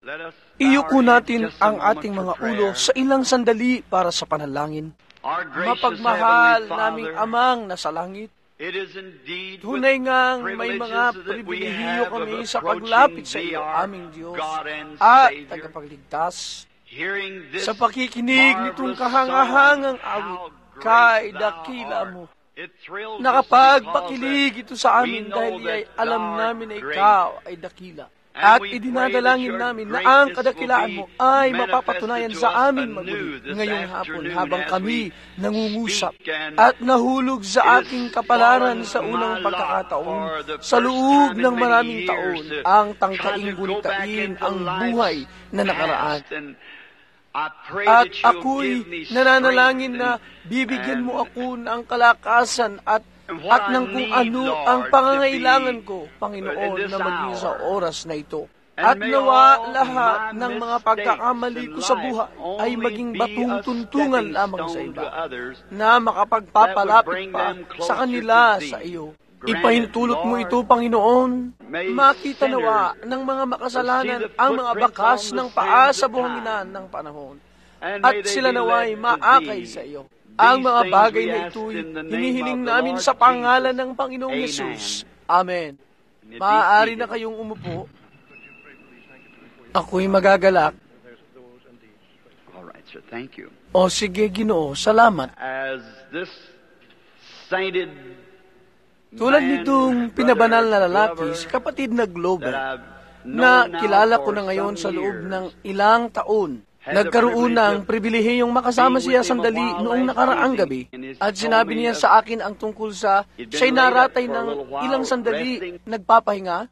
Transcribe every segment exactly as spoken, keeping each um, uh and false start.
Iyuko natin ang ating mga ulo sa ilang sandali para sa panalangin. Mapagmahal naming Amang nasa langit, tunay ngang may mga pribilehiyo kami sa paglapit sa iyo, aming Diyos at tagapagligtas. Sa pakikinig nitong kahangahangang awit, kay dakila mo, nakapagpakilig ito sa amin dahil ay alam namin na ikaw ay dakila. At idinadalangin namin na ang kadakilaan mo ay mapapatunayan sa amin maguli ngayong hapon habang kami nangungusap at nahulog sa aking kapalaran sa unang pagkakataon. Sa loob ng maraming taon, ang tangkaing gulitain ang buhay na nakaraan. At ako'y nananalangin na bibigyan mo ako ng kalakasan at at ng kung ano ang pangangailangan ko, Panginoon, na maging sa oras na ito. At nawa lahat ng mga pagkakamali ko sa buhay ay maging batong tuntungan lamang sa iba, na makapagpapalapit pa sa kanila sa iyo. Ipahintulot mo ito, Panginoon. Makita nawa ng mga makasalanan ang mga bakas ng paa sa buhanginan ng panahon. At sila nawa'y maakay sa iyo. Ang mga bagay na ito'y hinihiling namin sa pangalan ng Panginoong Yesus. Amen. Maaari na kayong umupo. Ako'y magagalak. Alright, sir. Thank you. O sige, Ginoo, salamat. As this sainted Tulad nitong pinabanal na lalaki, si kapatid na Glover, na kilala ko na ngayon sa loob ng ilang taon, nagkaroon ng pribilehiyong makasama siya sandali noong nakaraang gabi at sinabi niya sa akin ang tungkol sa siya'y naratay ng ilang sandali nagpapahinga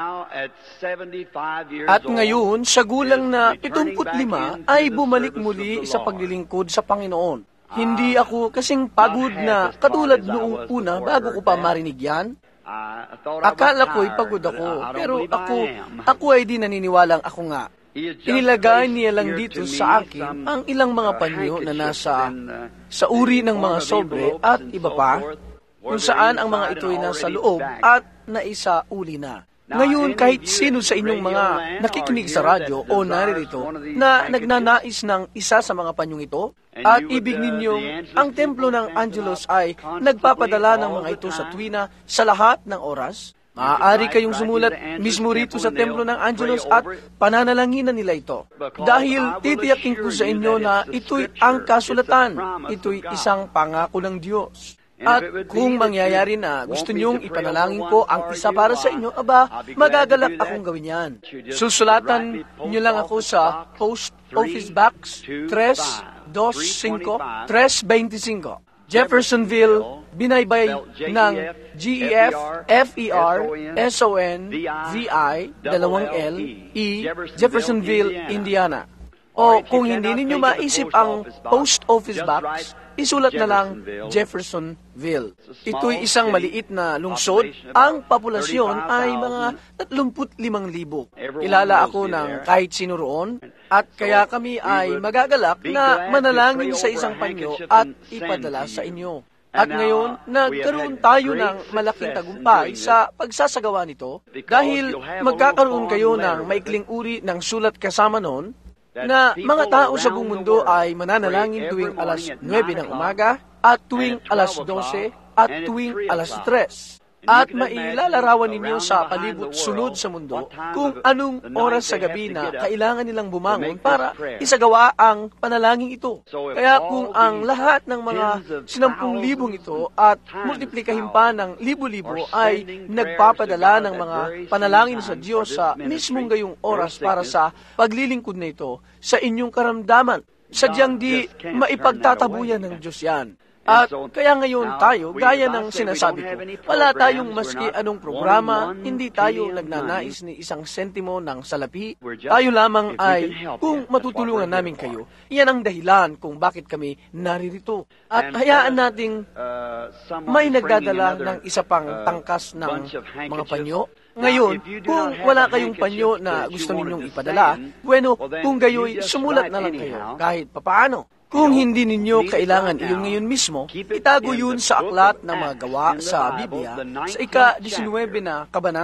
at ngayon sa gulang na pitungput lima ay bumalik muli sa paglilingkod sa Panginoon. Hindi ako kasing pagod na katulad noong una bago ko pa marinig yan. Akala ko'y pagod ako, pero ako, ako ay di naniniwalang ako nga. Inilagay niya lang dito sa akin ang ilang mga panyo na nasa sa uri ng mga sobre at iba pa, kung saan ang mga ito ay nasa loob at naisauli na. Ngayon, kahit sino sa inyong mga nakikinig sa radyo o naririto na nagnanais ng isa sa mga panyong ito, at ibig ninyong ang templo ng Angelos ay nagpapadala ng mga ito sa tuwina sa lahat ng oras, maaari kayong sumulat mismo rito sa templo ng Angelos at pananalanginan nila ito. Dahil titiyakin ko sa inyo na ito'y ang kasulatan, ito'y isang pangako ng Diyos. At kung mangyayari na gusto niyong ipanalangin ko ang isa para sa inyo, aba, magagalak akong gawin yan. Susulatan niyo lang ako sa Post Office Box three two five, three two five, Jeffersonville, binaybay ng G E F F E R S O N V I, dalawang L, E, Jeffersonville, Indiana. O kung hindi ninyo maisip ang Post Office Box, isulat na lang Jeffersonville. Ito'y isang maliit na lungsod. Ang populasyon ay mga tatlumpu't limang libo. Kilala ako ng kahit sino roon, at kaya kami ay magagalak na manalangin sa isang panyo at ipadala sa inyo. At ngayon, nagkaroon tayo ng malaking tagumpay sa pagsasagawa nito dahil magkakaroon kayo ng maikling uri ng sulat kasama noon na mga tao sa buong mundo ay mananalangin tuwing alas nuwebe ng umaga at tuwing alas dose at tuwing alas tres. At mailalarawan ninyo sa palibot-sunod sa mundo kung anong oras sa gabi na kailangan nilang bumangon para isagawa ang panalangin ito. Kaya kung ang lahat ng mga sinampung libong ito at multiplikahin pa ng libo-libo ay nagpapadala ng mga panalangin sa Diyos sa mismong gayong oras para sa paglilingkod na ito sa inyong karamdaman, sadyang di maipagtatabuyan ng Diyos yan. At kaya ngayon tayo, gaya ng sinasabi ko, wala tayong maski anong programa, hindi tayo nagnanais ni isang sentimo ng salapi. Tayo lamang ay, kung matutulungan namin kayo, iyan ang dahilan kung bakit kami naririto. At hayaan nating may nagdadala ng isa pang tangkas ng mga panyo. Ngayon, kung wala kayong panyo na gusto ninyong ipadala, bueno, kung gayoy, sumulat na lang kayo, kahit papaano. Kung hindi ninyo kailangan iyon ngayon mismo, itago yun sa aklat ng mga gawa sa Biblia sa ika-nineteen na kabanata.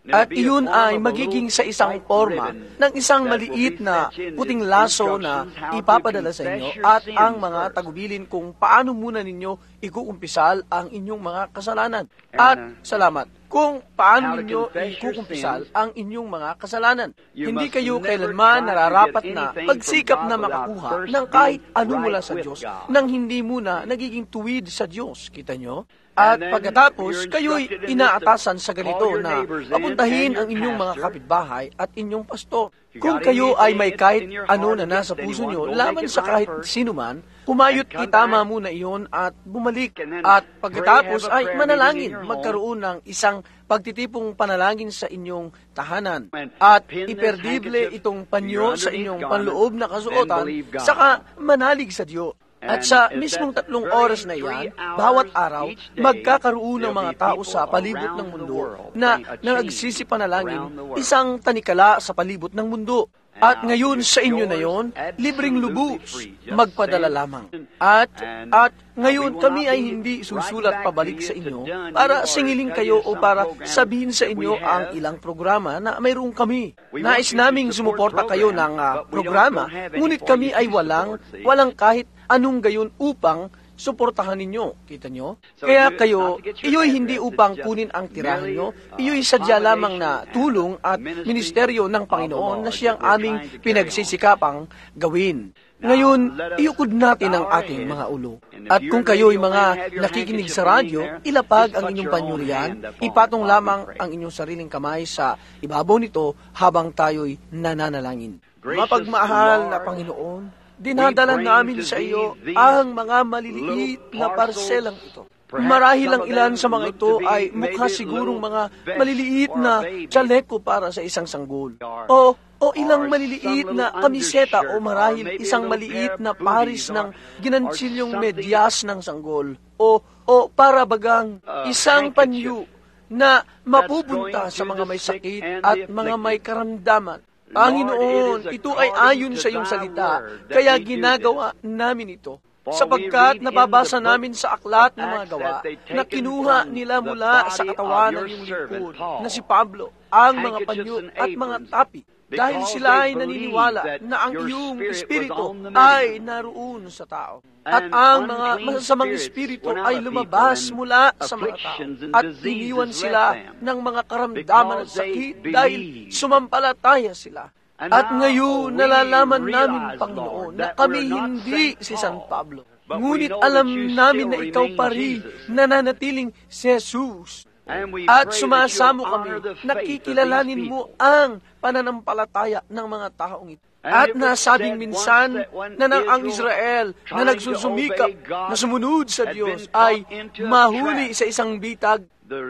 At iyon ay magiging sa isang forma ng isang maliit na puting laso na ipapadala sa inyo at ang mga tagubilin kung paano muna ninyo ikukumpisal ang inyong mga kasalanan. At salamat kung paano ninyo ikukumpisal ang inyong mga kasalanan. Hindi kayo kailanman nararapat na pagsikap na makakuha ng kahit ano mula sa Diyos nang hindi muna nagiging tuwid sa Diyos. Kita nyo? At pagkatapos, kayo'y inaatasan sa ganito na papuntahin ang inyong mga kapitbahay at inyong pastor. Kung kayo ay may kahit ano na nasa puso nyo, laban sa kahit sino man, humayot itama muna iyon at bumalik. At pagkatapos ay manalangin, magkaroon ng isang pagtitipong panalangin sa inyong tahanan. At iperdible itong panyo sa inyong panloob na kasuotan, saka manalig sa Diyos. At sa mismong tatlong oras na iyan, bawat araw, magkakaroon ng mga tao sa palibot ng mundo na nagsisipanalangin isang tanikala sa palibot ng mundo. At ngayon sa inyo na yon, libreng lubos, magpadala lamang. At, at ngayon kami ay hindi susulat pabalik sa inyo para singiling kayo o para sabihin sa inyo ang ilang programa na mayroong kami. Nais naming sumuporta kayo ng uh, programa, ngunit kami ay walang, walang kahit anong gayon upang suportahan ninyo. Kita nyo? Kaya kayo, iyo'y hindi upang kunin ang tirahan nyo, iyo'y sadya lamang na tulong at ministeryo ng Panginoon na siyang aming pinagsisikapang gawin. Ngayon, iukod natin ang ating mga ulo. At kung kayo'y mga nakikinig sa radyo, ilapag ang inyong panyurian, ipatong lamang ang inyong sariling kamay sa ibabaw nito habang tayo'y nananalangin. Mapagmahal na Panginoon, dinadala namin sa iyo ang mga maliliit na parselang ito. Marahil ang ilan sa mga ito ay mukha sigurong mga maliliit na tsaleko para sa isang sanggol. O, o ilang maliliit na kamiseta o marahil isang maliit na paris ng ginansilyong medyas ng sanggol. O, o para bagang isang panyo na mapupunta sa mga may sakit at mga may karamdaman. Panginoon, ito ay ayon sa iyong salita, kaya ginagawa namin ito. Sapagkat nababasa namin sa aklat ng mga gawa na kinuha nila mula sa katawan ng iyong lingkod na si Pablo ang mga panyo at mga tapi dahil sila ay naniniwala na ang iyong espiritu ay naroon sa tao. At ang mga masasamang espiritu ay lumabas mula sa mga tao at iniwan sila ng mga karamdaman at sakit dahil sumampalataya sila. At ngayon, nalalaman namin, Panginoon, na kami hindi si San Pablo. Ngunit alam namin na ikaw pa rin nananatiling si Jesus. At sumasamo kami, nakikilalanin mo ang pananampalataya ng mga taong ito. At nasabing minsan na nang ang Israel na nagsusumikap na sumunod sa Diyos ay mahuli sa isang bitag,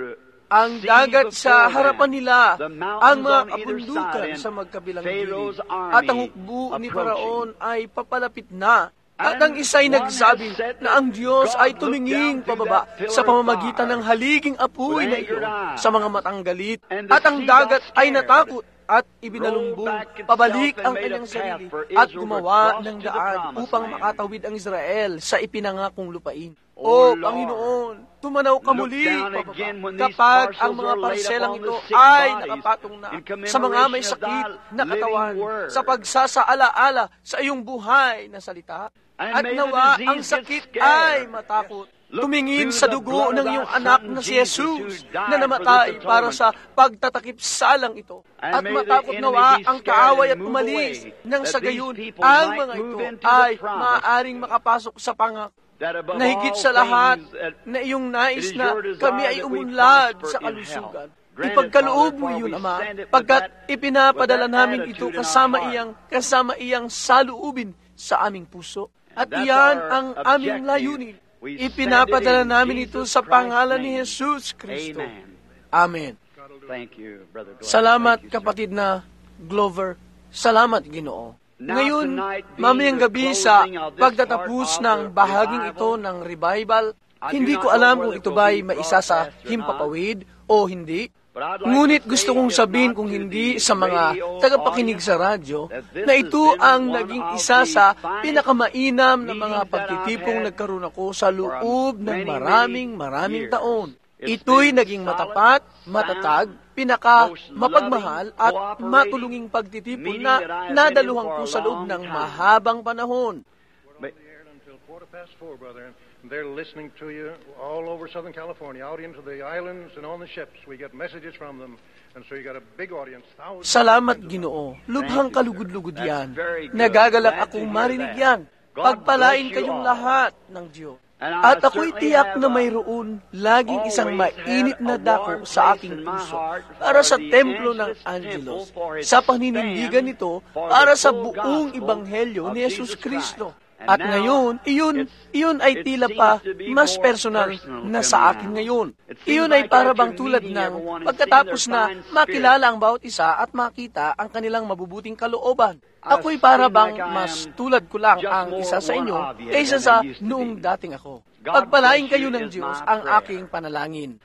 ang dagat sa harapan nila, ang mga kapundukan sa magkabilang gilid, at ang hukbo ni Faraon ay papalapit na. At ang isa'y nagsabi na ang Diyos ay tumingin pababa sa pamamagitan ng haliging apoy na ito sa mga matang galit. At ang dagat ay natakot at ibinalumbong pabalik ang kanyang sarili at gumawa ng daan upang makatawid ang Israel sa ipinangakong lupain. O Panginoon, tumanaw ka muli pababa kapag ang mga parselang ito ay nakapatong na sa mga may sakit na katawan sa pagsasaala-ala sa iyong buhay na salita. At nawa ang sakit ay matakot. Tumingin sa dugo ng iyong anak na si Jesus na namatay para sa pagtatakip salang ito. At matakot nawa ang kaaway at umalis nang sa gayon ang mga ito ay maaaring makapasok sa pangako. Na higit sa lahat na iyong nais na kami ay umunlad sa kalusugan. Ipagkaloob mo iyon, Ama, pagkat ipinapadala namin ito kasama iyang, kasama iyang saluubin sa aming puso. At iyan ang aming layunin. Ipinapadala namin ito sa pangalan ni Jesus Kristo. Amen. Salamat, kapatid na Glover. Salamat, Ginoo. Ngayon, mamayang gabi sa pagtatapos ng bahaging ito ng revival, hindi ko alam kung ito ba'y maisa sa himpapawid o hindi. Ngunit gusto kong sabihin kung hindi sa mga tagapakinig sa radyo na ito ang naging isa sa pinakamainam na mga pagtitipong nagkaroon ako sa loob ng maraming maraming taon. Ito'y naging matapat, matatag, pinaka mapagmahal at matulunging pagtitipon na nadaluhan ko sa loob ng mahabang panahon. Until quarter past four, brother. They're listening to you all over Southern California, out into the islands and on the ships. We get messages from them. And so you got a big audience. Thousands. Salamat, Ginoo. Lubhang kalugod-lugod yan. Nagagalak akong marinig yan. Pagpalain kayong lahat ng Diyos. At ako'y tiyak na mayroon laging isang mainit na dako sa aking puso para sa templo ng Angelos, sa paninindigan nito para sa buong Ibanghelyo ni Jesus Kristo. At ngayon, iyon, iyon ay tila pa mas personal na sa akin ngayon. Iyon ay para bang tulad ng pagkatapos na makilala ang bawat isa at makita ang kanilang mabubuting kalooban. Ako'y para bang mas tulad ko lang ang isa sa inyo kaysa sa noong dating ako. Pagpalain kayo ng Diyos ang aking panalangin.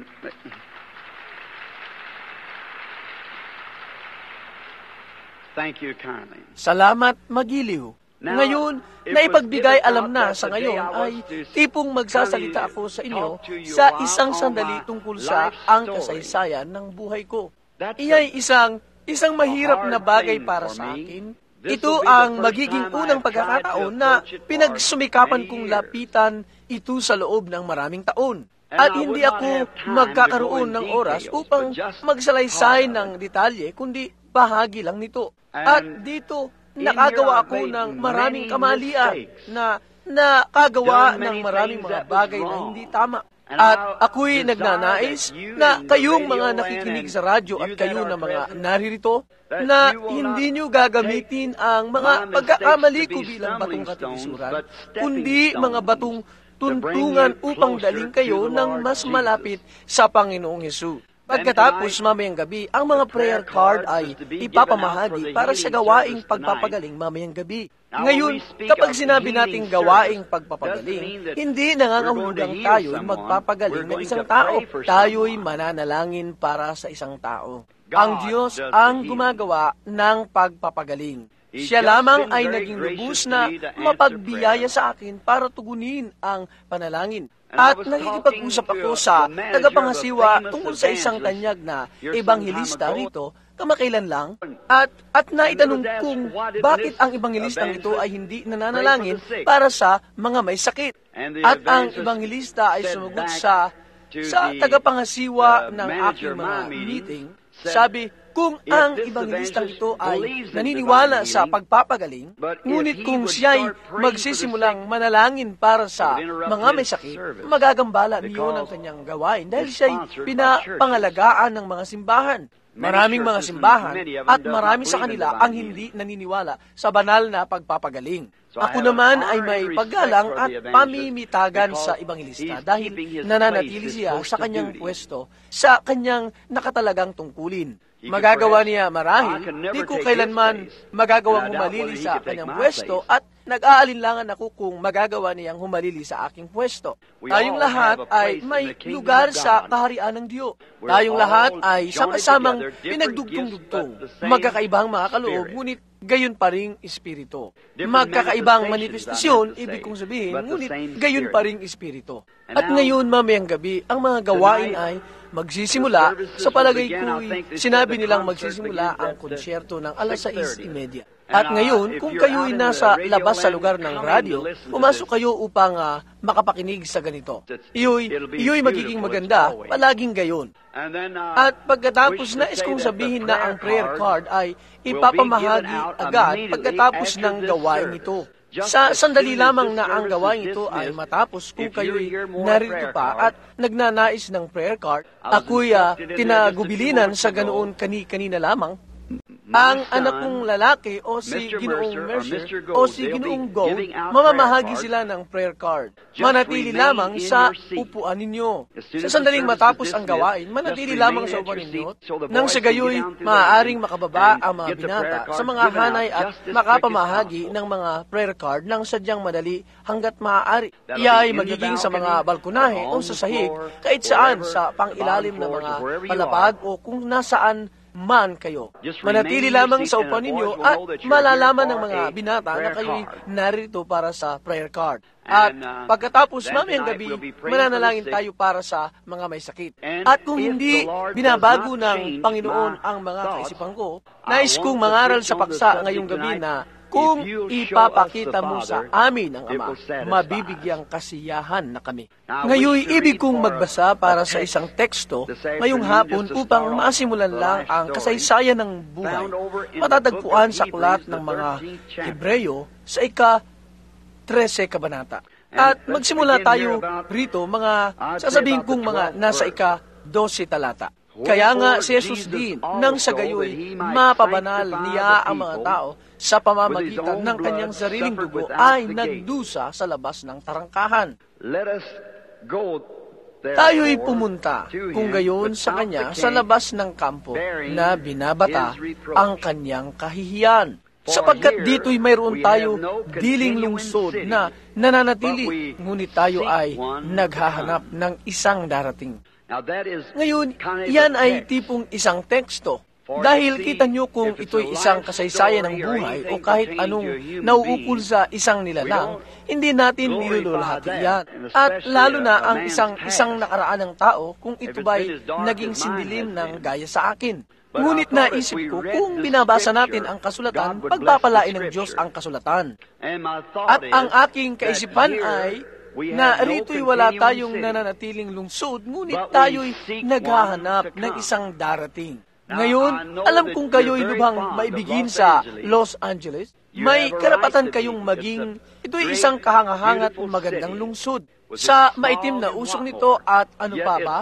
Thank you kindly. Salamat, magiliw. Ngayon, naipagbigay alam na sa ngayon ay tipong magsasalita ako sa inyo sa isang sandali tungkol sa ang kasaysayan ng buhay ko. Iya'y isang, isang mahirap na bagay para sa akin. Ito ang magiging unang pagkakataon na pinagsumikapan kong lapitan ito sa loob ng maraming taon. At hindi ako magkakaroon ng oras upang magsalaysay ng detalye, kundi bahagi lang nito. At dito, nakagawa ako ng maraming kamalian na nakagawa ng maraming mga bagay na hindi tama. At ako'y nagnanais na kayong mga nakikinig sa radyo at kayo na mga naririto, na hindi nyo gagamitin ang mga pagkakamali ko bilang batong katikisuran, kundi mga batong tuntungan upang daling kayo ng mas malapit sa Panginoong Hesus. Pagkatapos mamayang gabi, ang mga prayer card ay ipapamahagi para sa gawaing pagpapagaling mamayang gabi. Ngayon, kapag sinabi nating gawaing pagpapagaling, hindi nangangahulugang tayo'y magpapagaling ng isang tao. Tayo'y mananalangin para sa isang tao. Ang Diyos ang gumagawa ng pagpapagaling. Siya lamang ay naging lubos na mapagbiyaya sa akin para tugunin ang panalangin. At nakikipag-usap ako sa tagapangasiwa tungkol sa isang tanyag na ebanghelista rito, kamakailan lang, at at naitanong kung bakit ang ebanghelistang ito ay hindi nananalangin para sa mga may sakit. At ang ebanghelista ay sumagot sa sa tagapangasiwa ng aking mga meeting, sabi, kung ang ebanghelistang ito ay naniniwala sa pagpapagaling, ngunit kung siya'y magsisimulang manalangin para sa mga may sakit, magagambala niyon ang kanyang gawain dahil siya'y pinapangalagaan ng mga simbahan. Maraming mga simbahan at marami sa kanila ang hindi naniniwala sa banal na pagpapagaling. Ako naman ay may paggalang at pamimitagan sa ebanghelista dahil nananatili siya sa kanyang pwesto, sa kanyang nakatalagang tungkulin. Magagawa niya marahil, di ko kailanman magagawang humalili sa kanyang pwesto at nag-aalinlangan ako kung magagawa niyang humalili sa aking pwesto. Tayong lahat ay may lugar sa kaharian ng Diyos. Tayong lahat ay sama-samang pinagdugtong-dugtong. Magkakaibang mga kaloob, ngunit gayon pa ring espiritu. Magkakaibang manifestasyon, ibig kong sabihin, ngunit gayon pa ring espiritu. At ngayon, mamayang gabi, ang mga gawain ay magsisimula. Sa palagay ko, sinabi nilang magsisimula ang konsyerto ng alas sais trenta. At ngayon, kung kayo'y nasa labas sa lugar ng radyo, pumasok kayo upang uh, makapakinig sa ganito. Iyo'y, iyo'y magiging maganda, palaging gayon. At pagkatapos nais kong sabihin na ang prayer card ay ipapamahagi agad pagkatapos ng gawain ito. Sa sandali lamang na ang gawain ito ay matapos, kung kayo'y narito pa at nagnanais ng prayer card, ako'y uh, tinagubilinan sa ganoon kani-kanina lamang. Ang anak kong lalaki o si Ginoong Mercer o si Ginoong Gold, mamamahagi sila ng prayer card. Manatili lamang sa upuan ninyo. Sa sandaling matapos ang gawain, manatili lamang sa upuan ninyo, nang sa gayoy, maaaring makababa ang mga binata sa mga hanay at makapamahagi ng mga prayer card ng sadyang madali hanggat maaari. Iya ay magiging sa mga balkonahe o sa sahig, kahit saan sa pangilalim ng mga palapag o kung nasaan man kayo. Manatili lamang sa upan ninyo at malalaman ng mga binata na kayo'y narito para sa prayer card. At pagkatapos mamayang gabi, mananalangin tayo para sa mga may sakit. At kung hindi binabago ng Panginoon ang mga kaisipan ko, nais kong mangaral sa paksa ngayong gabi na kung ipapakita mo sa amin ang Ama, mabibigyang kasiyahan na kami. Ngayon, ibig kong magbasa para sa isang teksto ngayong hapon upang masimulan lang ang kasaysayan ng buhay. Matatagpuan sa aklat ng mga Hebreyo sa ika trese kabanata. At magsimula tayo rito, mga sasabihin kong mga nasa ika dose talata. Kaya nga si Jesus din, nang sa gayoy, mapabanal niya ang mga tao sa pamamagitan ng kanyang sariling dugo ay nagdusa sa labas ng tarangkahan. Tayo'y pumunta kung gayon sa kanya sa labas ng kampo na binabata ang kanyang kahihiyan. Sapagkat dito'y mayroon tayo diling lungsod na nananatili, ngunit tayo ay naghahanap ng isang darating. Ngayon, yan ay tipong isang teksto. Dahil kita nyo kung ito'y isang kasaysayan ng buhay o kahit anong nauukol sa isang nilalang, hindi natin nilululahati yan. At lalo na ang isang isang nakaraan ng tao kung ito ba'y naging sindilim ng gaya sa akin. Ngunit naisip ko, kung binabasa natin ang kasulatan, pagpapalain ng Diyos ang kasulatan. At ang aking kaisipan ay, na rito'y wala tayong nananatiling lungsod, ngunit tayo'y naghahanap ng isang darating. Ngayon, alam kong kayo'y lubhang maibigin sa Los Angeles, may karapatan kayong maging, ito'y isang kahangahangat magandang lungsod. Sa maitim na usok nito at ano pa ba,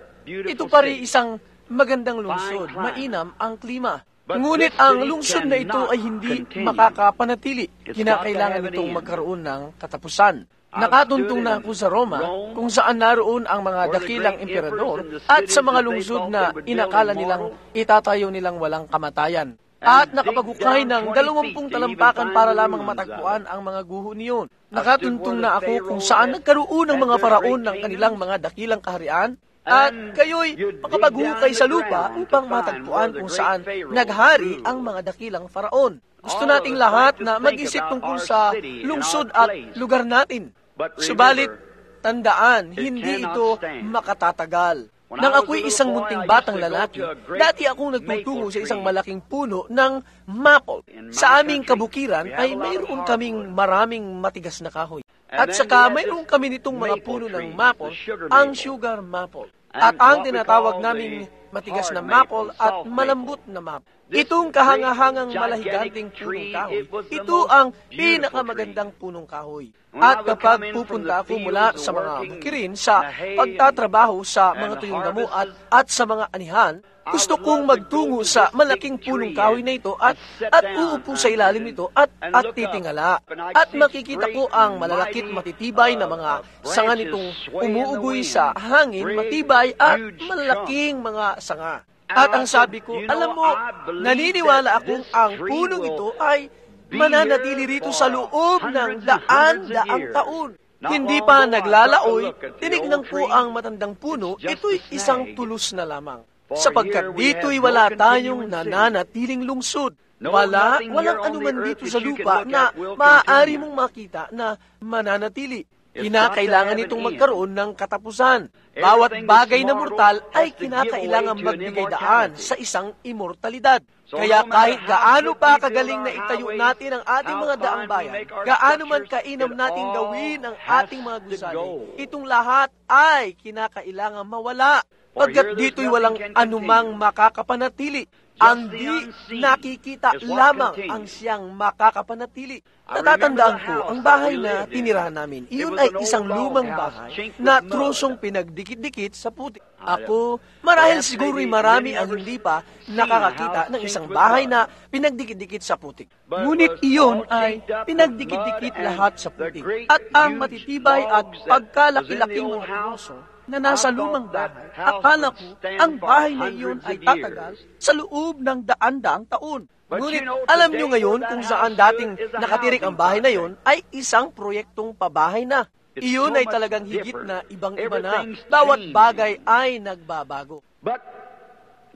ito pa rin isang magandang lungsod, mainam ang klima. Ngunit ang lungsod na ito ay hindi makakapanatili. Kinakailangan itong magkaroon ng katapusan. Nakatuntong na ako sa Roma, kung saan naroon ang mga dakilang emperador at sa mga lungsod na inakala nilang itatayo nilang walang kamatayan. At nakapagukay ng dalawampung talampakan para lamang matagpuan ang mga guho niyon. Nakatuntong na ako kung saan nagkaroon ng mga faraon ng kanilang mga dakilang kaharian. At kayo'y makapaghukay sa lupa upang matagpuan kung saan naghari ang mga dakilang faraon. Gusto nating lahat na mag-isip tungkol sa lungsod at lugar natin. Subalit, tandaan, hindi ito makatatagal. Nang ako'y isang munting batang lalaki, dati akong nagtutungo sa isang malaking puno ng maple. Sa aming kabukiran ay mayroon kaming maraming matigas na kahoy. At saka mayroon kami nitong mga puno ng maple, ang sugar maple. At ang tinatawag naming matigas na maple at malambot na maple. Itong kahangahangang malahiganting punong kahoy, ito ang pinakamagandang punong kahoy. At kapag pupunta ako mula sa mga bukirin sa pagtatrabaho sa mga tuyong damo at, at sa mga anihan, gusto kong magtungo sa malaking punong kahoy na ito at, at uupo sa ilalim nito at, at titingala. At makikita ko ang malalakit matitibay na mga sanga nitong umuugoy sa hangin, matibay at malalaking mga sanga. At ang sabi ko, alam mo, naniniwala akong ang punong ito ay mananatili rito sa loob ng daan-daang taon. Hindi pa naglalaoy, tinignan ko ang matandang puno, ito'y isang tulos na lamang. Sapagkat dito'y wala tayong nananatiling lungsod. Wala, walang anuman dito sa lupa na maaari mong makita na mananatili. Kinakailangan itong magkaroon ng katapusan. Bawat bagay na mortal ay kinakailangan magbigay daan sa isang immortalidad. Kaya kahit gaano pa kagaling na itayo natin ang ating mga daang bayan, gaano man kainam natin gawin ang ating mga gusali, itong lahat ay kinakailangan mawala. Pagkat dito'y walang anumang makakapanatili. Ang di nakikita lamang ang siyang makakapanatili. Natatandaan ko, ang bahay na tinirahan namin, iyon ay isang lumang bahay na trosong pinagdikit-dikit sa putik. Ako, marahil siguro'y marami ang hindi pa nakakakita ng isang bahay na pinagdikit-dikit sa putik. Ngunit iyon ay pinagdikit-dikit lahat sa putik. At ang matitibay at pagkalaki-laking mga troso na nasa lumang bahay, akala ko ang bahay na iyon ay tatagal sa loob ng daan-daang taon. Ngunit alam nyo ngayon kung saan dating nakatirik ang bahay na iyon ay isang proyektong pabahay na. Iyon ay talagang higit na ibang-iba na. Bawat bagay ay nagbabago.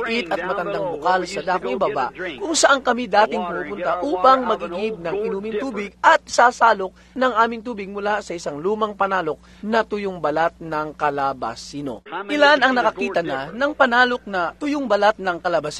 maliliit at matandang bukal sa dakong ibaba kung saan kami dating pumupunta upang magigib ng inuming tubig at sasalok ng aming tubig mula sa isang lumang panalok na tuyong balat ng kalabasino. Ilan ang nakakita na ng panalok na tuyong balat ng kalabasino?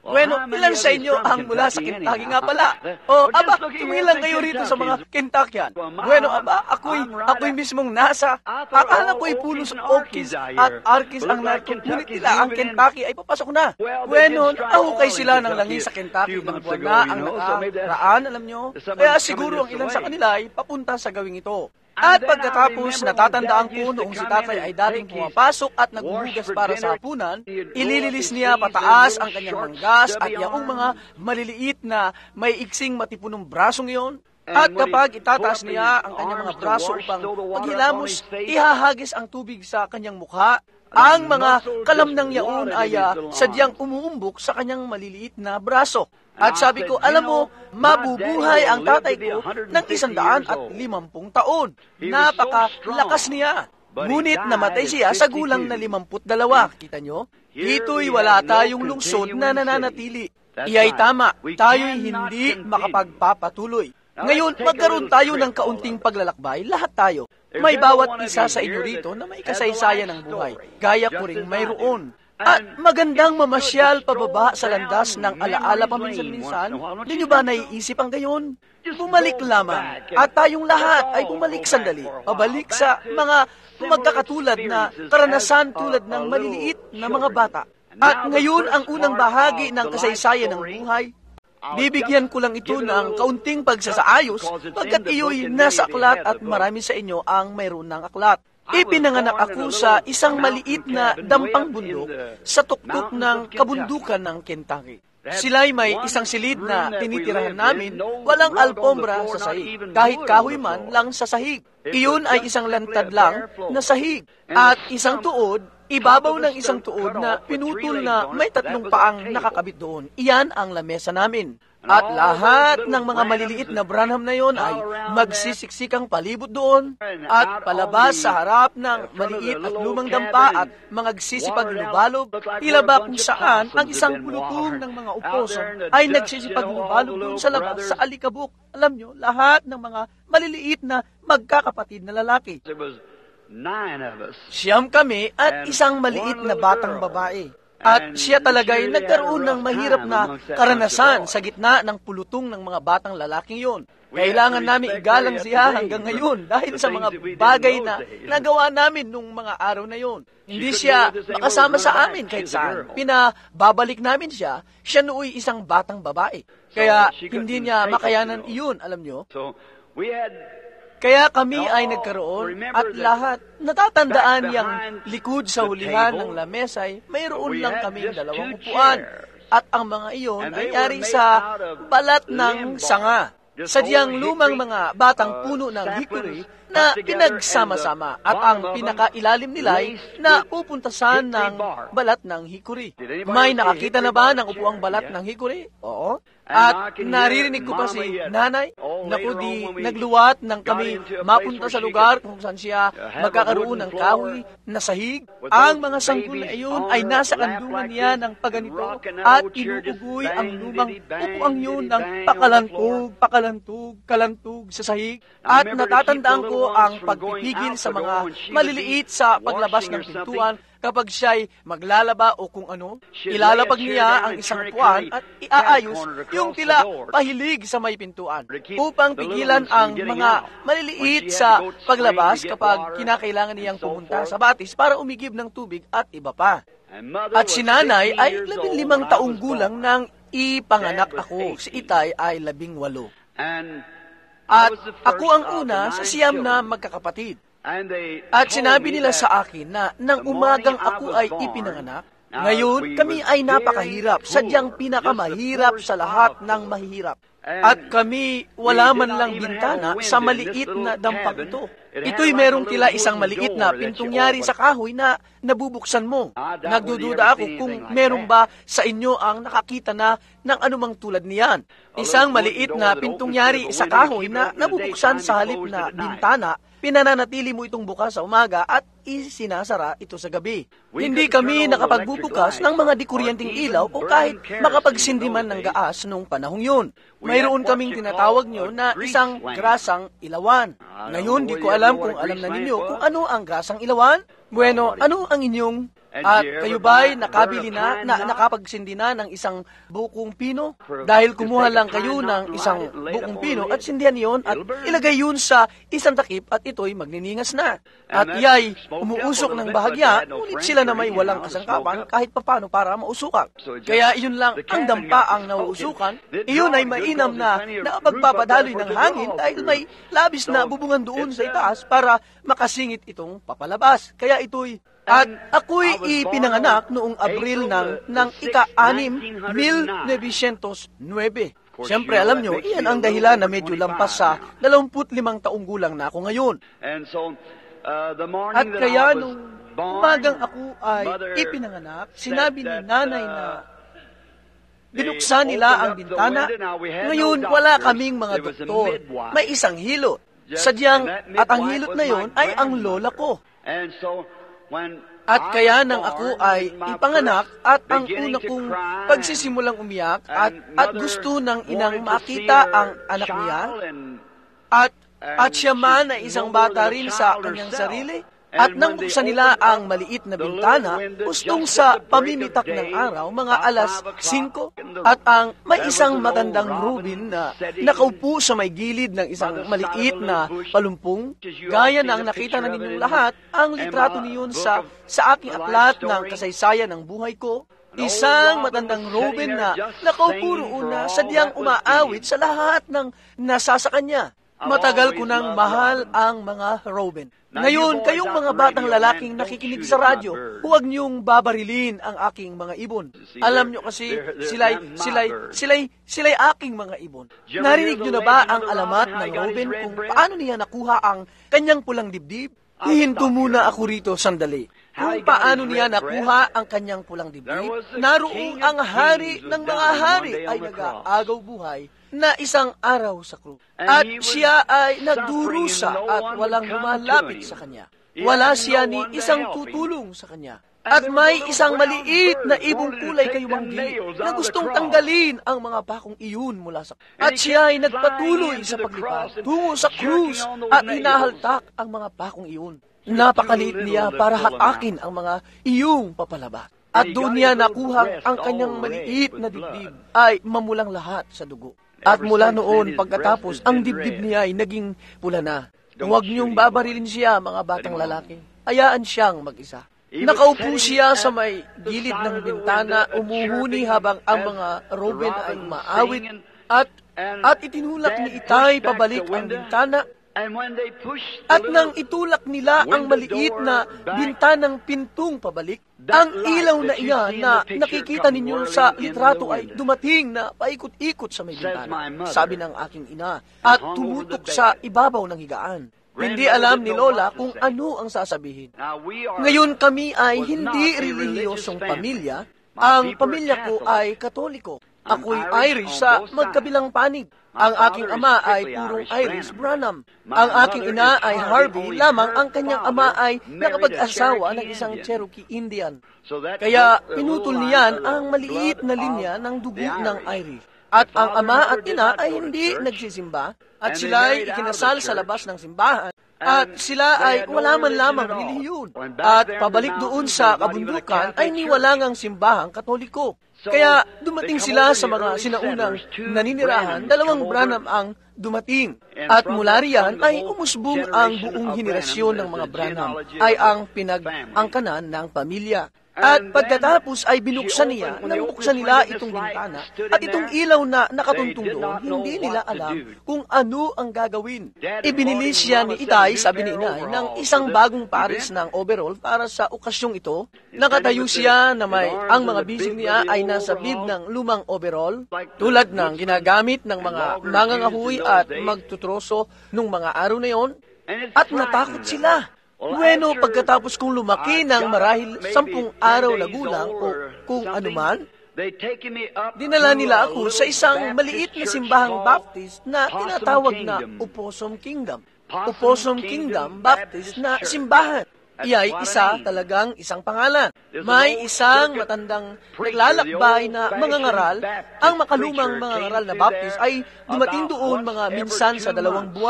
Bueno, ilan sa inyo ang mula sa Kentucky nga pala? O, aba, tumingin lang kayo rito sa mga Kentuckyan. Bueno, aba, ako'y, ako'y mismong nasa. Akala ko'y pulos Okies at Arkies ang narito. Ngunit nila ang Kentucky ay papasok na. Bueno, ahukay sila ng langis sa Kentucky ng buwan na ang nakaraan, alam nyo. Kaya siguro ang ilan sa kanila ay papunta sa gawing ito. At pagkatapos, natatandaan ko noong si tatay ay dating pumapasok at naghuhugas para sa hapunan, ilililis niya pataas ang kanyang manggas at yaong mga maliliit na may iksing matipunong brasong iyon. At kapag itataas niya ang kanyang mga braso upang paghilamos, ihahagis ang tubig sa kanyang mukha. Ang mga kalamnang yaon ay uh, sadyang umuumbok sa kanyang maliliit na braso. At sabi ko, alam mo, mabubuhay ang tatay ko ng isandaan at limampung taon. Napakalakas niya. Ngunit namatay siya sa gulang na limamput dalawa. Kita nyo? Dito'y wala tayong lungsod na nananatili. Iya'y tama, tayo'y hindi makapagpapatuloy. Ngayon, magkaroon tayo ng kaunting paglalakbay, lahat tayo. May bawat isa sa inyo rito na may kasaysayan ng buhay. Gaya ko ring mayroon. At magandang mamasyal pababa sa landas ng alaala paminsan-minsan. Di nyo ba naiisip ang gayon? Bumalik lamang. At tayong lahat ay bumalik sandali. Pabalik sa mga magkakatulad na karanasan tulad ng maliliit na mga bata. At ngayon ang unang bahagi ng kasaysayan ng buhay, bibigyan ko lang ito ng kaunting pagsasaayos pagkat iyo'y nasa aklat at marami sa inyo ang mayroon ng aklat. Ipinanganak ako sa isang maliit na dampang bundok sa tuktok ng kabundukan ng Kentucky. Sila'y may isang silid na tinitirahan namin, walang alpombra sa sahig, kahit kahoy man lang sa sahig. Iyon ay isang lantad lang na sahig, at isang tuod, ibabaw ng isang tuod na pinutol na may tatlong paang nakakabit doon. Iyan ang lamesa namin. At lahat ng mga maliliit na branham na yon ay magsisiksikang palibot doon at palabas sa harap ng maliit at lumang dampa at mga agsisipaglubalog, tila ba kung saan ang isang pulutong ng mga uposo ay nagsisipaglubalog doon sa labas sa alikabok. Alam nyo, lahat ng mga maliliit na magkakapatid na lalaki. Siyam kami at isang maliit na batang babae. At siya talaga'y nagkaroon ng mahirap na karanasan sa gitna ng pulutong ng mga batang lalaking yon. Kailangan namin igalang siya hanggang ngayon dahil sa mga bagay na nagawa namin nung mga araw na yon. Hindi siya makasama sa amin kahit saan. Pinababalik namin siya, siya nooy isang batang babae. Kaya hindi niya makayanan iyon, alam nyo. Kaya kami ay nagkaroon at lahat natatandaan yung likod sa hulihan ng lamesay, mayroon lang kaming dalawang upuan. At ang mga iyon ay yari sa balat ng sanga. Sadyang lumang mga batang puno ng hickory na pinagsama-sama at ang pinakailalim nila'y na pupuntasan ng balat ng hickory. May nakakita na ba ng upuang balat ng hickory? Oo. At naririnig ko pa si nanay, naku di nagluwat nang kami mapunta sa lugar kung saan siya magkakaroon ng kahoy na sahig. Ang mga sanggol na iyon ay nasa kandungan niya ng paganito at inuugoy ang lumang upuang yun ng pakalantug, pakalantug, kalantug sa sahig. At natatandaan ko ang pagpipigil sa mga maliliit sa paglabas ng pintuan kapag siya'y maglalaba o kung ano, ilalapag niya ang isang upuan at iaayos yung tila pahilig sa may pintuan upang pigilan ang mga maliliit sa paglabas kapag kinakailangan niyang pumunta sa batis para umigib ng tubig at iba pa. At si nanay ay labing limang taong gulang nang ipanganak ako. Si itay ay labing walo. At ako ang una sa siyam na magkakapatid. At sinabi nila sa akin na nang umagang ako ay ipinanganak, ngayon kami ay napakahirap, sadyang pinakamahirap sa lahat ng mahihirap. At kami wala man lang bintana sa maliit na dampang ito. Ito'y merong tila isang maliit na pintong yari sa kahoy na nabubuksan mo. Nagdududa ako kung meron ba sa inyo ang nakakita na ng anumang tulad niyan. Isang maliit na pintong yari sa kahoy na nabubuksan sa halip na bintana, pinananatili mo itong bukas sa umaga at isinasara ito sa gabi. Hindi kami nakapagbubukas ng mga dikuryenteng ilaw o kahit makapagsindiman ng gaas noong panahong yun. Mayroon kaming tinatawag nyo na isang grasang ilawan. Ngayon, di ko alam kung alam na ninyo kung ano ang grasang ilawan. Bueno, ano ang inyong At kayo ba'y nakabili na, na nakapagsindi na ng isang bukong pino? Dahil kumuha lang kayo ng isang bukong pino at sindihan iyon at ilagay yun sa isang takip at ito'y magniningas na. At iyay umuusok ng bahagya, ngunit sila na may walang kasangkapan kahit papano para mausukan. Kaya iyon lang ang dampaang nauusukan, iyon ay mainam na nakapagpapadaloy ng hangin dahil may labis na bubungan doon sa itaas para makasingit itong papalabas. Kaya ito'y at ako'y ipinanganak noong Abril ng, ng ika-anim, mil novecientos nueve. Siyempre, alam nyo, iyan ang dahilan na medyo lampas sa dalawampu't limang taong gulang na ako ngayon. At kaya nung umagang ako ay ipinanganak, sinabi ni nanay na binuksan nila ang bintana. Ngayon, wala kaming mga doktor. May isang hilot. Sadyang, at ang hilot na yon ay ang lola ko. At kaya nang ako ay ipanganak at ang una kong pagsisimulang umiyak at, at gusto ng inang makita ang anak niya at, at siya man ay isang bata rin sa kanyang sarili. At nang buksan nila ang maliit na bintana, gustong sa pamimitak ng araw, mga alas singko, at ang may isang matandang Rubin na nakaupo sa may gilid ng isang maliit na palumpong, gaya ng nakita na ninyong lahat, ang litrato niyon sa, sa aking aklat ng kasaysayan ng buhay ko, isang matandang Rubin na nakaupo roon na sadyang umaawit sa lahat ng nasa sa kanya. Matagal ko nang mahal ang mga Reuben. Ngayon, kayong mga batang lalaking nakikinig sa radyo, huwag niyong babarilin ang aking mga ibon. Alam niyo kasi, sila'y, sila'y, sila'y, sila'y aking mga ibon. Narinig niyo na ba ang alamat ng Reuben kung paano niya nakuha ang kanyang pulang dibdib? Hihinto muna ako rito sandali. Kung paano niya nakuha ang kanyang pulang dibdib, naroong ang hari ng mga hari ay nag-aagaw buhay na isang araw sa krus. At siya ay nagdurusa at walang lumalapit sa kanya. Wala siya ni isang tutulong sa kanya. At may isang maliit na ibong kulay kayumanggi na gustong tanggalin ang mga bakong iyon mula sa... At siya ay nagpatuloy sa paglipad tungo sa krus at hinahaltak ang mga bakong iyon. Napakaliit niya para hatakin ang mga iyong papalabas. At doon niya nakuha ang kanyang maliit na dibdib ay mamulang lahat sa dugo. At mula noon, pagkatapos, ang dibdib niya ay naging pula na. Huwag niyong babarilin siya, mga batang lalaki. Hayaan siyang mag-isa. Nakaupo siya sa may gilid ng bintana, umuhuni habang ang mga Reuben ay maawit. At, at itinulak ni Itay pabalik ang bintana. At nang itulak nila ang maliit na bintanang pintong pabalik, ang ilaw na iyan na nakikita ninyo sa litrato ay dumating na paikot-ikot sa may bintana, sabi ng aking ina, at tumutok sa ibabaw ng higaan. Hindi alam ni Lola kung ano ang sasabihin. Ngayon kami ay hindi relihiyosong pamilya. Ang pamilya ko ay Katoliko. Ako'y Irish sa magkabilang panig. Ang aking ama ay purong Irish Branham. Ang aking ina ay Harvey, lamang ang kanyang ama ay nakapag-asawa ng isang Cherokee Indian. Kaya pinutol niyan ang maliit na linya ng dugo ng Irish. At ang ama at ina ay hindi nagsisimba, at sila ay ikinasal sa labas ng simbahan, at sila ay wala man lamang relihiyon. At pabalik doon sa kabundukan ay niwalangang simbahang Katoliko. Kaya dumating sila sa mga sinaunang naninirahan, dalawang Branham ang dumating. At mula riyan ay umusbong ang buong henerasyon ng mga Branham, ay ang pinag-angkanan ng pamilya. At pagkatapos ay binuksan niya, nang buksan nila itong bintana, at itong ilaw na nakatuntong doon, hindi nila alam kung ano ang gagawin. Ibinili siya ni Itay, sabi ni Inay, ng isang bagong pares ng overall para sa okasyong ito. Nakatayo siya na may ang mga bisig niya ay nasa bib ng lumang overall, tulad ng ginagamit ng mga mangangahoy at magtutroso nung mga araw na yon. At natakot sila. Bueno, pagkatapos kong lumaki ng marahil sampung araw na gulang o kung anuman, dinala nila ako sa isang maliit na simbahang Baptist na tinatawag na Opossum Kingdom. Opossum Kingdom Baptist na simbahan. Iya'y isa talagang isang pangalan. May isang matandang naglalakbay na mga ngaral. Ang makalumang mga ngaral na Baptist ay dumating doon mga minsan sa dalawang buwan.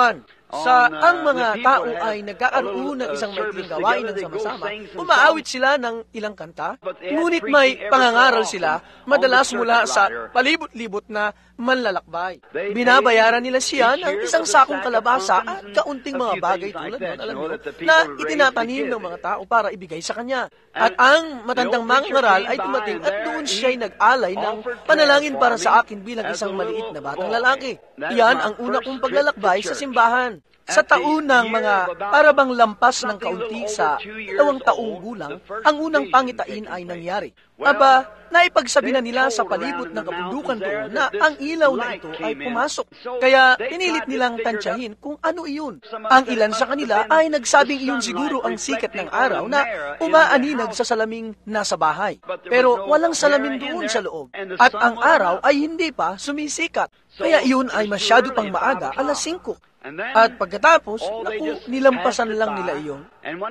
Sa ang mga tao ay nagkakaroon ng isang maikling gawain ng sama-sama, umaawit sila ng ilang kanta, ngunit may pangangaral sila, madalas mula sa palibot-libot na manlalakbay. Binabayaran nila siya ng isang sakong kalabasa at kaunting mga bagay tulad nun, alam mo, na itinatanim ng mga tao para ibigay sa kanya. At ang matandang mangangaral ay dumating at doon siya'y nag-alay ng panalangin para sa akin bilang isang maliit na batang lalaki. Iyan ang una kong paglalakbay sa simbahan. Sa taon ng mga parabang lampas ng kaunti sa dalawang taong gulang, ang unang pangitain ay nangyari. Aba, naipagsabi na nila sa palibot ng kabundukan doon na ang ilaw na ito ay pumasok. Kaya pinilit nilang tansyahin kung ano iyon. Ang ilan sa kanila ay nagsabing iyon siguro ang sikat ng araw na umaaninag sa salaming nasa bahay. Pero walang salamin doon sa loob. At ang araw ay hindi pa sumisikat. Kaya iyon ay masyado pang maaga, alas singko. At pagkatapos, naku, nilampasan lang nila iyon.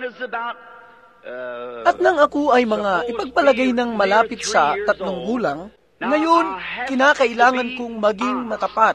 At nang ako ay mga ipagpalagay ng malapit sa tatlong gulang, ngayon, kinakailangan kong maging matapat.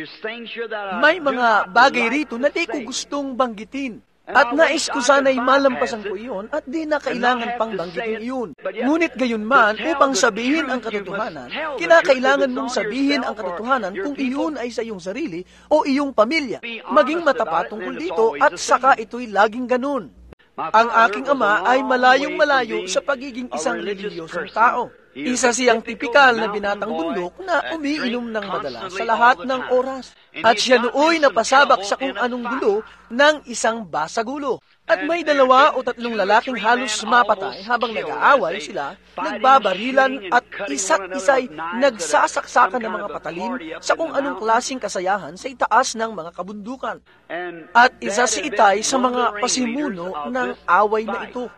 May mga bagay rito na di ko gustong banggitin. At nais ko sana'y malampasan ko iyon at di na kailangan pang banggitin iyon. Ngunit gayon man, upang sabihin ang katotohanan, kinakailangan mong sabihin ang katotohanan kung iyon ay sa iyong sarili o iyong pamilya. Maging matapat tungkol dito at saka ito'y laging ganun. Ang aking ama ay malayong malayo sa pagiging isang reliyosong tao. Isa siyang tipikal na binatang bundok na umiinom ng madalas sa lahat ng oras. At siya nooy napasabak sa kung anong gulo ng isang basagulo. At may dalawa o tatlong lalaking halos mapatay habang nag-aaway sila, nagbabarilan at isa't isa'y nagsasaksakan ng mga patalin sa kung anong klaseng kasayahan sa itaas ng mga kabundukan. At isa si Itay sa mga pasimuno ng away na ito.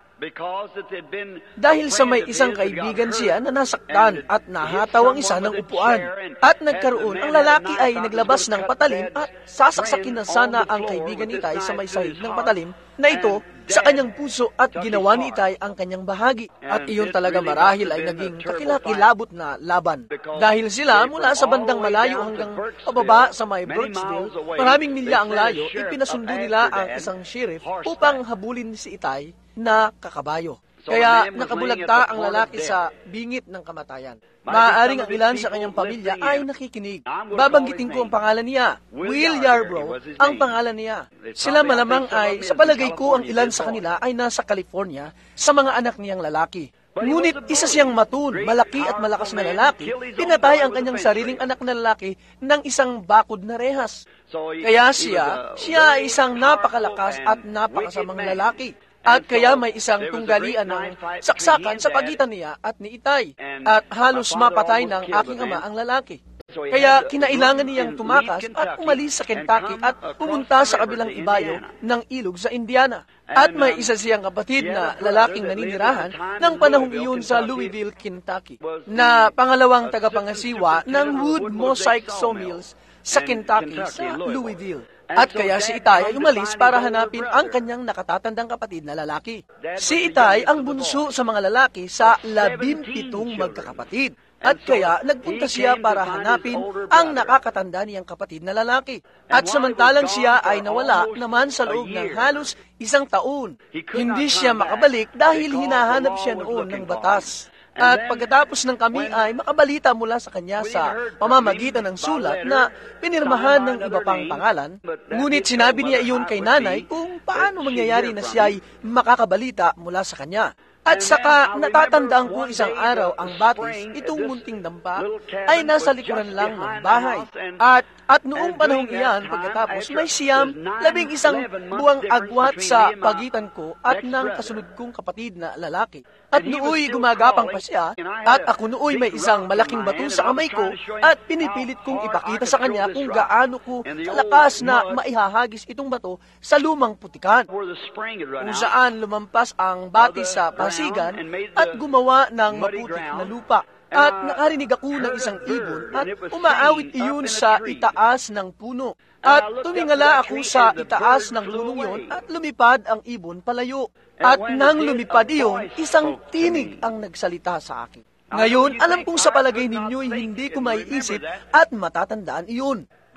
Dahil sa may isang kaibigan siya na nasaktan at nahataw ang isa ng upuan. At nagkaroon, ang lalaki ay naglabas ng patalim at sasaksakin na sana ang kaibigan ni Itay sa may sahig ng patalim na ito sa kanyang puso at ginawa ni Itay ang kanyang bahagi. At iyon talaga marahil ay naging kakilakilabot na laban. Dahil sila mula sa bandang malayo hanggang pababa sa may Birchville, maraming milya ang layo, ipinasundo nila ang isang sheriff upang habulin si Itay na kakabayo. Kaya nakabulagta ang lalaki sa bingit ng kamatayan. Maaaring ang ilan sa kanyang pamilya ay nakikinig. Babanggitin ko ang pangalan niya. Will Yarbrough ang pangalan niya. Sila malamang ay, sa palagay ko, ang ilan sa kanila ay nasa California sa mga anak niyang lalaki. Ngunit isa siyang matun, malaki at malakas na lalaki, pinatay ang kanyang sariling anak na lalaki ng isang bakod na rehas. Kaya siya, siya ay isang napakalakas at napakasamang lalaki. At kaya may isang tunggalian ng saksakan sa pagitan niya at ni Itay. At halos mapatay ng aking ama ang lalaki. Kaya kinailangan niyang tumakas at umalis sa Kentucky at pumunta sa kabilang ibayo ng ilog sa Indiana. At may isa siyang kapatid na lalaking naninirahan ng panahong iyon sa Louisville, Kentucky, na pangalawang tagapangasiwa ng Wood Mosaic Sawmills sa Kentucky sa Louisville. At kaya si Itay ay umalis para hanapin ang kanyang nakatatandang kapatid na lalaki. Si Itay ang bunso sa mga lalaki sa labimpitong magkakapatid. At kaya nagpunta siya para hanapin ang nakakatanda niyang kapatid na lalaki. At samantalang siya ay nawala naman sa loob ng halos isang taon. Hindi siya makabalik dahil hinahanap siya noon ng batas. At pagkatapos ng kami ay makabalita mula sa kanya sa pamamagitan ng sulat na pinirmahan ng iba pang pangalan, ngunit sinabi niya iyon kay nanay kung paano mangyayari na siya ay makakabalita mula sa kanya. At saka natatandaan ko isang araw ang batis, itong munting dampa, ay nasa likuran lang ng bahay. At at noong panahong iyan, pagkatapos may siyam, labing isang buwang agwat sa pagitan ko at ng kasunod kong kapatid na lalaki. At nooy gumagapang pa siya, at ako nooy may isang malaking bato sa kamay ko, at pinipilit kong ipakita sa kanya kung gaano ko kalakas na maihahagis itong bato sa lumang putikan, kung saan lumampas ang batis sa pasigan at gumawa ng maputik na lupa. At nakarinig ako ng isang ibon at umaawit iyon sa itaas ng puno. At tumingala ako sa itaas ng punong iyon at lumipad ang ibon palayo. At nang lumipad iyon, isang tinig ang nagsalita sa akin. Ngayon, alam kong sa palagay ninyo'y hindi ko maiisip at matatandaan iyon.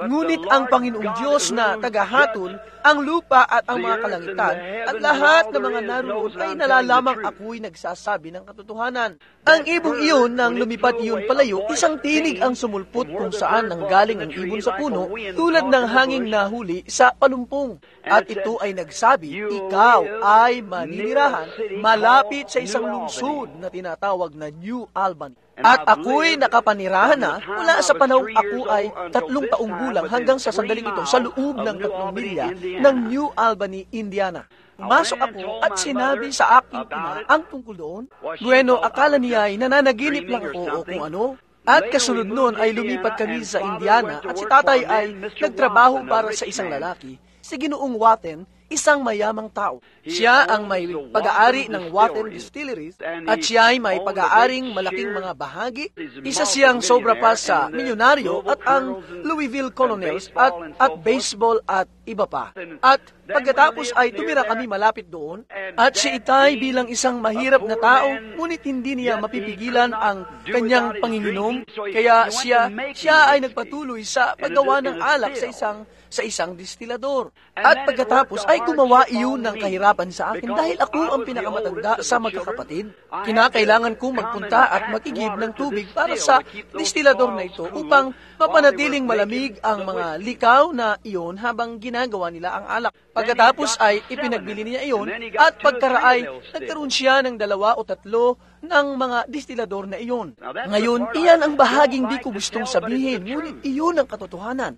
Ngunit ang Panginoong Diyos na tagahatol, ang lupa at ang mga kalangitan, at lahat ng mga naroon ay nalalamang ako'y nagsasabi ng katotohanan. Ang ibong iyon nang lumipat iyon palayo, isang tinig ang sumulpot kung saan nanggaling ang ibon sa puno, tulad ng hanging nahuli sa palumpong. At ito ay nagsabi, ikaw ay maninirahan malapit sa isang lungsod na tinatawag na New Albany. At ako'y nakapanirahan na mula sa panahong ako ay tatlong taong gulang hanggang sa sandaling ito sa loob ng tatlong milya ng New Albany, Indiana. Pumasok ako at sinabi sa aking ina ang tungkol doon. Bueno, akala niya ay nananaginip lang ako o kung ano. At kasunod noon ay lumipat kami sa Indiana at si tatay ay nagtrabaho para sa isang lalaki, si Ginoong Watten, isang mayamang tao. Siya ang may pag-aari ng Watten Distilleries at siya ay may pag-aaring malaking mga bahagi. Isa siyang sobra pa sa milyonaryo at ang Louisville Colonels at, at baseball at iba pa. At pagkatapos ay tumira kami malapit doon at si Itay bilang isang mahirap na tao, ngunit hindi niya mapipigilan ang kanyang panginginom. Kaya siya, siya ay nagpatuloy sa paggawa ng alak sa isang sa isang distilador. At pagkatapos ay gumawa iyon ng kahirapan sa akin dahil ako ang pinakamatanda sa magkakapatid. Kinakailangan kong magpunta at makigib ng tubig para sa distilador na ito upang mapanatiling malamig ang mga likaw na iyon habang ginagawa nila ang alak. Pagkatapos ay ipinagbili niya iyon at pagkaraay nagkaroon siya ng dalawa o tatlo ng mga distilador na iyon. Ngayon, iyan ang bahaging di ko gustong sabihin, ngunit iyon ang katotohanan.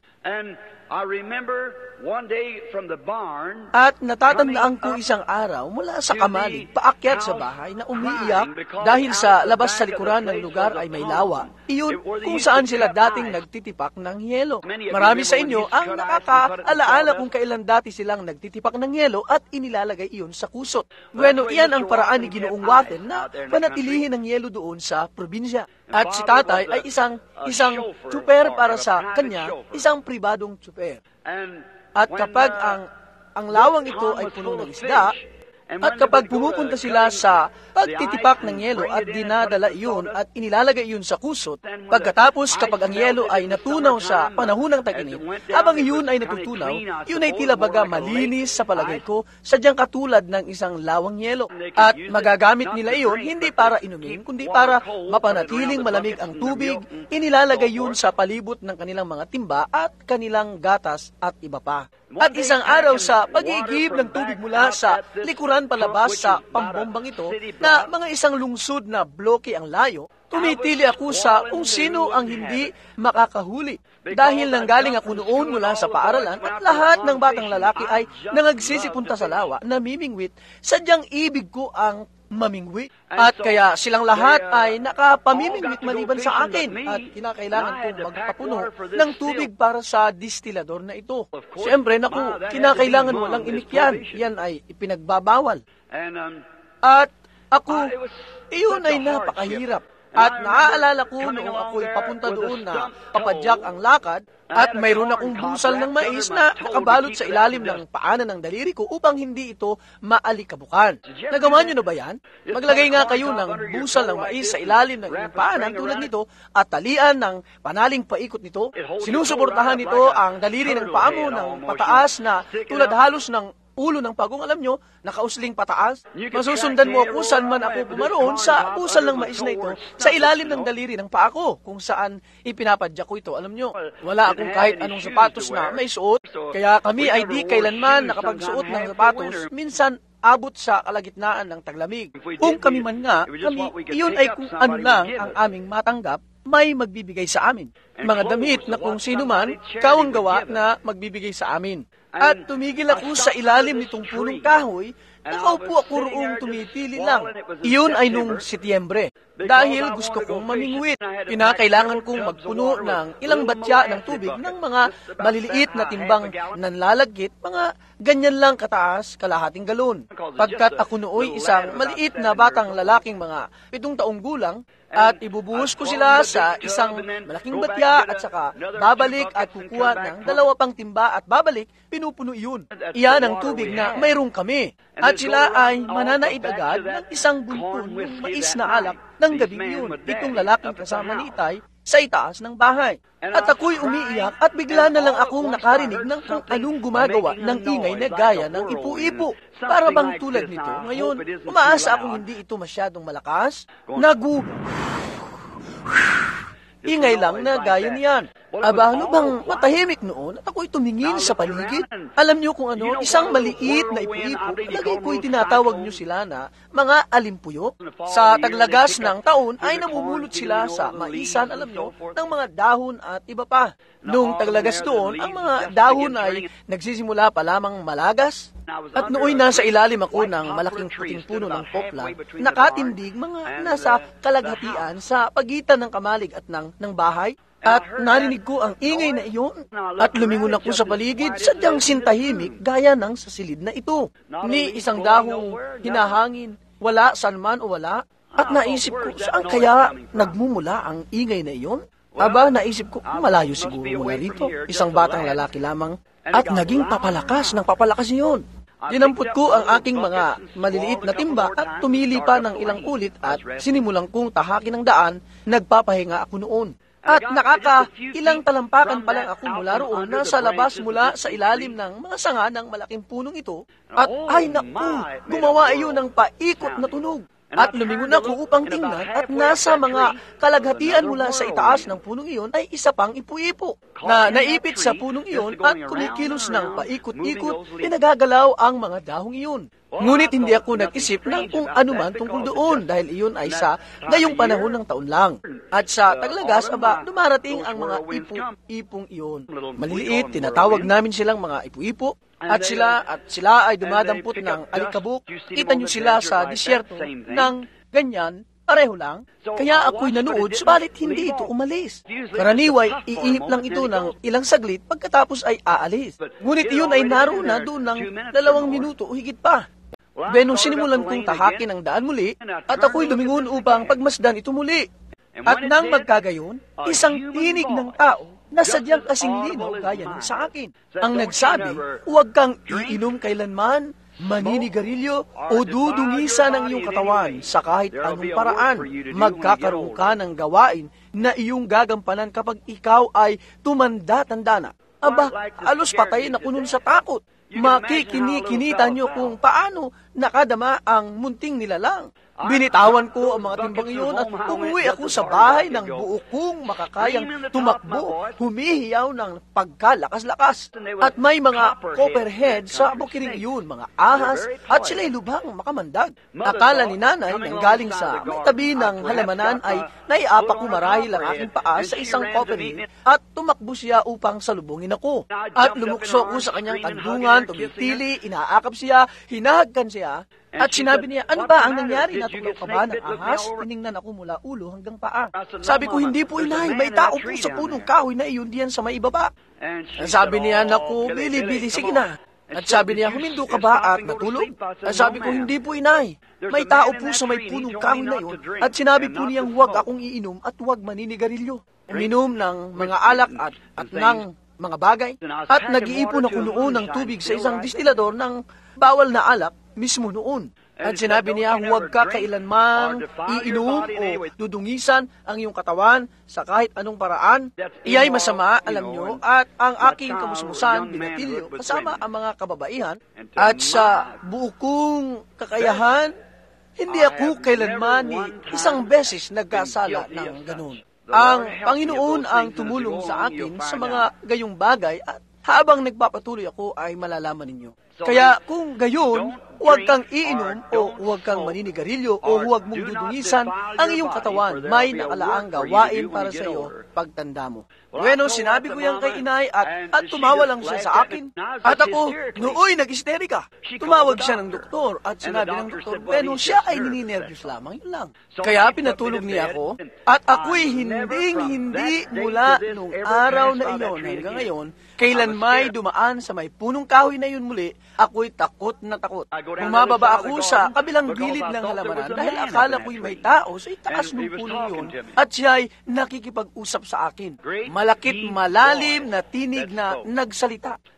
I remember one day from the barn, at natatandaan ko isang araw mula sa kamalig, paakyat sa bahay na umiiyak dahil sa labas sa likuran ng lugar ay may lawa. Iyon kung saan sila dating nagtitipak ng yelo. Marami sa inyo ang nakakaalaala kung kailan dati silang nagtitipak ng yelo at inilalagay iyon sa kusot. Bueno, iyan ang paraan ni Ginoong Watten na panatilihin ang yelo doon sa probinsya. At si tatay ay isang isang tsuper para sa kanya, isang pribadong tsuper. At kapag ang ang lawang ito ay puno ng isda, at kapag pumupunta sila sa pagtitipak ng yelo at dinadala iyon at inilalagay iyon sa kusot, pagkatapos kapag ang yelo ay natunaw sa panahon ng tag-init, habang iyon ay natutunaw, iyon ay tila baga malinis sa palagay ko, sadyang katulad ng isang lawang yelo. At magagamit nila iyon hindi para inumin, kundi para mapanatiling malamig ang tubig, inilalagay iyon sa palibot ng kanilang mga timba at kanilang gatas at iba pa. At isang araw sa pag-iigib ng tubig mula sa likuran palabas sa pambombang ito, na mga isang lungsod na bloke ang layo, tumitili ako sa kung sino ang hindi makakahuli. Dahil nanggaling ako noon mula sa paaralan at lahat ng batang lalaki ay nangagsisipunta sa lawa, namimingwit, sadyang ibig ko ang mamingwi. At kaya silang lahat ay nakapamimingwit maliban sa akin at kinakailangan kong magpapuno ng tubig para sa distilador na ito. Siyempre, naku, kinakailangan walang imikyan. Yan ay ipinagbabawal. At ako, iyon ay napakahirap. At naaalala ko noong ako'y papunta doon na papadyak ang lakad at mayroon akong busal ng mais na nakabalot sa ilalim ng paanan ng daliri ko upang hindi ito maalikabukan. Nagawa niyo na ba yan? Maglagay nga kayo ng busal ng mais sa ilalim ng inyong paanan tulad nito at talian ng panaling paikot nito. Sinusuportahan nito ang daliri ng paa mo ng pataas na tulad halos ng ulo ng pagong, alam nyo, nakausling pataas. Masusundan mo ako saan man ako pumaroon sa usal ng mais na ito sa ilalim ng daliri ng paa ko kung saan ipinapadyak ko ito. Alam nyo, wala akong kahit anong sapatos na may suot, kaya kami ay di kailanman nakapagsuot ng sapatos, minsan abot sa kalagitnaan ng taglamig. Kung kami man nga, kami, iyon ay kung ano lang ang aming matanggap, may magbibigay sa amin. Mga damit na kung sino man, kawang gawa na magbibigay sa amin. At tumigil ako sa ilalim nitong punong kahoy, nakaupo ako roong tumitili lang. Iyon ay nung Setyembre. Dahil gusto kong mamingwit, kinakailangan kong magpuno ng ilang batya ng tubig ng mga maliliit na timbang nanlalagkit, mga ganyan lang kataas, kalahating galon. Pagkat ako nooy isang maliit na batang lalaking mga pitong taong gulang, at ibubuhos ko sila sa isang malaking batya at saka babalik at kukuha ng dalawa pang timba at babalik, pinupuno iyon. Iyan ang tubig na mayroong kami. At sila ay mananaid agad ng isang bulpon ng mais na alak ng gabi iyon. Itong lalaking kasama ni Itay, sa itaas ng bahay. At ako'y umiiyak at bigla na lang akong nakarinig ng kung anong gumagawa ng ingay na gaya ng ipu-ipo. Para bang tulad nito, ngayon, umaasa akong hindi ito masyadong malakas. Nagu... Ingay lang na gaya niyan. Aba, ano bang matahimik noon at ako'y tumingin sa paligid? Alam niyo kung ano, isang maliit na ipu-ipo, lagi ko'y tinatawag niyo sila na mga alimpuyok. Sa taglagas ng taon ay namumulot sila sa maisan, alam niyo, ng mga dahon at iba pa. Nung taglagas doon, ang mga dahon ay nagsisimula pa lamang malagas. At nooy nasa ilalim ako ng malaking puting puno ng poplar, nakatindig mga nasa kalaghatian sa pagitan ng kamalig at ng, ng bahay. At narinig ko ang ingay na iyon. At lumingon ako sa paligid, sadyang sintahimik gaya ng sa silid na ito. Ni isang dahong hinahangin, wala saan man o wala. At naisip ko, saan kaya nagmumula ang ingay na iyon? Aba, naisip ko, malayo siguro mula rito. Isang batang lalaki lamang. At naging papalakas ng papalakas iyon. Dinampot ko ang aking mga maliliit na timba at tumili pa ng ilang ulit at sinimulang kong tahakin ng daan, nagpapahinga ako noon. At nakaka ilang talampakan pa lang ako mula roon na sa labas mula sa ilalim ng mga sanga ng malaking punong ito. At ay naku, gumawa iyon ng paikot na tunog. At lumingon ako upang tingnan at nasa mga kalaghatian mula sa itaas ng punong iyon ay isa pang ipu-ipo na naipit sa punong iyon at kumikilos ng paikot-ikot, pinagagalaw ang mga dahong iyon. Ngunit hindi ako nag-isip ng kung anuman tungkol doon dahil iyon ay sa ngayong panahon ng taon lang. At sa taglagas, aba, dumarating ang mga ipu-ipong iyon. Maliliit, tinatawag namin silang mga ipu-ipo. At sila, at sila ay dumadampot ng alikabok. Kita nyo sila sa disyerto ng ganyan, pareho lang. Kaya ako'y nanood, subalit hindi ito umalis. Karaniway, iihip lang ito ng ilang saglit pagkatapos ay aalis. Ngunit iyon ay naroon na doon ng dalawang minuto o higit pa. Benong sinimulan kong tahakin ang daan muli, at ako'y lumingon upang pagmasdan ito muli. At nang magkagayon, isang tinig ng tao na sadyang kasing linaw gaya ng sa akin. Ang nagsabi, huwag kang iinom kailanman, maninigarilyo o dudungisan ng iyong katawan sa kahit anong paraan. Magkakaroon ka ng gawain na iyong gagampanan kapag ikaw ay tumanda-tanda na. Aba, alos patayin ako nun sa takot. Makikini-kinita niyo kung paano nakadama ang munting nilalang. Binitawan ko ang mga timbang iyon at umuwi ako sa bahay ng buo kong makakayang tumakbo, humihiyaw ng pagkalakas-lakas. At may mga copperhead sa bukiring iyon, mga ahas, at sila'y lubhang makamandag. Akala ni nanay nang galing sa may tabi ng halamanan ay naiapak ko marahil ang aking paa sa isang copperhead at tumakbo siya upang salubungin ako. At lumukso ko sa kanyang kandungan, tumitili, inaakap siya, hinahagkan siya. At sinabi niya, ano ba ang nangyari? Natulaw ka ba ng ahas? Tiningnan ako mula ulo hanggang paa. Sabi ko, hindi po inay, may tao po sa punong kahoy na iyon diyan sa may ibaba. At sabi niya, naku, bili-bili, sige na. At sabi niya, humindo ka ba at natulog? At sabi ko, hindi po inay, may tao po sa may punong kahoy na iyon. At sinabi po niyang huwag akong iinom at huwag maninigarilyo. Uminom ng mga alak at, at ng mga bagay. At nag-iipon ako noon ng tubig sa isang distilador ng bawal na alak mismo noon. At sinabi niya, huwag ka kailanmang iinom o dudungisan ang iyong katawan sa kahit anong paraan. Iyay masama, alam nyo, at ang aking kamusmusan, binatilyo, kasama ang mga kababaihan. At sa buo kong kakayahan, hindi ako kailanman ni isang beses nagkasala ng ganun. Ang Panginoon ang tumulong sa akin sa mga gayong bagay at habang nagpapatuloy ako ay malalaman ninyo. Kaya kung gayon, huwag kang iinom o huwag kang maninigarilyo o huwag mong dudungisan ang iyong katawan. May nakalaang gawain para sa iyo pagtanda mo. Bueno, sinabi ko yan kay inay at, at tumawa lang siya sa akin. At ako, nooy, nag-hysterika. Tumawag siya ng doktor at sinabi ng doktor, bueno, siya ay nininervyos lamang, yun lang. Kaya pinatulog niya ako at ako'y hinding-hindi mula nung araw na iyon hanggang ngayon, kailan may dumaan sa may punong kahoy na yun muli, ako'y takot na takot. Bumababa ako sa kabilang gilid ng halamanan dahil akala ko'y may tao sa itaas ng punong yun at siya'y nakikipag-usap sa akin. Malakit malalim na tinig na nagsalita.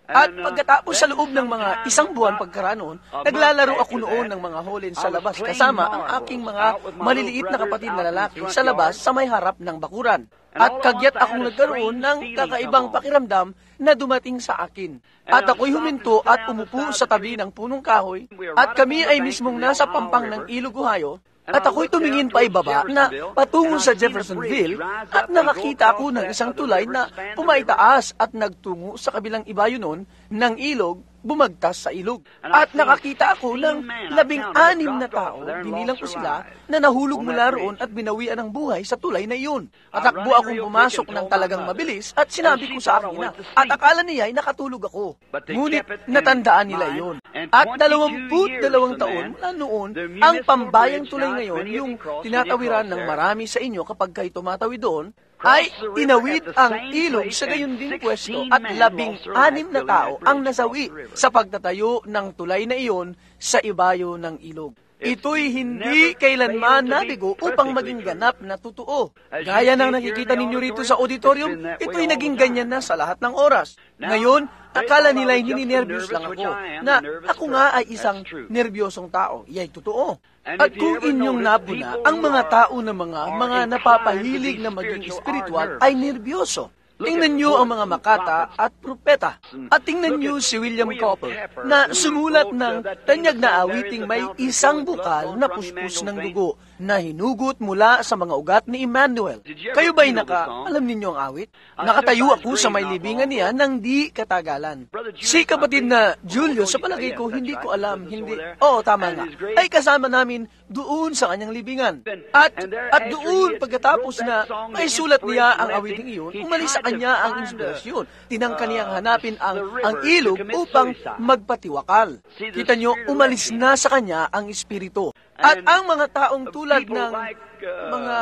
At pagkatapos sa loob ng mga isang buwan pagkaraan, naglalaro ako noon ng mga holin sa labas kasama ang aking mga maliliit na kapatid na lalaki sa labas sa may harap ng bakuran. At kagyat akong nagkaroon ng kakaibang pakiramdam na dumating sa akin. At ako'y huminto at umupo sa tabi ng punong kahoy, at kami ay mismong nasa pampang ng Ilog, Ohio, at ako'y tumingin pa ibaba na patungo sa Jeffersonville, at nakakita ako ng isang tulay na pumaitaas at nagtungo sa kabilang ibayo nun ng ilog, bumagtas sa ilog. At nakakita ako ng labing-anim na tao, binilang ko sila, na nahulog mula roon at binawian ng buhay sa tulay na iyon. At takbo akong pumasok ng talagang mabilis at sinabi ko sa akin na, at akala niya ay nakatulog ako. Ngunit natandaan nila iyon. At dalawamput dalawang taon mula noon, ang pambayang tulay ngayon, yung tinatawiran ng marami sa inyo kapag kayo tumatawid doon, ay tinawid ang ilog sa gayon din pwesto at labing-anim na tao ang nasawi sa pagtatayo ng tulay na iyon sa ibayo ng ilog. Ito'y hindi kailanman nabigo upang maging ganap na totoo. Gaya ng nakikita ninyo rito sa auditorium, ito'y naging ganyan na sa lahat ng oras. Ngayon, akala nila'y nininervyos lang ako, na ako nga ay isang nerbyosong tao. Iya'y totoo. At kung inyong napuna, ang mga tao na mga mga napapahilig na maging espiritual ay nerbyoso. Tingnan niyo ang mga makata at propeta. At tingnan niyo si William Cowper na sumulat ng tanyag na awiting may isang bukal na puspos ng dugo na hinugot mula sa mga ugat ni Emmanuel. Kayo ba'y naka, alam ninyo ang awit? Nakatayo ako sa may libingan niya ng di katagalan. Si kapatid na Julio, sa palagay ko, hindi ko alam, hindi, oo, tama nga, ay kasama namin doon sa kanyang libingan. At, at doon, pagkatapos na may sulat niya ang awiting iyon, umalis sa kanya ang inspirasyon. Tinangka niyang hanapin ang, ang ilog upang magpatiwakal. Kita niyo, umalis na sa kanya ang espiritu. At ang mga taong tulad ng mga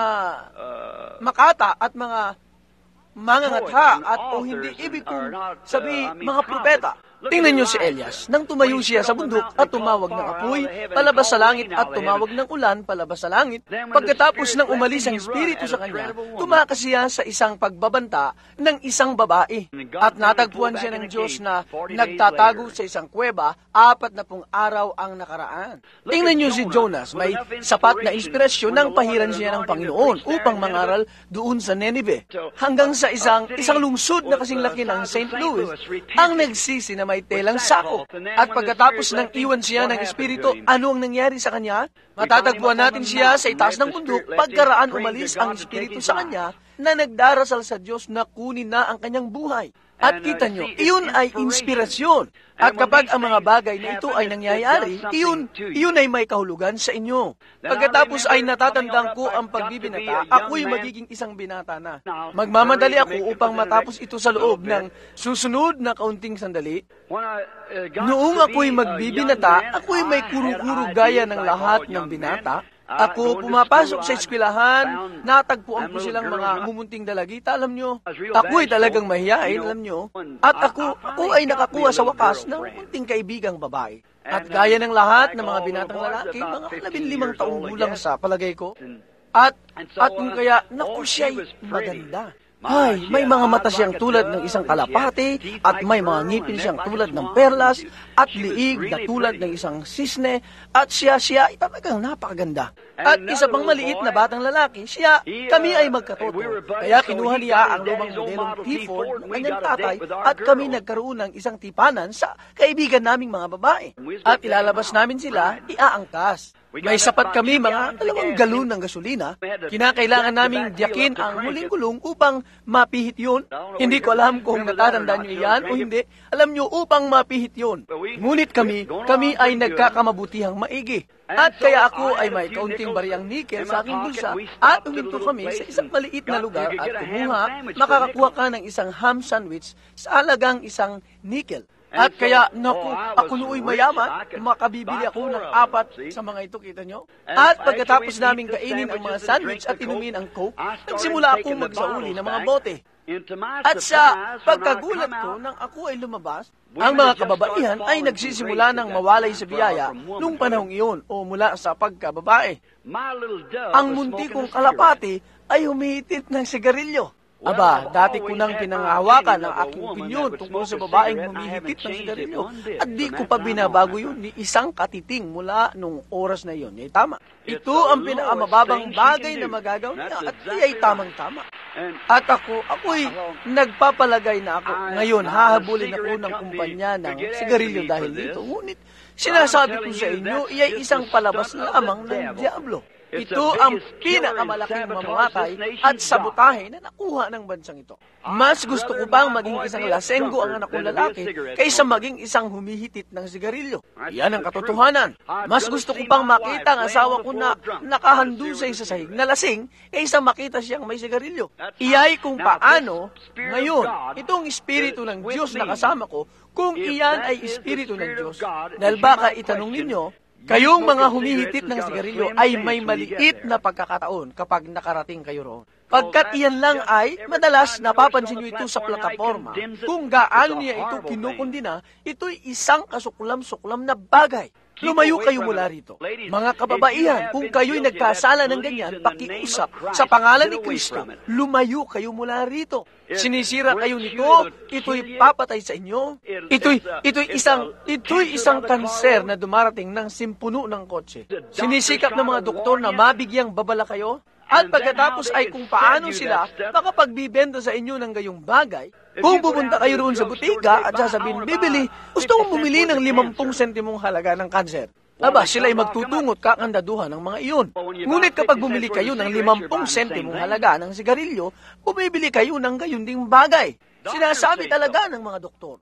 makata at mga mangangatha at o hindi ibig kong sabi mga propeta. Tingnan niyo si Elias, nang tumayo siya sa bundok at tumawag ng apoy palabas sa langit at tumawag ng ulan palabas sa langit. Pagkatapos ng umalis ang espiritu sa kanya, tumakas siya sa isang pagbabanta ng isang babae. At natagpuan siya ng Diyos na nagtatago sa isang kuweba, apat na pung araw ang nakaraan. Tingnan niyo si Jonas, may sapat na inspirasyon nang pahiran siya ng Panginoon upang mangaral doon sa Nineveh. Hanggang sa isang isang lungsod na kasing laki ng Saint Louis, ang nagsisi na may telang sako. At pagkatapos ng iwan siya ng espiritu, ano ang nangyari sa kanya? Matatagpuan natin siya sa itaas ng bundok pagkaraan umalis ang espiritu sa kanya na nagdarasal sa Diyos na kunin na ang kanyang buhay. At kita nyo, iyon ay inspirasyon. At kapag ang mga bagay na ito ay nangyayari, iyon, iyon ay may kahulugan sa inyo. Pagkatapos ay natatandaan ko ang pagbibinata, ako'y magiging isang binata na. Magmamadali ako upang matapos ito sa loob ng susunod na kaunting sandali. Noong ako'y magbibinata, ako'y may kuro-kuro gaya ng lahat ng binata. Ako pumapasok sa eskwelahan, natagpuan ko silang mga mumunting dalagita, alam nyo. Ako'y talagang mahiyain, alam nyo. At ako, ako ay nakakuha sa wakas ng munting kaibigang babae. At gaya ng lahat ng mga binatang lalaki, mga labinlimang taong gulang sa palagay ko. At, at kung kaya, naku siya'y maganda. Ay, may mga mata siyang tulad ng isang kalapate, at may mga ngipin siyang tulad ng perlas, at liig na tulad ng isang sisne, at siya siya ay talagang napakaganda. At isa pang maliit na batang lalaki, siya, kami ay magkatoto. Kaya kinuha niya ang lumang modelong T Ford ng kanyang tatay, at kami nagkaroon ng isang tipanan sa kaibigan naming mga babae. At ilalabas namin sila, iaangkas. May sapat kami mga dalawang galon ng gasolina. Kinakailangan naming diyakin ang muling gulong upang mapihit yun. Hindi ko alam kung natatandaan nyo yan o hindi. Alam nyo, upang mapihit yun. Ngunit kami, kami ay nagkakamabutihang maigi. At kaya ako ay may kaunting bariyang nikel sa aking bulsa at uminto kami sa isang maliit na lugar at kumuha, makakakuha ka ng isang ham sandwich sa halagang isang nikel. At kaya, naku, ako nooy mayaman, makabibili ako ng apat sa mga ito, kita nyo? At pagkatapos namin kainin ang mga sandwich at inumin ang Coke, nagsimula akong magsauli ng mga bote. At sa pagkagulat ko nang ako ay lumabas, ang mga kababaihan ay nagsisimula ng mawalay sa biyaya nung panahong iyon o mula sa pagkababae. Ang munti kong kalapati ay humihitit ng sigarilyo. Aba, dati ko nang pinangahawakan ang aking opinyon tungkol sa babaeng humihitit ng sigarilyo at di ko pa binabago yun ni isang katiting mula nung oras na yun. Eh, tama. Ito ang pinakamababang bagay na magagawa niya at iya'y tamang-tama. At ako, ako'y nagpapalagay na ako. Ngayon, hahabulin ako ng kumpanya ng sigarilyo dahil dito. Ngunit, sinasabi ko sa inyo, iya'y isang palabas lamang ng Diablo. Ito ang pinakamalaking mamamatay at sabotahe na nakuha ng bansang ito. Mas gusto ko bang maging isang lasenggo ang anak kong lalaki kaysa maging isang humihitit ng sigarilyo. Yan ang katotohanan. Mas gusto ko pang makita ang asawa ko na nakahandusay sa sahig na lasing kaysa makita siyang may sigarilyo. Iyay kung paano ngayon itong espiritu ng Diyos na kasama ko, kung iyan ay espiritu ng Diyos. Dahil baka itanong ninyo, kayong mga humihitit ng sigarilyo ay may maliit na pagkakataon kapag nakarating kayo roon. Pagkat iyan lang ay, madalas napapansin nyo ito sa plataforma. Kung gaano niya ito kinukundina, ito'y isang kasuklam-suklam na bagay. Lumayo kayo mula rito. Mga kababaihan, kung kayo'y nagkasala ng ganyan, pakiusap sa pangalan ni Kristo, lumayo kayo mula rito. Sinisira kayo nito, ito'y papatay sa inyo. Ito'y, ito'y isang, ito'y isang kanser na dumarating ng simpuno ng kotse. Sinisikap ng mga doktor na mabigyang babala kayo. At pagkatapos ay kung paano sila makapagbibenta sa inyo ng gayong bagay. Kung pupunta kayo roon sa butika at sasabihin, bibili, gusto kong bumili ng limampung sentimong halaga ng kanser. Aba, sila ay magtutungot kakandaduhan ng mga iyon. Ngunit kapag bumili kayo ng limampung sentimong halaga ng sigarilyo, bumibili kayo ng gayon ding bagay. Sinasabi talaga ng mga doktor.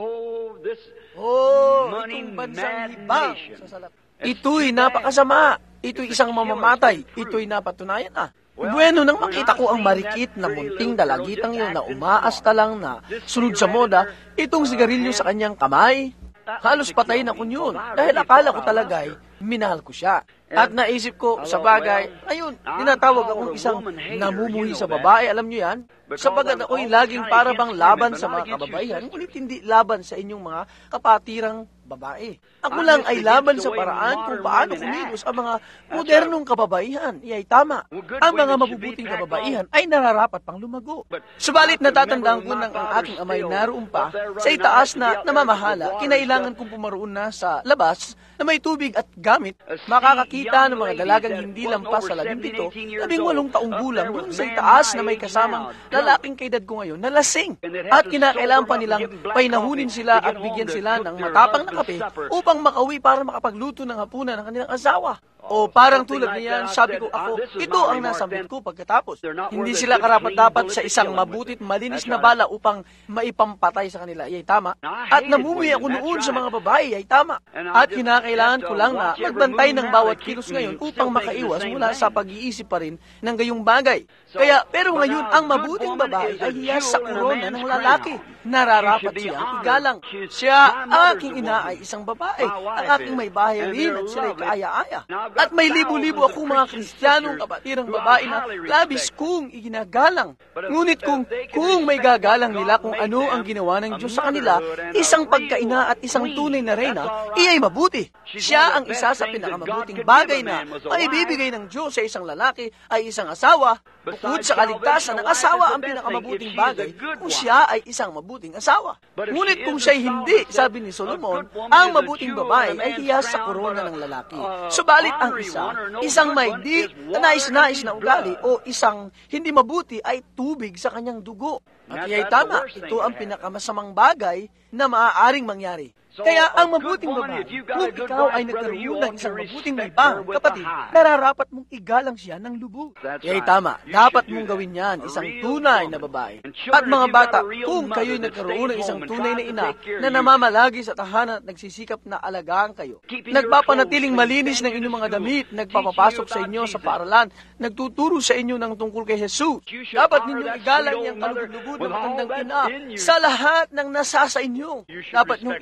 Oh, itong bansang libang sa salap. Ito'y napakasama. Ito'y isang mamamatay. Ito'y napatunayan na. Bueno, nang makita ko ang marikit na munting dalagitang yun na umaasta lang na sunod sa moda, itong sigarilyo sa kanyang kamay, halos patay na ko yun. Dahil akala ko talaga ay minahal ko siya. At naisip ko, sa bagay, ayun, tinatawag akong isang namumuhi sa babae, alam nyo yan? Sabagat ako'y laging para bang laban sa mga kababaihan, ngunit hindi laban sa inyong mga kapatirang babae. Ako lang ay laban sa paraan kung paano kumilos ang mga modernong kababaihan. Iya'y tama. Ang mga mabubuting kababaihan ay nararapat pang lumago. Subalit natatandaan ko ng ang aking amay naroon pa sa itaas na namamahala, kinailangan kong pumaroon na sa labas na may tubig at gamit, makakakita ng mga dalagang hindi lampas sa labing-pito, labing walong taong gulang doon sa itaas na may kasamang lalaking kaedad ko ngayon na lasing. At kinakailangan pa nilang painahunin sila at bigyan sila ng matapang na kape upang makauwi para makapagluto ng hapunan ng kanilang asawa. O parang tulad niyan, sabi ko ako, ito ang nasambit ko pagkatapos. Hindi sila karapat-dapat sa isang mabutit malinis na bala upang maipampatay sa kanila. Iya'y tama. At namumuhi ako noon sa mga babae. Iya'y tama. At kinakailangan ko lang na magbantay ng bawat kilos ngayon upang makaiwas mula sa pag-iisip pa rin ng gayong bagay. Kaya, pero ngayon, ang mabuting babae ay hiyas sa korona ng lalaki. Nararapat siyang igalang. Siya, aking ina ay isang babae. Ang aking may bahay rin at sila'y kaaya-aya. At may libo-libo akong mga Kristiyanong kapatirang babae na labis kong iginagalang. Ngunit kung, kung may gagalang nila kung ano ang ginawa ng Diyos sa kanila, isang pagkaina at isang tunay na reyna, iya'y mabuti. Siya ang isa sa pinakamabuting bagay na maibibigay ng Diyos sa isang lalaki ay isang asawa. Bukod sa kaligtasan ng asawa ang pinakamabuting bagay kung siya ay isang mabuting asawa. Ngunit kung siya'y hindi, sabi ni Solomon, ang mabuting babae ay hiyas sa korona ng lalaki. Subalit ang isa, isang may di na nais-nais na ugali o isang hindi mabuti ay tubig sa kanyang dugo. At iya'y tama, ito ang pinakamasamang bagay na maaaring mangyari. Kaya ang mabuting babae, kung ikaw ay nagkaroon ng isang mabuting libang, kapatid, nararapat mong igalang siya ng lubog. Iya'y tama, dapat mong gawin yan, isang tunay na babae. At mga bata, kung kayo'y nagkaroon ng isang tunay na ina na namamalagi sa tahanan at nagsisikap na alagaan kayo, nagpapanatiling malinis ng inyong mga damit, nagpapapasok sa inyo sa paaralan, nagtuturo sa inyo ng tungkol kay Jesus, dapat ninyong igalang niyang kalugod-lugod ng magandang ina sa lahat ng nasa sa inyo. Dapat niyong igalang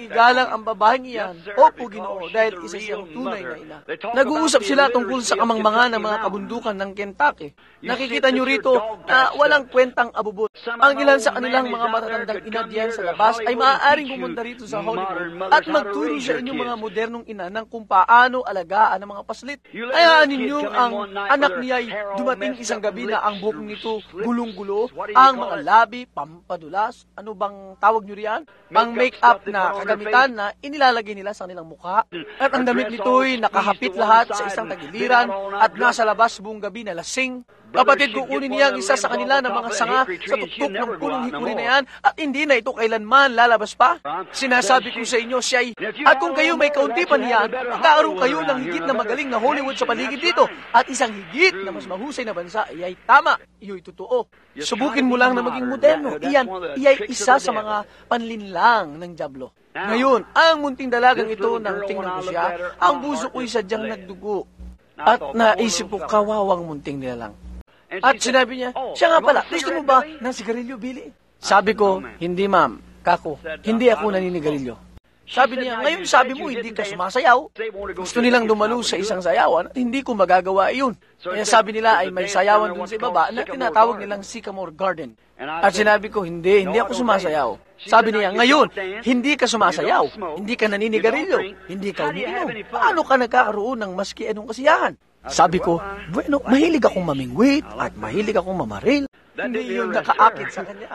Samantalang ang babaeng iyan, opo Ginoo, dahil isa siyang tunay na ina. Nag-uusap sila tungkol sa kamangmangan ng mga kabundukan ng Kentucky. Nakikita nyo rito na walang kwentang abubot. Ang ilan sa kanilang mga matatandang ina diyan sa labas ay maaaring pumunta rito sa Hollywood at magturo sa inyong mga modernong ina ng kung paano alagaan ang mga paslit. Hayaan ninyo ang anak niya ay dumating isang gabi na ang buhok nito gulong-gulo, ang mga labi, pampadulas, ano bang tawag nyo riyan? Ang make-up na kagamitan na inilalagay nila sa kanilang mukha. At ang damit nito'y nakahapit lahat sa isang tagiliran at nasa labas buong gabi na lasing. Kapatid, kukunin niya ang isa sa kanila ng mga sanga sa tuktok ng punong hikuri na yan at hindi na ito kailanman lalabas pa. Sinasabi ko sa inyo, siya ay, at kung kayo may kaunti pa niyan, magkakaroon kayo ng higit na magaling na Hollywood sa paligid dito at isang higit na mas mahusay na bansa. Iyay tama, iyo'y totoo. Subukin mo lang na maging moderno. Iyan, iyay isa sa mga panlinlang ng dyablo. Ngayon, ang munting dalagang ito nang tingnan ko siya, ang puso ko'y sadyang nagdugo. At naisip ko, kawawang munting nilalang. At sinabi niya, siya nga pala, gusto mo ba ng sigarilyo, Billy? Sabi ko, hindi ma'am, kako, hindi ako naninigarilyo. Sabi niya, ngayon sabi mo, hindi ka sumasayaw. Gusto nilang dumalo sa isang sayawan at hindi ko magagawa iyon. Kaya sabi nila ay may sayawan dun sa ibaba na tinatawag nilang Sycamore Garden. At sinabi ko, hindi, hindi ako sumasayaw. Sabi niya, ngayon, hindi ka sumasayaw, hindi ka naninigarilyo, hindi ka umiinom. Paano ka nagkakaroon ng maski anong kasiyahan? Sabi ko, bueno, mahilig akong mamingwit at mahilig akong mamaril. Hindi yun nakaakit sa kanya.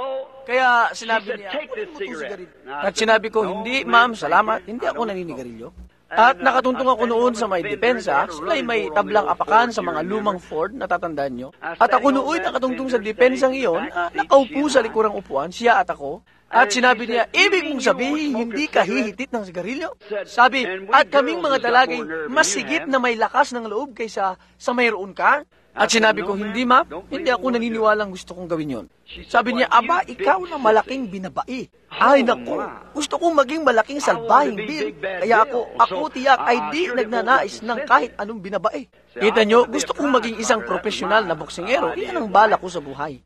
Kaya sinabi niya, kunin mo itong sigarilyo. At sinabi ko, hindi ma'am, salamat, hindi ako naninigarilyo. At nakatuntong ako noon sa may depensa, sila'y may tablang apakan sa mga lumang Ford, natatandaan nyo. At ako noon nakatungtong sa depensang iyon, uh, nakaupo sa likurang upuan, siya at ako. At sinabi niya, ibig mong sabihin, hindi ka hihitit ng sigarilyo? Sabi, at kaming mga dalagay, mas sigit na may lakas ng loob kaysa sa mayroon ka? At sinabi ko, hindi ma'am, hindi ako naniniwalang gusto kong gawin yon. Sabi niya, aba, ikaw na malaking binabai. Ay, naku, gusto kong maging malaking salbahing Bill. Kaya ako, ako tiyak ay di nagnanais ng kahit anong binabai. Kita nyo, gusto kong maging isang profesional na boksingero. Iyan ang bala ko sa buhay.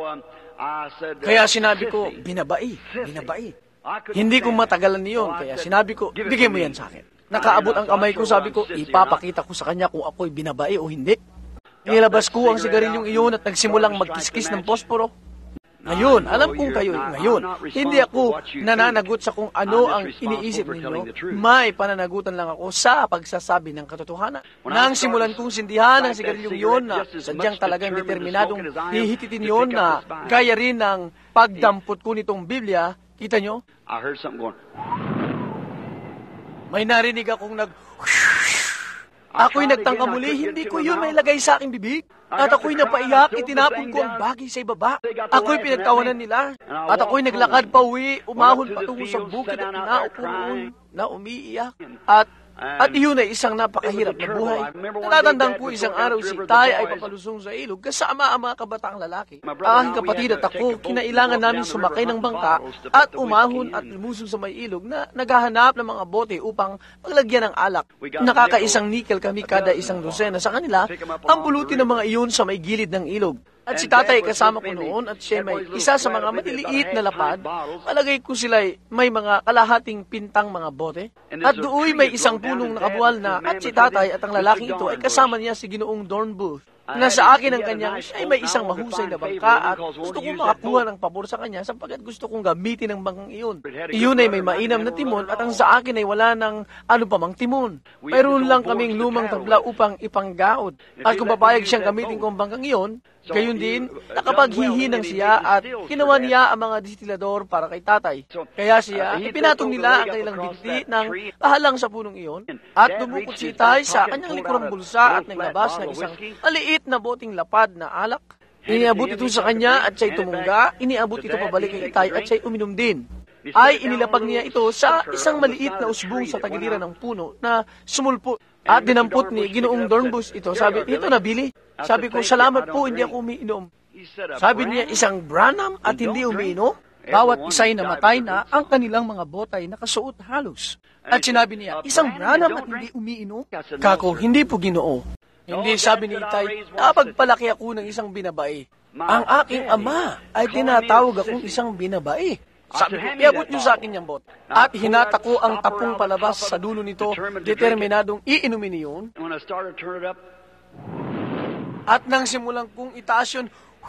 Kaya sinabi ko, binabai, binabai. Hindi ko matagalan niyon, kaya sinabi ko, bigay mo yan sa akin. Nakaabot ang kamay ko, sabi ko, ipapakita ko sa kanya kung ako'y binabai o hindi. Nilabas ko ang sigarilyong iyon at nagsimulang magkiskis ng posporo. Ngayon, alam kong kayo, ngayon, hindi ako nananagot sa kung ano ang iniisip ninyo, may pananagutan lang ako sa pagsasabi ng katotohanan. Nang simulan kong sindihan ang sigarilyong iyon na sadyang talagang determinadong hihititin iyon na gaya rin ng pagdampot ko nitong Biblia, kita nyo? May narinig akong nag... Ako'y nagtangka muli, hindi ko yun may lagay sa aking bibig. At ako'y napaiyak, itinapon ko ang bagay sa ibaba. Ako'y pinagtawanan nila. At ako'y naglakad pa uwi, umahon patungo sa bukid at naupo roon na umiiyak. At At iyon ay isang napakahirap na buhay. Natatandang ko isang araw si Tay ay papalusong sa ilog kasama ang mga kabataang lalaki. Ang kapatid at ako, kinailangan namin sumakay ng bangka at umahon at lumusong sa may ilog na naghahanap ng mga bote upang maglagyan ng alak. Nakakaisang nikel kami kada isang dosena sa kanila, ang pulutin ng mga iyon sa may gilid ng ilog. At si tatay kasama ko noon at siya may isa sa mga maliliit na lapad. Palagay ko sila may mga kalahating pintang mga bote. At doon may isang punong nakabuwal na at si tatay at ang lalaking ito ay kasama niya si Ginoong Dornbush. Nasa akin ang kanyang siya ay may isang mahusay na bangka at gusto kong makakuha ng pabor sa kanya sapagkat gusto kong gamitin ang bangkang iyon. Iyon ay may mainam na timon at ang sa akin ay wala ng ano pa mang timon. Mayroon lang kaming lumang tabla upang ipanggaod. At kung papayag siyang gamitin ko ang bangkang iyon, gayon din, nakapaghihinang siya at ginawa niya ang mga destilador para kay tatay. Kaya siya, ipinatong nila ang kanilang binti ng kahalang sa punong iyon at dumukot si Tay sa kanyang likurang bulsa at naglabas ng isang maliit na boting lapad na alak. Iniabot ito sa kanya at siya'y tumungga, iniabot ito pabalik kay Tay at siya'y uminom din. Ay inilapag niya ito sa isang maliit na usbong sa tagiliran ng puno na sumulpot. At dinampot ni Ginoong Dornbush ito. Sabi, ito na, Billy. Sabi ko, salamat po, hindi ako umiinom. Sabi niya, isang Branham at hindi umiinom? Bawat isa'y namatay na ang kanilang mga botay nakasuot halos. At sinabi niya, isang Branham at hindi umiinom? Kako, hindi po Ginoo. Hindi, sabi ni Itay, napagpalaki ako ng isang binabae. Ang aking ama ay tinatawag akong isang binabae. Sabi ko, iabot niyo sa akin yung bot. At hinata ko ang tapong palabas sa dulo nito, determinadong iinumin niyon. When I started to turn it up, At nang simulang kong itaas yun,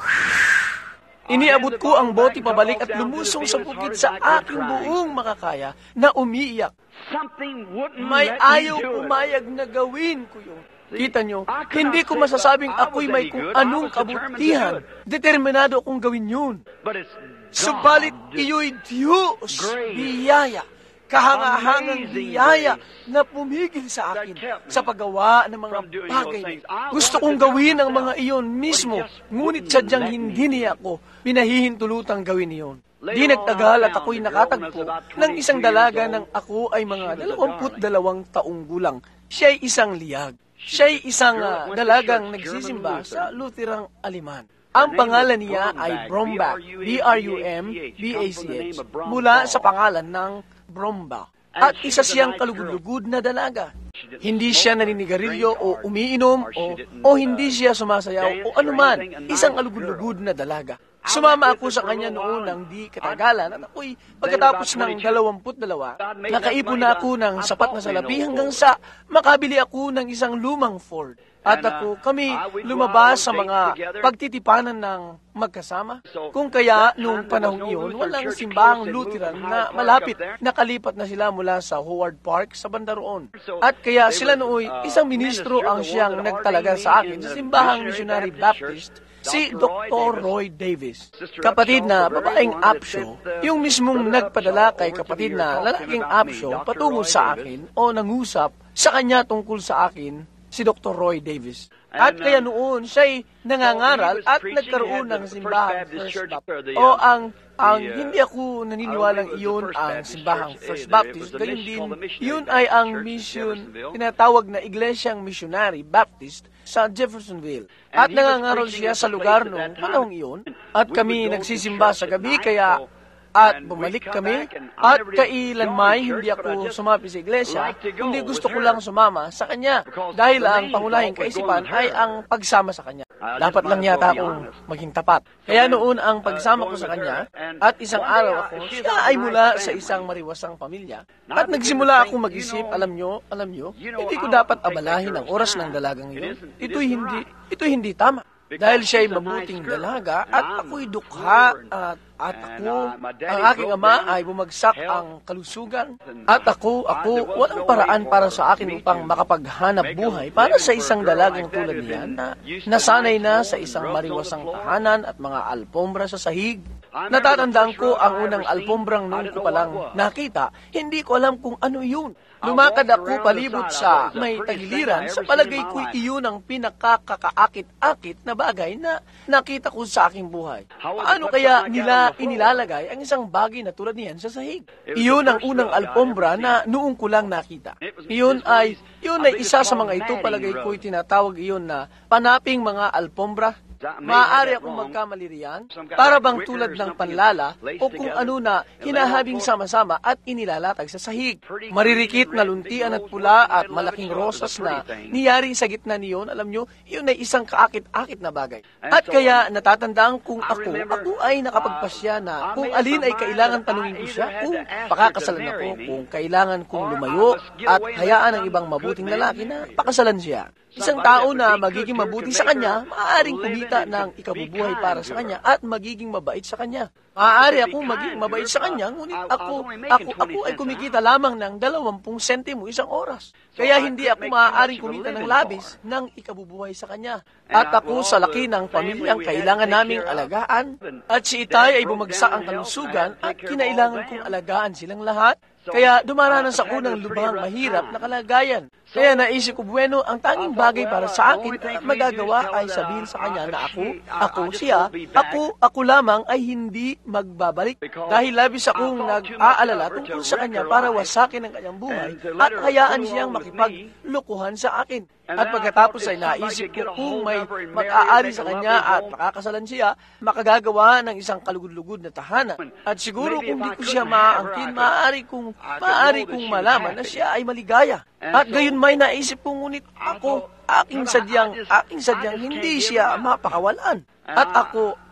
iniabot ko ang bote pabalik at lumusong sa bukid sa aking buong makakaya na umiiyak. something wouldn't May let me ayaw do it. pumayag na gawin ko yun. Kita nyo, hindi ko masasabing ako'y may kung anong kabutihan. Determinado akong gawin yun. But it's Subalit God. iyo'y Diyos, biyaya, kahangahangang biyaya na pumigil sa akin sa paggawa ng mga bagay na ito. Gusto kong gawin ang mga iyon mismo, ngunit sadyang hindi niya ako pinahihintulutang gawin iyon. Di nagtagal at ako'y nakatagpo ng isang dalaga nang ako ay mga dalawamput dalawang taong gulang. Siya'y isang liyag. Siya'y isang uh, dalagang nagsisimba sa Lutherang Aliman. Ang pangalan niya ay Brombach, B R U M B A C H, mula sa pangalan ng Brombach. At isa siyang kalugod-lugod na dalaga. Hindi siya naninigarilyo o umiinom o, o hindi siya sumasayaw o anuman, isang kalugod-lugod na dalaga. Sumama ako sa kanya noon ng di katagalan at ako'y pagkatapos ng dalawamput dalawa, nakaipon na ako ng sapat na salapi hanggang sa makabili ako ng isang lumang Ford. At ako, kami lumabas sa mga pagtitipanan ng magkasama. Kung kaya, noong panahon iyon, walang simbahang Lutheran na malapit nakalipat na sila mula sa Howard Park sa banda roon. At kaya sila nooy, isang ministro ang siyang nagtalaga sa akin sa simbahang missionary Baptist, si Doctor Roy Davis. Kapatid na babaeng Apsyo, yung mismong nagpadala kay kapatid na lalaking Apsyo patungo sa akin o nangusap sa kanya tungkol sa akin, si Doctor Roy Davis. At kaya noon, siya'y nangangaral at nagkaroon ng simbahang First Baptist. O ang, ang hindi ako naniniwalang iyon ang simbahang First Baptist, gayon din, yun ay ang mission, tinatawag na Iglesyang Missionary Baptist sa Jeffersonville. At nangangaral siya sa lugar noong panahong iyon. At kami nagsisimba sa gabi, kaya at bumalik kami, at kailanmay hindi ako sumapi sa iglesia, hindi gusto ko lang sumama sa kanya, dahil ang pangunahing kaisipan ay ang pagsama sa kanya. Dapat lang yata akong maging tapat. Kaya noon ang pagsama ko sa kanya, at isang araw ako, siya ay mula sa isang mariwasang pamilya, at nagsimula akong mag-isip, alam nyo, alam nyo, hindi ko dapat abalahin ang oras ng dalagang iyon. Ito'y hindi, ito'y hindi tama. Dahil siya'y mabuting dalaga at ako'y dukha at, at ako, ang aking ama ay bumagsak ang kalusugan at ako, ako, walang paraan para sa akin upang makapaghanap buhay para sa isang dalagang tulad niya na nasanay na sa isang mariwasang tahanan at mga alpombra sa sahig. Natatandaan ko ang unang alpombrang noon ko palang nakita, hindi ko alam kung ano iyon. Lumakad ako palibot sa may tagiliran, sa palagay ko'y iyon ang pinakakakaakit-akit na bagay na nakita ko sa aking buhay. Paano kaya nila inilalagay ang isang bagay na tulad niyan sa sahig? Iyon ang unang alpombra na noong ko lang nakita. Iyon ay, iyon ay isa sa mga ito, palagay ko'y tinatawag iyon na panaping mga alpombra. Maaari akong magkamali riyan, para bang tulad ng panlala o kung ano na hinahabing sama-sama at inilalatag sa sahig. Maririkit na luntian at pula at malaking rosas na niyari sa gitna niyon, alam nyo, yun ay isang kaakit-akit na bagay. At kaya natatandaan kung ako, ako ay nakapagpasya na kung alin ay kailangan tanungin ko siya, kung pakakasalan ako, kung kailangan kong lumayo at hayaan ang ibang mabuting lalaki na pakasalan siya. Isang tao na magiging mabuti sa kanya, maaaring kumita ng ikabubuhay para sa kanya at magiging mabait sa kanya. Maaari akong maging mabait sa kanya, ngunit ako, ako, ako ay kumikita lamang ng dalawampung sentimo isang oras. Kaya hindi ako maaaring kumita ng labis ng ikabubuhay sa kanya. At ako sa laki ng pamilyang kailangan naming alagaan, at si Itay ay bumagsak ang kalusugan at kinailangan kong alagaan silang lahat. Kaya dumaranas ako ng lubhang mahirap na kalagayan. Kaya naisip ko, bueno, ang tanging bagay para sa akin na magagawa ay sabihin sa kanya na ako, ako siya, ako, ako lamang ay hindi magbabalik. Dahil labis akong nag-aalala tungkol sa kanya para wasakin ang kanyang buhay at hayaan siyang makipaglukuhan sa akin. At pagkatapos ay naisip ko kung may mag-aari sa kanya at makakasalan siya, makagagawa ng isang kalugod-lugod na tahanan. At siguro kung di ko siya maaangkin, maaari kong, maaari kong malaman na siya ay maligaya. At gayon may naisip ko, ngunit ako, aking sadyang, aking sadyang hindi siya mapakawalan. At ako,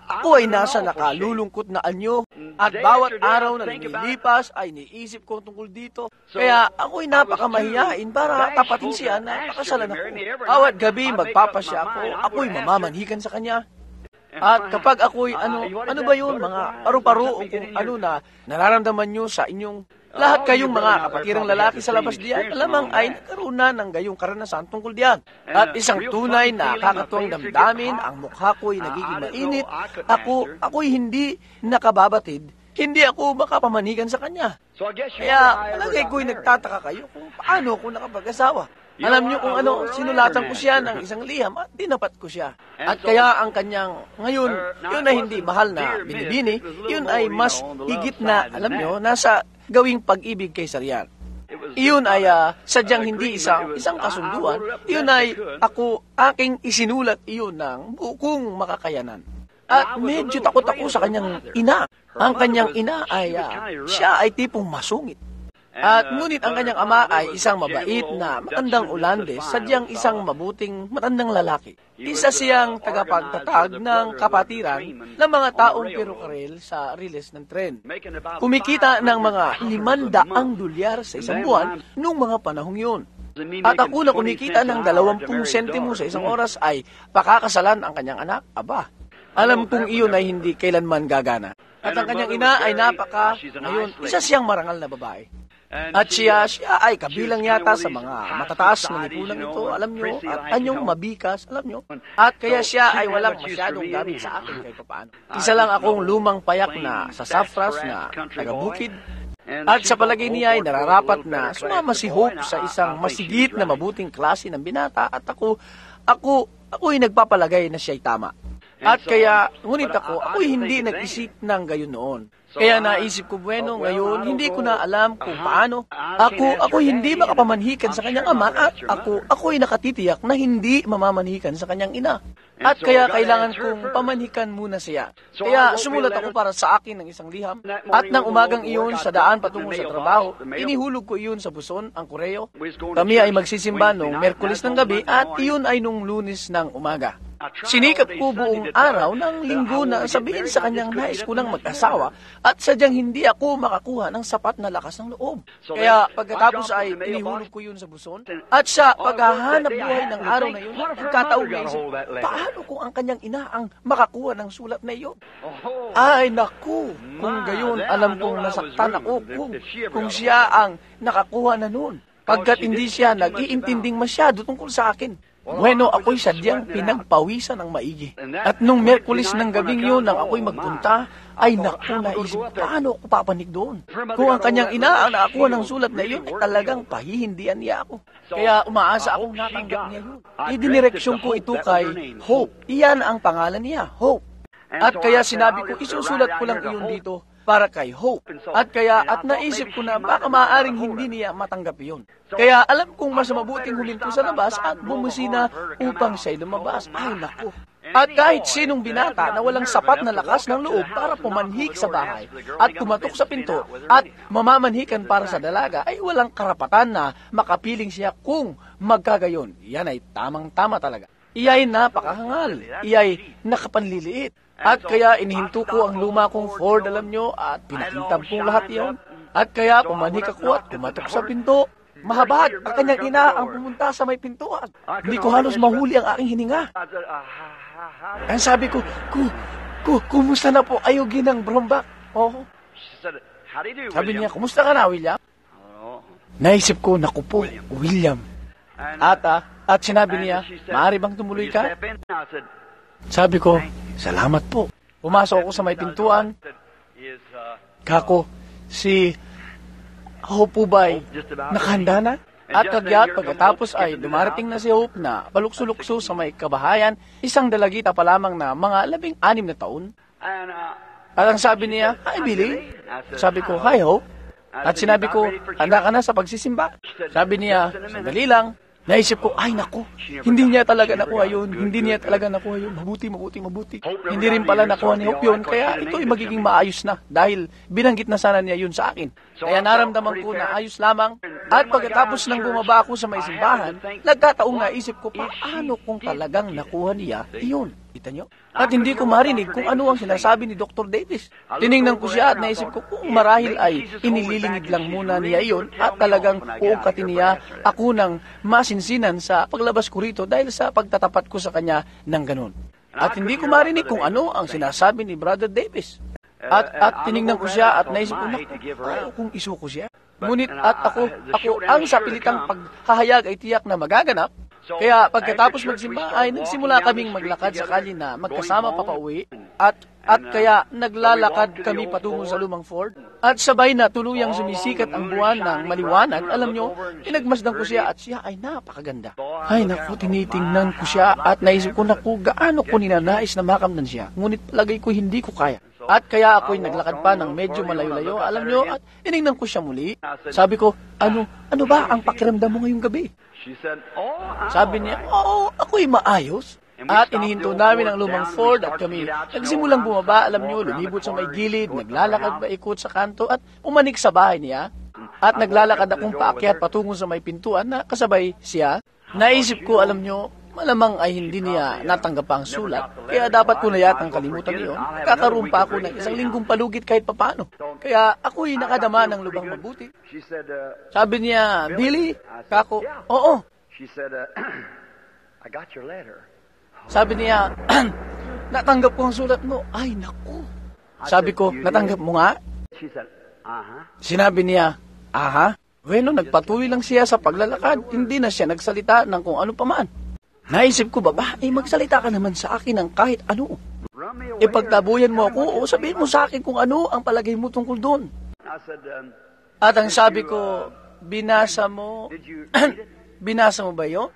ako ay nasa nakalulungkot na anyo at bawat araw na lumilipas ay niisip ko tungkol dito. Kaya ako'y napakamahiyain para tapatin siya na pakasalan ako. Bawat gabi magpapasya ako, ako'y mamamanhikan sa kanya. At kapag ako'y ano, ano ba yun, mga paru-paro o kung ano na nararamdaman nyo sa inyong lahat kayong mga kapatirang lalaki sa labas diyan, alamang ay nagkaroon na ng gayong karanasan tungkol diyan. At isang tunay na kakatuwang damdamin, ang mukha ko'y nagiging mainit, ako, ako'y hindi nakababatid, hindi ako makapamanigan sa kanya. Kaya palagay ko'y nagtataka kayo kung paano ako nakapag-asawa. Alam niyo kung ano, sinulatan ko siya ng isang liham at dinapat ko siya. At kaya ang kanyang, ngayon, yun ay hindi mahal na binibini, yun ay mas higit na, alam niyo, nasa gawing pag-ibig kay Sarian. Iyon ay uh, sadyang hindi isang, isang kasunduan, iyon ay ako, aking isinulat iyon ng bukong makakayanan. At medyo takot ako sa kanyang ina. Ang kanyang ina ay, uh, siya ay tipong masungit. At ngunit ang kanyang ama ay isang mabait na matandang Ulandes, sadyang isang mabuting matandang lalaki. Isa siyang tagapagtatag ng kapatiran ng mga taong perokarel sa riles ng tren. Kumikita ng mga limandaang dolyar sa isang buwan noong mga panahong yun. At ako na kumikita ng dalawampung sentimo sa isang oras ay pakakasalan ang kanyang anak, aba. Alam kong iyon ay hindi kailanman gagana. At ang kanyang ina ay napaka, ngayon, isa siyang marangal na babae. At siya, siya ay kabilang yata sa mga matataas na lipunan ito, alam nyo, at anyong mabikas, alam nyo. At kaya siya ay walang masyadong gamit sa akin kahit paano. Isa lang akong lumang payak na sa safras na taga-bukid. At sa palagay niya ay nararapat na sumama si Hope sa isang masigit na mabuting klase ng binata at ako, ako, ako'y nagpapalagay na siya'y tama. At kaya, ngunit ako, ako'y hindi nag-isip ng gayon noon. Kaya naisip ko, bueno, ngayon, hindi ko na alam kung paano. Ako, ako hindi makapamanhikan sa kanyang ama at ako, ako'y nakatitiyak na hindi mamamanhikan sa kanyang ina. At kaya kailangan kong pamanhikan muna siya. Kaya sumulat ako para sa akin ng isang liham. At nang umagang iyon sa daan patungo sa trabaho, inihulog ko iyon sa buson, ang koreo. Kami ay magsisimba nung Merkulis ng gabi at iyon ay nung Lunes ng umaga. Sinikap ko buong araw ng linggo na sabihin sa kanyang nais ko ng mag-asawa at sadyang hindi ako makakuha ng sapat na lakas ng loob. Kaya pagkatapos ay inihulog ko yun sa buson at sa paghahanap buhay ng araw na yun, nagkataon na isip, paano kung ang kanyang ina ang makakuha ng sulat na iyon? Ay naku, kung gayon alam kong nasaktan ako kung, kung siya ang nakakuha na noon. Pagkat hindi siya nag-iintinding masyado tungkol sa akin. Bueno, ako'y sadyang pinagpawisan ng maigi. At nung Merkulis ng gabing yun, nang ako'y magpunta, ay naku, naisip, paano ako papanig doon? Kung ang kanyang ina ang nakakuha ng sulat na yun, ay talagang pahihindihan niya ako. Kaya umaasa akong natanggap niya yun. Idinireksyon ko ito kay Hope. Iyan ang pangalan niya, Hope. At kaya sinabi ko, isusulat ko lang iyon dito para kay Hope. At kaya, at naisip ko na baka maaaring hindi niya matanggap iyon. Kaya alam kong mas mabuting huminto sa labas at bumusina upang siya'y lumabas. Ay, naku. At kahit sinong binata na walang sapat na lakas ng loob para pumanhik sa bahay at kumatok sa pinto at mamamanhikan para sa dalaga ay walang karapatan na makapiling siya kung magkagayon. Yan ay tamang-tama talaga. Iya'y napakahangal. Iya'y nakapanliliit. At kaya inihinto ko ang luma kong Ford, alam nyo, at pinakintab kong lahat iyon. At kaya pumanhik ako at kumatok sa pinto. Mahabag, ang kanyang ina ang pumunta sa may pintuan. Hindi ko halos mahuli ang aking hininga. Ang sabi ko, ku, ku, kumusta na po ayugin ng brombak? Oh. Sabi niya, kumusta ka na, William? Naisip ko, naku po, William. At, uh, at sinabi niya, maaari bang tumuloy ka? Sabi ko, salamat po. Pumasok ako sa may pintuan. Kako, si Hope po ba'y nakahanda na? At kagyat pagkatapos ay dumarating na si Hope na palukso-lukso sa may kabahayan, isang dalagita pa lamang na mga labing anim na taon. At ang sabi niya, hi Billy. Sabi ko, hi Hope. At sinabi ko, handa ka na sa pagsisimba? Sabi niya, sandali lang. Naisip ko, ay naku, hindi niya talaga nakuha yun, hindi niya talaga nakuha yun, mabuti, mabuti, mabuti. Hindi rin pala nakuha ni Hope yun, kaya ito'y magiging maayos na, dahil binanggit na sana niya yun sa akin. Kaya naramdaman ko na ayos lamang, at pagkatapos nang bumaba ako sa may simbahan, nagkataong naisip ko, paano kung talagang nakuha niya yun? Kita nyo? At hindi ko marinig kung ano ang sinasabi ni Doctor Davis. Tiningnan ko siya at naisip ko kung marahil ay inililingid lang muna niya iyon at talagang uungkatin niya ako ng masinsinan sa paglabas ko rito dahil sa pagtatapat ko sa kanya ng ganun. At hindi ko marinig kung ano ang sinasabi ni Brother Davis. At at tiningnan ko siya at naisip ko, naku, oo, kung isuko siya. Ngunit at ako, ako ang sa pilitang paghahayag ay tiyak na magaganap. Kaya pagkatapos magsimba ay nagsimula kaming maglakad sa kalye na magkasama papauwi at at kaya naglalakad kami patungo sa lumang Ford at sabay na tuluyang sumisikat ang buwan ng maliwanag. Alam nyo, pinagmasdan ko siya at siya ay napakaganda. Ay naku, tinitingnan ko siya at naisip ko, naku, gaano ko ninanais na makamdan siya. Ngunit palagay ko hindi ko kaya. At kaya ako'y naglakad pa ng medyo malayo-layo, alam nyo, at iningnan ko siya muli. Sabi ko, ano, ano ba ang pakiramdam mo ngayong gabi? Sabi niya, oo, ako'y maayos. At inihinto namin ang lumang Ford at kami nagsimulang bumaba, alam nyo, lumibot sa may gilid, naglalakad ba ikot sa kanto at umanik sa bahay niya. At naglalakad akong paakyat patungo sa may pintuan na kasabay siya. Naisip ko, alam nyo, malamang ay hindi niya natanggap ang sulat, kaya dapat ko na yatang kalimutan iyon. Kakaroon pa ako ng isang linggong palugit kahit papano. Kaya ako'y nakadama ng lubang mabuti. Sabi niya, Billy, kako, oo. Sabi niya, natanggap ko ang sulat mo. Ay, naku. Sabi ko, natanggap mo nga? Sinabi niya, aha. Bueno, nagpatuloy lang siya sa paglalakad. Hindi na siya nagsalita ng kung ano paman. Naisip ko, baba, ay magsalita ka naman sa akin ng kahit ano. Ipagtabuyan mo ako o sabihin mo sa akin kung ano ang palagay mo tungkol doon. At ang sabi ko, binasa mo, binasa mo ba yun?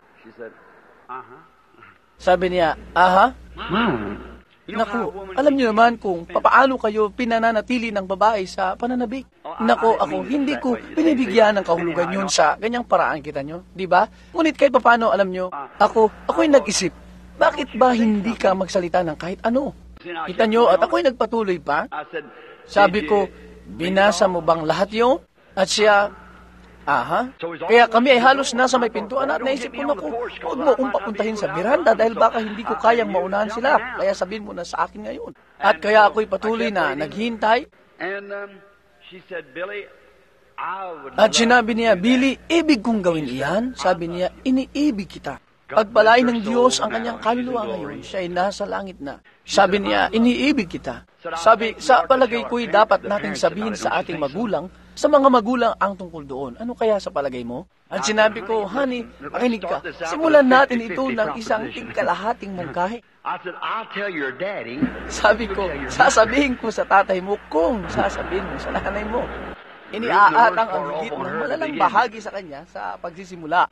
Sabi niya, aha. Naku, alam niyo naman kung papaano kayo pinananatili ng babae sa pananabik. Naku, ako, hindi ko binibigyan ng kahulugan yun sa ganyang paraan, kita nyo, di ba? Ngunit kahit papaano, alam nyo, ako, ako'y nag-isip, bakit ba hindi ka magsalita ng kahit ano? Kita nyo, at ako'y nagpatuloy pa. Sabi ko, binasa mo bang lahat yun? At siya, aha. Kaya kami ay halos nasa may pintuan at naisip ko, naku, huwag mo akong papuntahin sa beranda dahil baka hindi ko kayang maunahan sila. Kaya sabihin mo na sa akin ngayon. At kaya ako'y patuloy na naghihintay. At sinabi niya, Billy, ibig kong gawin iyan. Sabi niya, iniibig kita. Pagpalain ng Diyos ang kanyang kaluluwa ngayon, siya ay nasa langit na. Sabi niya, iniibig kita. Sabi, sa palagay ko'y dapat nating sabihin sa ating magulang, sa mga magulang ang tungkol doon. Ano kaya sa palagay mo? At sinabi ko, honey, pakinig ka, simulan natin ito ng isang tigkalahating mungkahi. Sabi ko, sasabihin ko sa tatay mo kung sasabihin mo sa nanay mo. Iniaatang ang higit ng malalang bahagi sa kanya sa pagsisimula.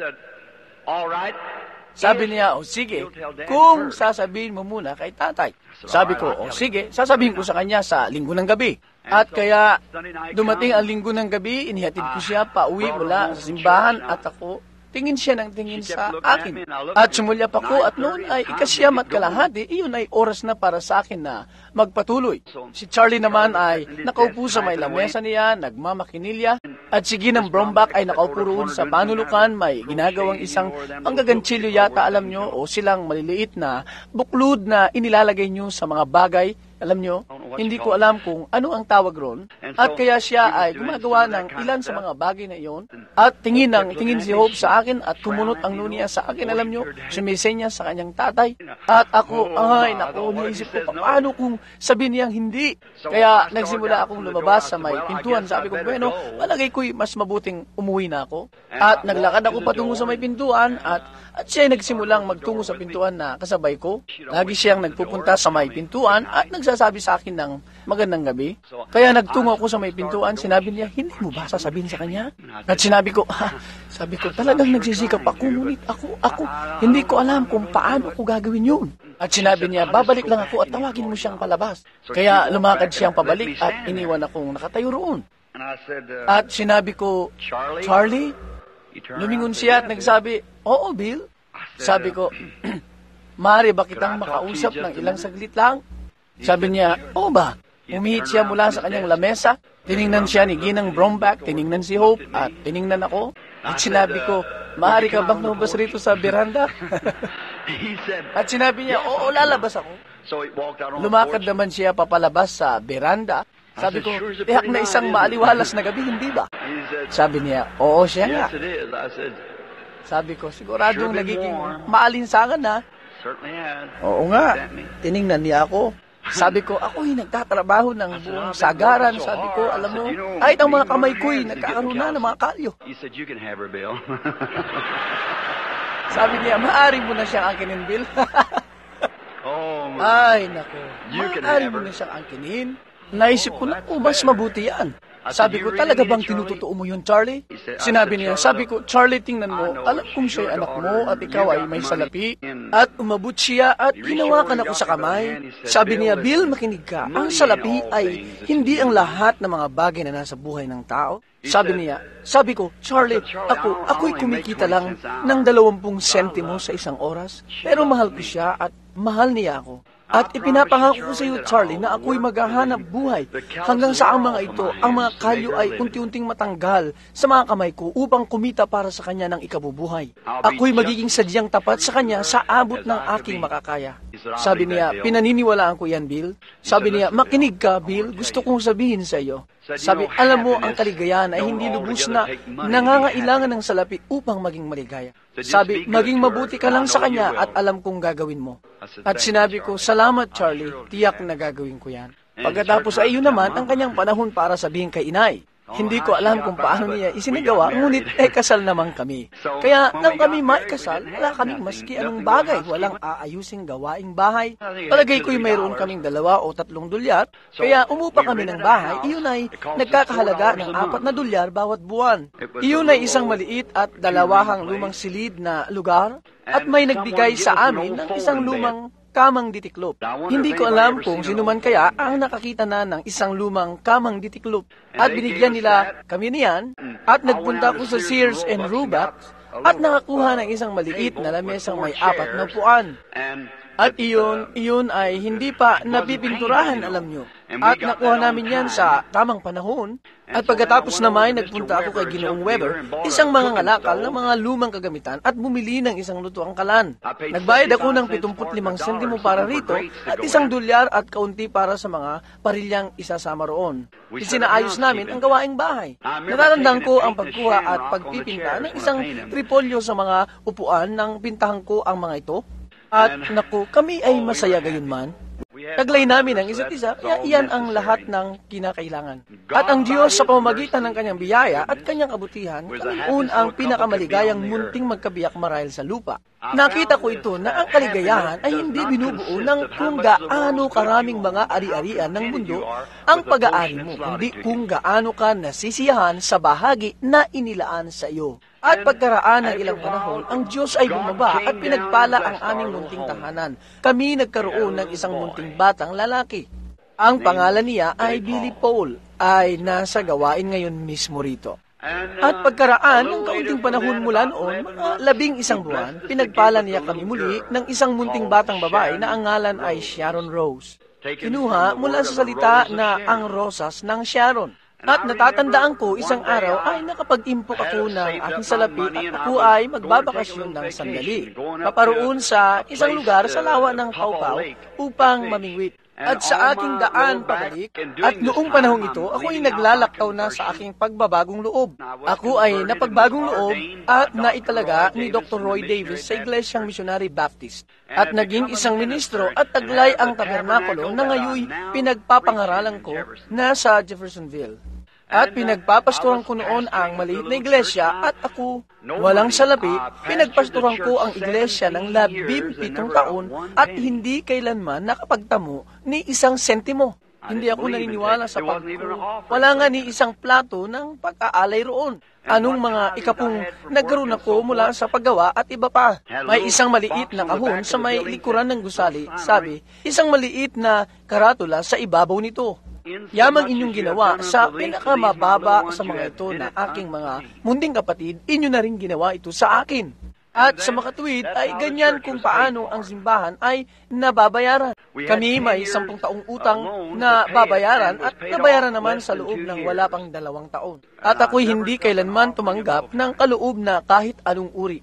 Sabi niya, o sige, kung sasabihin mo muna kay tatay. Sabi ko, o sige, sasabihin ko sa kanya sa linggo ng gabi. At kaya dumating ang linggo ng gabi, inihatid ko siya pauwi mula sa simbahan at ako, tingin siya ng tingin sa akin. At sumulyap ako at noon ay ikasyam at kalahati, iyon ay oras na para sa akin na magpatuloy. Si Charlie naman ay nakaupo sa may lamesa niya, nagmamakinilya, at si Ginang Brombach ay nakaupo roon sa panulukan, may ginagawang isang panggaganchilyo yata, alam nyo, o silang maliliit na buklod na inilalagay nyo sa mga bagay. Alam nyo, hindi ko alam kung ano ang tawag ron. At kaya siya ay gumagawa ng ilan sa mga bagay na iyon. At tingin ng tingin si Hope sa akin at kumunot ang nunya sa akin. Alam nyo, sumisenya sa kanyang tatay. At ako, ay naku, naisip ko, paano kung sabihin niyang hindi? Kaya nagsimula akong lumabas sa may pintuan. Sabi ko, bueno, palagay ko'y mas mabuting umuwi na ako. At naglakad ako patungo sa may pintuan at at siya ay nagsimulang magtungo sa pintuan na kasabay ko. Lagi siyang nagpupunta sa may pintuan at nagsasabi sa akin ng magandang gabi. Kaya nagtungo ako sa may pintuan, sinabi niya, hindi mo ba sasabihin sa kanya? At sinabi ko, ha, sabi ko, talagang nagsisikap ako, ngunit ako, ako, hindi ko alam kung paano ko gagawin yun. At sinabi niya, babalik lang ako at tawagin mo siyang palabas. Kaya lumakad siyang pabalik at iniwan akong nakatayo roon. At sinabi ko, Charlie? Lumingon siya at nagsabi, oo, Bill. Sabi ko, maaari ba kitang makausap ng ilang saglit lang? Sabi niya, oo ba? Umihit siya mula sa kanyang lamesa. Tiningnan siya ni Ginang Brombach, tiningnan si Hope, at tiningnan ako. At sinabi ko, maaari ka bang lumabas rito sa beranda? He said, At sinabi niya, oo, lalabas ako. so he walked out on the Lumakad porch. naman siya papalabas sa beranda. Sabi ko, tiyak na isang maaliwalas na gabi, hindi ba? He said, Sabi niya, oo, siya nga. yes, it is. I said, Sabi ko, siguradong Sure been nagiging warm. maalinsangan na. certainly has. Oo nga, tiningnan niya ako. Sabi ko, ako'y nagtatrabaho ng buong sagaran. Sabi ko, alam mo, kahit ang mga kamay ko'y nagkakaroon na ng mga kalyo. He said, you can have her, Bill. Sabi niya, maaari mo na siyang angkinin, Bill. oh, my. Ay, nako, You can maaari have mo her. na siyang angkinin. Naisip ko na, oh, mas mabuti yan. Sabi ko, talaga bang tinutotoo mo yun, Charlie? Sinabi niya, sabi ko, Charlie, tingnan mo, alam kong siya'y anak mo at ikaw ay may salapi. At umabot siya at hinawakan ako sa kamay. Sabi niya, Bill, makinig ka. Ang salapi ay hindi ang lahat ng mga bagay na nasa buhay ng tao. Sabi niya, sabi ko, Charlie, ako, ako'y kumikita lang ng dalawampung sentimo sa isang oras. Pero mahal ko siya at mahal niya ako. At ipinapangako ko sa iyo, Charlie, na ako'y maghahanap buhay hanggang sa ang mga ito, ang mga kalyo ay unti-unting matanggal sa mga kamay ko upang kumita para sa kanya ng ikabubuhay. Ako'y magiging sadyang tapat sa kanya sa abot ng aking makakaya. Sabi niya, pinaniniwalaan ko yan, Bill. Sabi niya, makinig ka, Bill, gusto kong sabihin sa iyo. Sabi, alam mo, ang kaligayahan ay hindi lubos na nangangailangan ng salapi upang maging maligaya. Sabi, maging mabuti ka lang sa kanya at alam kong gagawin mo. At sinabi ko, salamat, Charlie, tiyak na gagawin ko yan. Pagkatapos ay iyon naman ang kanyang panahon para sabihin kay inay. Hindi ko alam kung paano niya isinagawa, ngunit eh kasal naman kami. Kaya nang kami maikasal, wala kaming maski anong bagay, walang aayusing gawaing bahay. Palagay ko'y mayroon kaming dalawa o tatlong dolyar, kaya umupa kami ng bahay, iyon ay nagkakahalaga ng apat na dolyar bawat buwan. Iyon ay isang maliit at dalawahang lumang silid na lugar, at may nagbigay sa amin ng isang lumang kamang ditiklop. Hindi ko alam kung sino man kaya ang nakakita na ng isang lumang kamang ditiklop. At binigyan nila kami niyan, at nagpunta ko sa Sears and Roebuck, at nakakuha ng isang maliit na lamesang may apat na upuan. At iyon, iyon ay hindi pa napipinturahan, alam nyo. At nakuha namin yan sa tamang panahon. At pagkatapos naman, nagpunta ako kay Ginoong Weber, isang mga ngalakal ng mga lumang kagamitan at bumili ng isang lutuang kalan. Nagbayad ako ng pitungput limang sentimo para rito at isang dolyar at kaunti para sa mga parilyang isasama roon. Isinaayos namin ang gawaing bahay. Natatandaan ko ang pagkuha at pagpipinta ng isang tripolyo sa mga upuan ng pintahan ko ang mga ito. At naku, kami ay masaya gayon man. Taglay namin ang isa't isa, kaya iyan ang lahat ng kinakailangan. At ang Diyos sa pamamagitan ng kanyang biyaya at kanyang kabutihan, kami ang pinakamaligayang munting magkabiyak marahil sa lupa. Nakita ko ito na ang kaligayahan ay hindi binubuo ng kung gaano karaming mga ari-arian ng mundo ang pag-aari mo, kundi kung gaano ka nasisiyahan sa bahagi na inilaan sa iyo. At pagkaraan ng ilang panahon, ang Diyos ay bumaba at pinagpala ang aming munting tahanan. Kami nagkaroon ng isang munting batang lalaki. Ang pangalan niya ay Billy Paul, ay nasa gawain ngayon mismo rito. At pagkaraan ng kaunting panahon mula noon, mga labing isang buwan, pinagpala niya kami muli ng isang munting batang babae na ang ngalan ay Sharon Rose. Kinuha mula sa salita na ang rosas ng Sharon. At natatandaan ko, isang araw ay nakapag-impok ako ng aking salapi at ako ay magbabakasyon ng sandali. Paparoon sa isang lugar sa lawa ng Paupaw upang mamingwit. At sa aking daan pabalik, at noong panahong ito, ako ay naglalakaw na sa aking pagbabagong loob. Ako ay napagbagong loob at naitalaga ni Doctor Roy Davis sa Iglesyang Missionary Baptist. At naging isang ministro at taglay ang tabernakulo na ngayoy pinagpapangaralan ko na sa Jeffersonville. At pinagpapastoran ko noon ang maliit na iglesia at ako, walang salapi, pinagpastoran ko ang iglesia ng labing pitong taon at hindi kailanman nakapagtamo ni isang sentimo. Hindi ako naniniwala sa pagko. Wala nga ni isang plato ng pag-aalay roon. Anong mga ikapong nagkaroon ako mula sa paggawa at iba pa. May isang maliit na kahon sa may likuran ng gusali, sabi, isang maliit na karatula sa ibabaw nito. Yamang inyong ginawa sa pinakamababa sa mga ito na aking mga munting kapatid, inyo na rin ginawa ito sa akin. At sa makatuwid ay ganyan kung paano ang simbahan ay nababayaran. Kami may sampung taong utang na babayaran at nabayaran naman sa loob ng wala pang dalawang taon. At ako'y hindi kailanman tumanggap ng kaloob na kahit anong uri.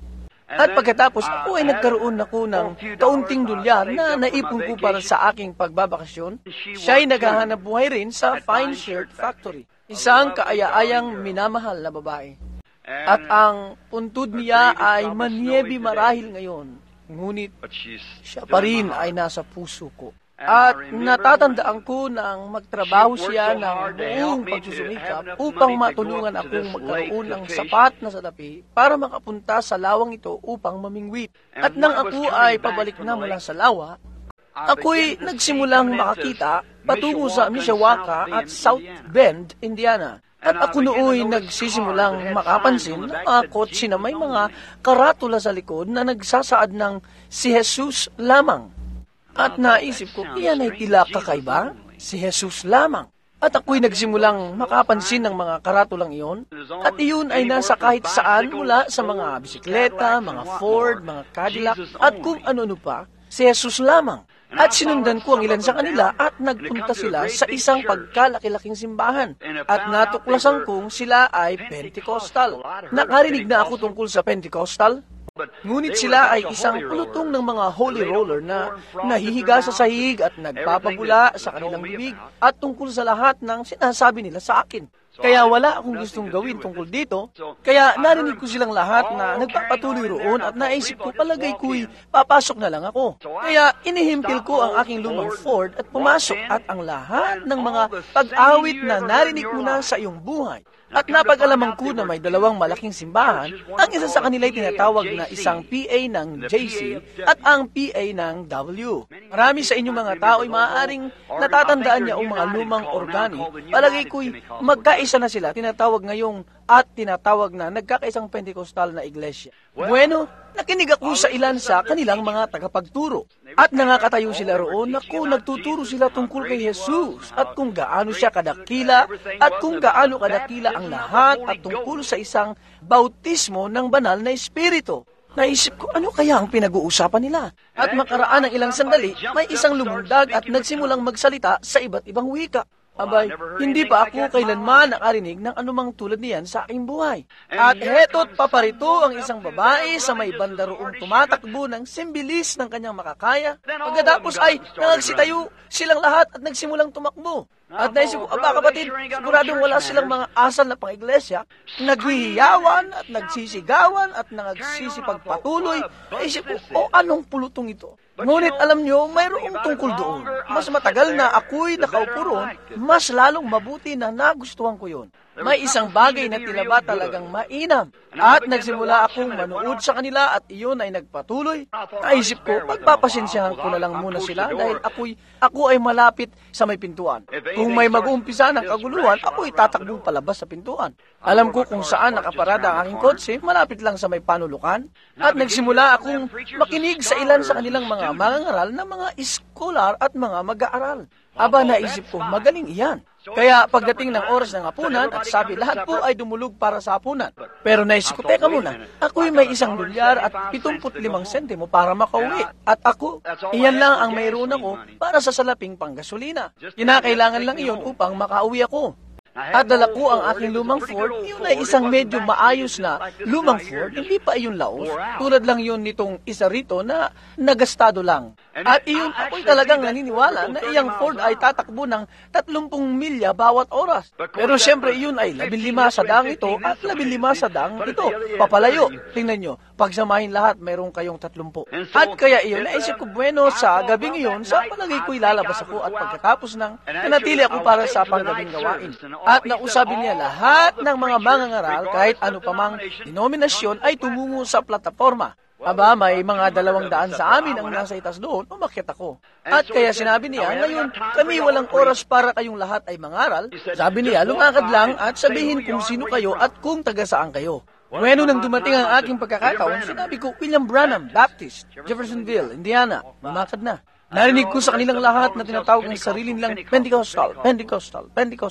At pagkatapos, ako ay nagkaroon ako ng kaunting dolyar na naipon ko para sa aking pagbabakasyon. Siya ay naghahanap buhay rin sa Fine Shirt Factory, isang kaaya-ayang minamahal na babae. At ang puntod niya ay manyebi marahil ngayon, ngunit siya pa rin ay nasa puso ko. At natatandaan ko nang magtrabaho siya ng buong pagsusumikap upang matulungan akong magkaroon ng sapat na salapi para makapunta sa lawang ito upang mamingwit. At nang ako ay pabalik na mula sa lawa, ako'y nagsimulang makakita patungo sa Mishawaka at South Bend, Indiana. At ako nooy nagsisimulang makapansin ng mga kotse na may mga karatula sa likod na nagsasaad ng si Jesus lamang. At naisip ko, iyan ay tila kakaiba, si Jesus lamang. At ako'y nagsimulang makapansin ng mga karatulang iyon, at iyon ay nasa kahit saan mula sa mga bisikleta, mga Ford, mga Cadillac, at kung ano-ano pa, si Jesus lamang. At sinundan ko ang ilan sa kanila at nagpunta sila sa isang pagkalaki-laking simbahan. At natuklasan kong sila ay Pentecostal. Nakarinig na ako tungkol sa Pentecostal. Ngunit sila ay isang pulutong ng mga holy roller na nahihiga sa sahig at nagpapabula sa kanilang bibig at tungkol sa lahat ng sinasabi nila sa akin. Kaya wala akong gustong gawin tungkol dito, kaya narinig ko silang lahat na nagpapatuloy roon at naisip ko palagay ko'y papasok na lang ako. Kaya inihimpil ko ang aking lumang Ford at pumasok at ang lahat ng mga pag-awit na narinig ko na sa iyong buhay. At napag-alaman ko na may dalawang malaking simbahan, ang isa sa kanila ay tinatawag na isang P A ng J C at ang P A ng W. Marami sa inyong mga tao ay maaaring natatandaan niya ang mga lumang organi. Palagay ko'y magkaisa na sila, tinatawag ngayong at tinatawag na nagkakaisang Pentecostal na iglesia. Bueno, nakinig ako sa ilan sa kanilang mga tagapagturo. At nangakatayo sila roon na kung nagtuturo sila tungkol kay Jesus at kung gaano siya kadakila at kung gaano kadakila ang lahat at tungkol sa isang bautismo ng banal na espiritu. Naisip ko, ano kaya ang pinag-uusapan nila? At makaraan ng ilang sandali, may isang lumundag at nagsimulang magsalita sa iba't ibang wika. Abay, hindi pa ako kailanman nakarinig ng anumang tulad niyan sa aking buhay. At heto't paparito ang isang babae sa may banda roong tumatakbo ng simbilis ng kanyang makakaya. Pagkatapos ay nagsitayo silang lahat at nagsimulang tumakbo. At naisip ko, aba kapatid, siguradong wala silang mga asal na pang-iglesia, naghihiyawan at nagsisigawan at nagsisipagpatuloy. Naisip ko, o anong pulutong ito? Ngunit alam nyo, mayroong tungkol doon. Mas matagal na ako'y nakaupo roon, mas lalong mabuti na nagustuhan ko yun. May isang bagay na tila ba talagang mainam. At nagsimula akong manood sa kanila at iyon ay nagpatuloy. Naisip ko, pagpapasensyahan ko na lang muna sila dahil ako'y, ako ay malapit sa may pintuan. Kung may mag-uumpisa ng kaguluhan, ako'y tatakbong palabas sa pintuan. Alam ko kung saan nakaparada ang aking kotse, malapit lang sa may panulukan. At nagsimula akong makinig sa ilan sa kanilang mga mangangaral na mga iskolar at mga mag-aaral. Aba, naisip ko, magaling iyan. Kaya pagdating ng oras ng hapunan at sabi lahat po ay dumulog para sa hapunan. Pero naisip ko, teka muna, ako'y may isang dolyar at pitungput limang sentimo para makauwi. At ako, iyan lang ang mayroon ako para sa salaping panggasolina. Kinakailangan lang iyon upang makauwi ako. At dala ko ang aking lumang Ford, yun ay isang medyo maayos na lumang Ford, hindi pa iyon laos, tulad lang yun nitong isa rito na nagastado lang. At iyon ako'y talagang naniniwala na iyang Ford ay tatakbo ng tatlumpung milya bawat oras. Pero siyempre iyon ay labinlima sa daang ito at labinlima sa daang ito. Papalayo, tingnan nyo, pagsamahin lahat mayroong kayong tatlumpo. At kaya iyon, naisip ko, bueno, sa gabing iyon, sa palagay ko'y lalabas ako at pagkatapos ng nanatili ako para sa panggabing gawain. At nausapin niya lahat ng mga mangangaral kahit ano pamang denominasyon ay tumungo sa plataforma. Aba, may mga dalawang daan sa amin ang nasa itas doon, umakyat ako. At kaya sinabi niya, ngayon, kami walang oras para kayong lahat ay mangaral. Sabi niya, lumakad lang at sabihin kung sino kayo at kung taga saan kayo. Bueno, nang dumating ang aking pagkakataon, sinabi ko, William Branham, Baptist, Jeffersonville, Indiana. Lumakad na. Narinig ko sa kanilang lahat na tinatawag ng sarili nilang Pentecostal, Pentecostal, Pentecostal.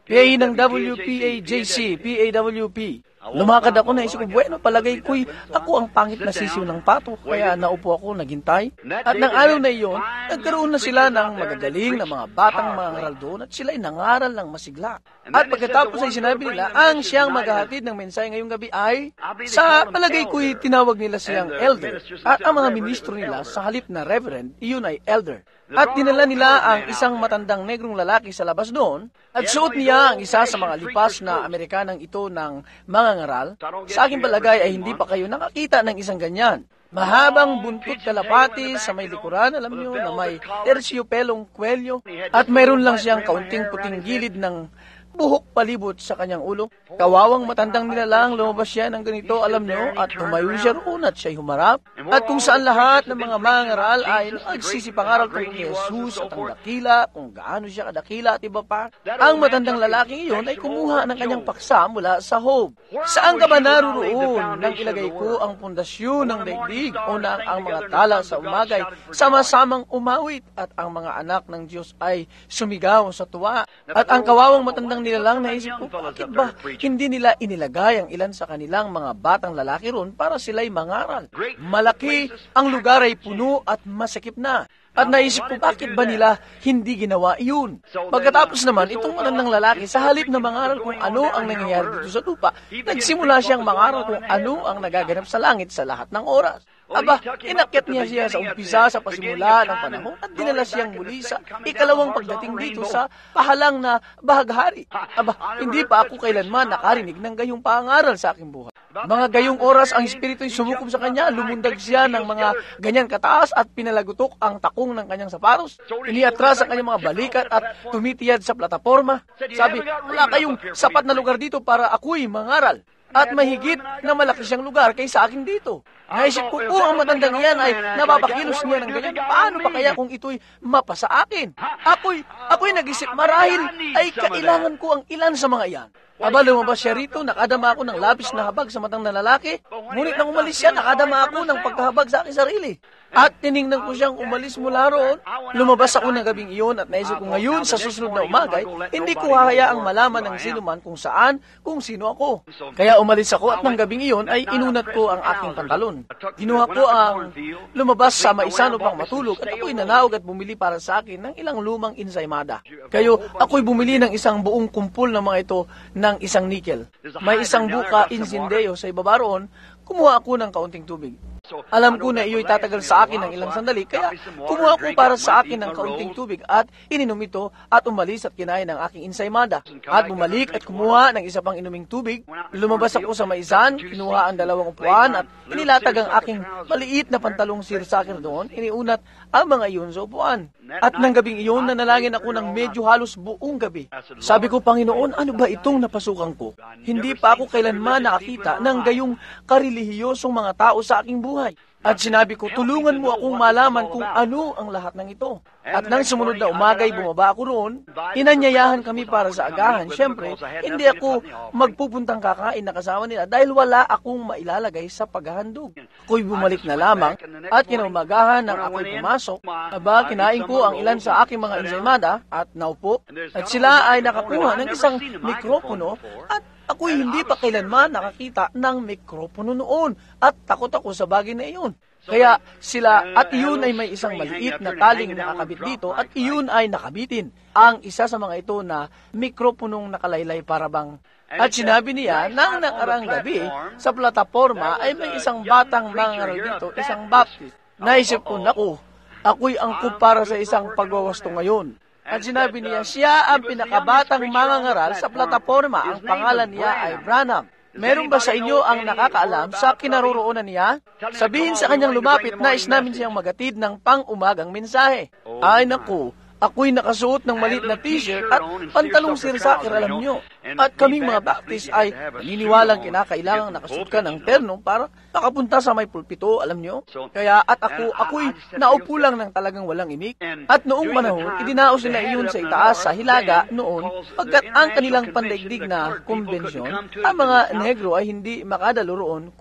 P A ng W P A J C, P A W P. Lumakad ako na isip ko, bueno, palagay ko'y ako ang pangit na sisiw ng pato, kaya naupo ako, naghintay. At ng araw na iyon, nagkaroon na sila ng magagaling na mga batang mga ngaral doon at sila'y nangaral ng masigla. At pagkatapos ay sinabi nila, ang siyang maghahatid ng mensahe ngayong gabi ay, sa palagay ko'y tinawag nila siyang elder. At ang mga ministro nila, sa halip na reverend, iyon ay elder. At dinala nila ang isang matandang negrong lalaki sa labas doon, at suot niya ang isa sa mga lipas na Amerikanang ito ng mga ngaral. Sa aking palagay ay hindi pa kayo nakakita ng isang ganyan. Mahabang buntot kalapati sa may likuran, alam niyo, na may tersyopelong kwelyo, at mayroon lang siyang kaunting puting gilid ng buhok palibot sa kanyang ulo. Kawawang matandang nilalang, lumabas siya ng ganito, alam nyo, at tumayo siya roon at siya'y humarap. At kung saan lahat ng mga mangaral ay nagsisipangaral tungkol kay Jesus at ang dakila, kung gaano siya kadakila at iba pa, ang matandang lalaking iyon ay kumuha ng kanyang paksa mula sa Hob. Saan ka ba naruroon nang ilagay ko ang pundasyon ng daigdig o nang ang mga tala sa umagay sama-samang umawit at ang mga anak ng Diyos ay sumigaw sa tuwa? At ang kawawang matandang nilalang naisip ko, bakit ba hindi nila inilagay ang ilan sa kanilang mga batang lalaki ron para sila'y mangaral? Malaki, ang lugar ay puno at masakip na. At naisip ko, bakit ba nila hindi ginawa iyon? Pagkatapos naman, itong matandang lalaki, sa halip na mangaral kung ano ang nangyayari dito sa lupa, nagsimula siyang mangaral kung ano ang nagaganap sa langit sa lahat ng oras. Aba, inakyat niya siya sa umpisa sa pasimula ng panahon at dinala siyang muli sa ikalawang pagdating dito sa pahalang na bahaghari. Aba, hindi pa ako kailanman nakarinig ng gayong pangaral sa aking buhay. Mga gayong oras ang Espiritu'y sumukob sa kanya, lumundag siya ng mga ganyan kataas at pinalagutok ang takong ng kanyang sapatos. Iniatras ang kanyang mga balikat at tumitiyad sa plataforma. Sabi, wala kayong sapat na lugar dito para ako'y mangaral. At mahigit na malaki siyang lugar kaysa akin dito. Naisip ko, kung ang matandang iyan ay napapakilos niya ng ganyan, paano pa kaya kung ito'y mapasa akin? Ako'y, ako'y nag-isip, marahil ay kailangan ko ang ilan sa mga iyan. Aba, lumabas siya rito, nakadama ako ng labis na habag sa matang na lalaki. Ngunit nang umalis siya, nakadama ako ng pagkahabag sa aking sarili. At tiningnan ko siyang umalis mula roon. Lumabas ako ng gabing iyon at naisip ko ngayon sa susunod na umagay, hindi ko hahayaang malaman ng sino man kung saan, kung sino ako. Kaya umalis ako at ng gabing iyon ay inunat ko ang aking pantalon. Ginuha ko ang lumabas sa maisan upang matulog at ako'y nanawag at bumili para sa akin ng ilang lumang insaymada. Kayo, ako'y bumili ng isang buong kumpul ng mga ito ng isang nikel. May isang buka insindeo sa ibaba roon, kumuha ako ng kaunting tubig. Alam ko na iyo'y tatagal sa akin ng ilang sandali, kaya kumuha ko para sa akin ng kaunting tubig at ininom ito at umalis at kinain ng aking insaymada. At bumalik at kumuha ng isa pang inuming tubig. Lumabas ako sa maisan, kinuha ang dalawang upuan at inilatag ang aking maliit na pantalong sirsakir doon, iniunat ang mga iyon sa upuan. At ng gabing iyon, nanalangin ako ng medyo halos buong gabi. Sabi ko, Panginoon, ano ba itong napasukan ko? Hindi pa ako kailanman nakakita ng gayong karilihiyosong mga tao sa aking buhay. At sinabi ko, tulungan mo akong malaman kung ano ang lahat ng ito. At nang sumunod na umagay, bumaba ako roon, inanyayahan kami para sa agahan. Siyempre, hindi ako magpupuntang kakain na kasama nila dahil wala akong mailalagay sa paghahandog. Ako'y bumalik na lamang at kinaumagahan nang ako'y pumasok. Aba, kinain ko ang ilan sa aking mga ensaymada at naupo. At sila ay nakakuha ng isang mikropono at ako'y hindi pa kailanman nakakita ng mikropono noon at takot ako sa bagay na iyon. Kaya sila, at iyon ay may isang maliit na taling nakakabit dito at iyon ay nakabitin. Ang isa sa mga ito na mikroponong nakalaylay para bang. At sinabi niya, nang nakarang gabi, sa plataforma ay may isang batang mangaral dito, isang baptist. Naisip ko, naku, ako'y angkop para sa isang pagwawasto ngayon. At sinabi niya, siya ang pinakabatang mangangaral sa plataforma. Ang pangalan niya ay Branham. Meron ba sa inyo ang nakakaalam sa kinaroroonan niya? Sabihin sa kanyang lumapit, nais namin siyang magatid ng pang-umagang mensahe. Ay naku, ako'y nakasuot ng maliit na t-shirt at pantalong sirsakir, alam nyo. At kaming mga Baptist ay naniniwalang kinakailangang nakasuot ka ng terno para makapunta sa may pulpito, alam nyo. Kaya at ako, ako'y naupo lang ng talagang walang imik. At noong panahon, idinaos nila iyon sa itaas sa Hilaga noon, pagkat ang kanilang pandaigdig na kumbensyon, ang mga negro ay hindi makadalo roon kung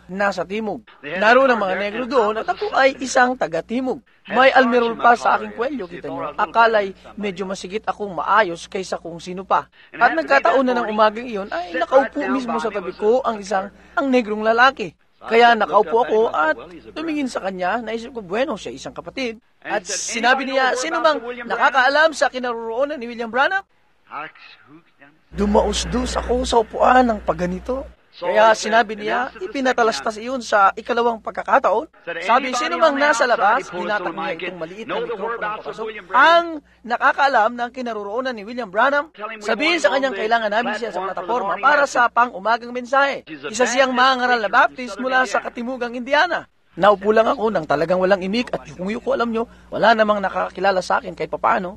nasa timog. Naroon ang mga negro doon at ako ay isang taga-timog. May almirol pa sa aking kwelyo, kita nyo. Akala'y medyo masigit akong maayos kaysa kung sino pa. At nagkataon na ng umagang iyon ay nakaupo mismo sa tabi ko ang isang, ang negrong lalaki. Kaya nakaupo ako at tumingin sa kanya, naisip ko, bueno, siya isang kapatid. At sinabi niya, sino mang nakakaalam sa kinaroroonan ni William Branham? Dumausdos ako sa upuan ng pagganito. Kaya sinabi niya, ipinatalastas iyon sa ikalawang pagkakataon. Sabi, sino mang nasa labas, hinatak niya itong maliit na mikropono papasok, ang nakakaalam ng kinaroroonan ni William Branham, sabihin sa kanyang kailangan namin siya sa plataforma para sa pang-umagang mensahe. Isa siyang mangaral na Baptist mula sa Katimugang Indiana. Naupo lang ako nang talagang walang imik at yung yuko, alam nyo, wala namang nakakilala sa akin kahit papaano.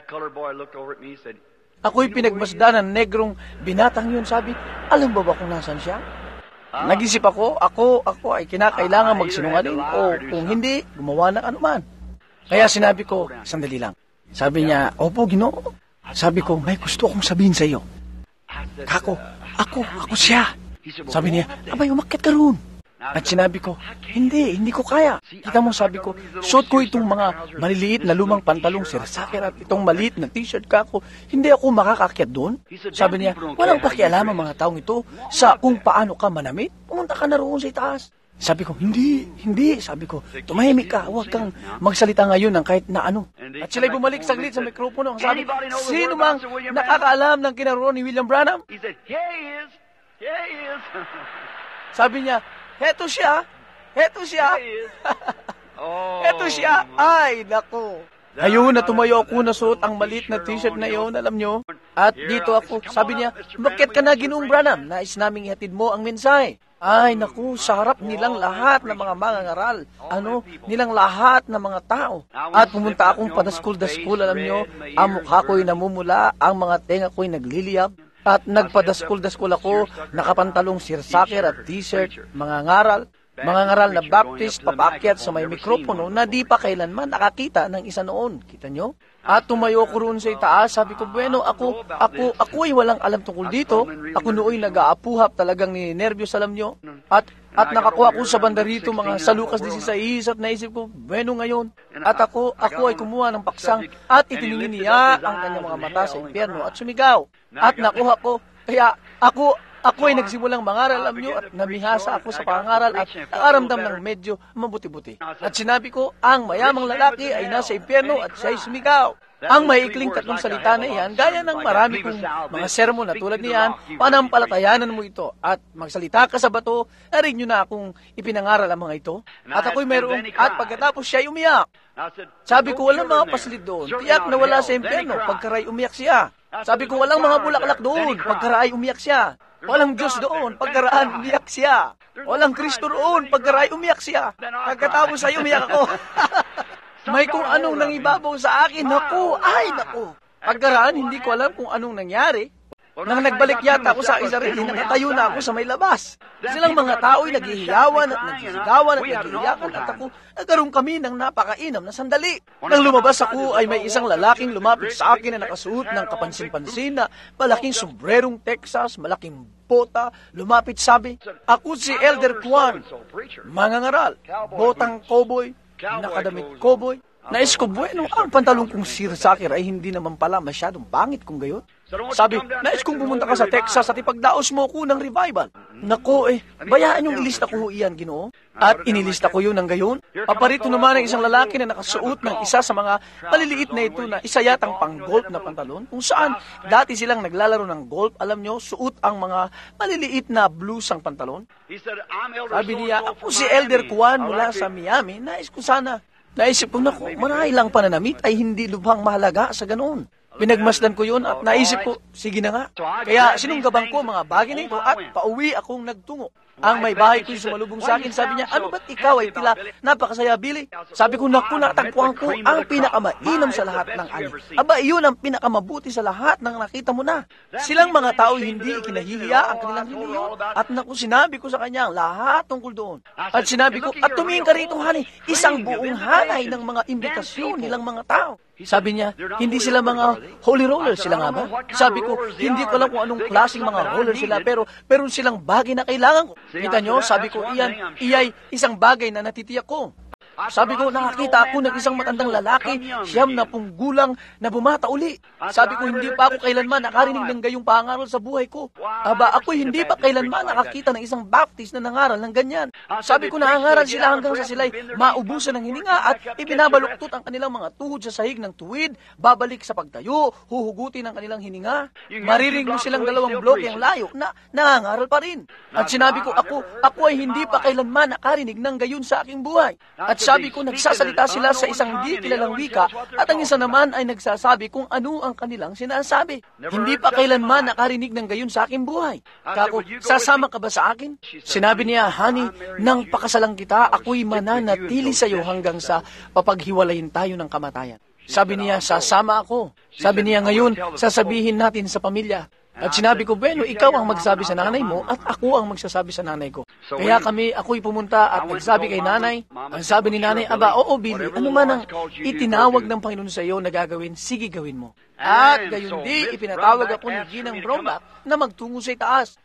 Ako'y pinagmasdan ng negrong binatang yun, sabi, alam ba ba kung nasan siya? Nag-isip ako, ako, ako ay kinakailangan magsinungaling o kung hindi, gumawa ng anuman. Kaya sinabi ko, sandali lang. Sabi niya, opo, Ginoo. Sabi ko, may gusto akong sabihin sa iyo. Kako, ako, ako siya. Sabi niya, abay, umakyat ka roon. At sinabi ko, hindi, hindi ko kaya. Kita mo, sabi ko, suot ko itong mga maliliit na lumang pantalong sirasakir at itong maliit na t-shirt ka ko. Hindi ako makakakyat doon. Sabi niya, walang pakialam ang mga taong ito sa kung paano ka manamit. Pumunta ka na roon sa itaas. Sabi ko, hindi, hindi. Sabi ko, tumahimik ka, huwag kang magsalita ngayon ng kahit na ano. At sila'y bumalik saglit sa mikropono. Sabi, sino mang nakakaalam ng kinaroroon ni William Branham? Sabi niya, heto siya, heto siya, heto siya, ay, nako. Ayun, na tumayo ako, nasuot ang maliit na t-shirt na yun, alam nyo. At dito ako, sabi niya, bakit ka na, Ginoong Branham? Nais naming ihatid mo ang mensahe. Ay, naku, sa harap nilang lahat ng mga mangangaral. Ano, nilang lahat ng mga tao. At pumunta akong padaskul-daskul, alam nyo, ang mukha ko'y namumula, ang mga tenga ko'y nagliliyab. At nagpadaskul-daskul ako, nakapantalong sirsakir at t-shirt, mga ngaral, mga ngaral na Baptist, papakyat sa may mikropono na di pa kailanman nakakita ng isa noon. Kita nyo? At tumayo ko roon sa itaas, sabi ko, bueno, ako, ako, ako ay walang alam tungkol dito. Ako nooy nag-aapuhap, talagang ninervyos, alam nyo. At, at nakakuha ko sa banda rito mga sa Lucas sixteen at naisip ko, bueno ngayon. At ako, ako ay kumuha ng paksang at itiningin niya ang kanyang mga mata sa impyerno at sumigaw. At nakuha ko, kaya ako, ako ay nagsimulang mangaral, alam nyo, at namihasa ako sa pangaral at nakaramdam ng medyo mabuti-buti. At sinabi ko, ang mayamang lalaki ay nasa impyerno at siya'y sumigaw. Ang maiikling tatlong salita na iyan, gaya ng marami kong mga sermon na tulad niyan, panampalatayanan mo ito at magsalita ka sa bato, narin nyo na akong ipinangaral ang mga ito. At ako'y mayroong, at pagkatapos siya'y umiyak. Sabi ko, walang mga paslid doon, tiyak na wala sa impyerno, pagkaray umiyak siya. Sabi ko, walang mga bulaklak doon, pagkaray umiyak siya. Walang Diyos doon, pagkaraan umiyak siya. Walang Kristo doon, pagkaray umiyak siya. Pagkatapos ay umiyak ako. May kung anong nangibabaw sa akin, naku, ay naku. Pagkaraan, hindi ko alam kung anong nangyari. Nang nagbalik yata ako sa aking sarili, nakatayo na ako sa may labas. Silang mga tao'y naghihiyawan at nagsisigawan at naghihiyakan at ako, nagkaroon kami ng napakainam na sandali. Nang lumabas ako ay may isang lalaking lumapit sa akin na nakasuot ng kapansin-pansin na malaking sombrerong Texas, malaking bota, lumapit sabi, ako si Elder Juan, mangangaral, botang cowboy, nakadamit cowboy. Nais ko, bueno, ang pantalong kong sirsakir ay hindi naman pala masyadong pangit kung gayon. Sabi, nais kong pumunta ka sa Texas at ipagdaos mo ko ng revival. Nako eh, bayaan yung ilista ko iyan, Ginoo. At inilista ko yun ng gayon. Paparito naman ang isang lalaki na nakasuot ng isa sa mga maliliit na ito na isa yatang pang-golf na pantalon, kung saan dati silang naglalaro ng golf, alam nyo, suot ang mga maliliit na blusang pantalon. Sabi niya, ako si Elder Juan mula sa Miami, nais ko sana. Naisip ko, naku, marahil lang pananamit ay hindi lubhang mahalaga sa ganoon. Pinagmasdan ko yun at naisip ko, sige na nga. Kaya sinunggabang ko mga bagay na ito at pauwi akong nagtungo. Ang may bahay ko'y sumalubong sa akin, sabi niya, ano ba't ikaw ay tila napakasaya, Billy? Sabi ko, naku, natagpuan ko ang pinakamainam sa lahat ng ani. Aba, iyon ang pinakamabuti sa lahat ng nakita mo na. Silang mga tao hindi ikinahihiya ang kanilang reliyon. At naku, sinabi ko sa kanya ang lahat tungkol doon. At sinabi ko, at tumingin ka rito, honey, isang buong hanay ng mga imbitasyon nilang mga tao. Sabi niya, hindi sila mga holy rollers sila nga ba? Sabi ko, hindi ko alam kung anong klaseng mga rollers sila, pero meron silang bagay na kailangan ko. Kita nyo, sabi ko, iyan, iyay isang bagay na natitiyak ko. Sabi ko, nakakita ako ng isang matandang lalaki, siyam na pung gulang na bumata uli. Sabi ko, hindi pa ako kailanman nakarinig ng gayong pangaral sa buhay ko. Aba, ako hindi pa kailanman nakakita ng isang baptist na nangaral ng ganyan. Sabi ko, nangaral sila hanggang sa sila'y maubusan ng hininga at ibinabaluktot ang kanilang mga tuhod sa sahig ng tuwid, babalik sa pagtayo, huhugutin ang kanilang hininga. Maririnig mo silang dalawang bloke ang layo na nangangaral pa rin. At sinabi ko, ako, ako ay hindi pa kailanman nakarinig ng gayon sa aking buhay. At sabi ko, nagsasalita sila sa isang di kilalang wika at ang isa naman ay nagsasabi kung ano ang kanilang sinasabi. Hindi pa kailanman nakarinig ng gayon sa aking buhay. Kako, sasama ka ba sa akin? Sinabi niya, honey, nang pakasalang kita, ako'y mananatili sa iyo hanggang sa papaghiwalayin tayo ng kamatayan. Sabi niya, sasama ako. Sabi niya, ngayon, sasabihin natin sa pamilya. At sinabi ko, bueno, ikaw ang magsabi sa nanay mo at ako ang magsasabi sa nanay ko. Kaya kami, ako'y pumunta at nagsabi kay nanay. Ang sabi ni nanay, aba, oo, Billy, ano man ang itinawag ng Panginoon sa iyo na gagawin, sige gawin mo. At gayon di, ipinatawag ako ni Ginang Brombach na magtungo sa itaas.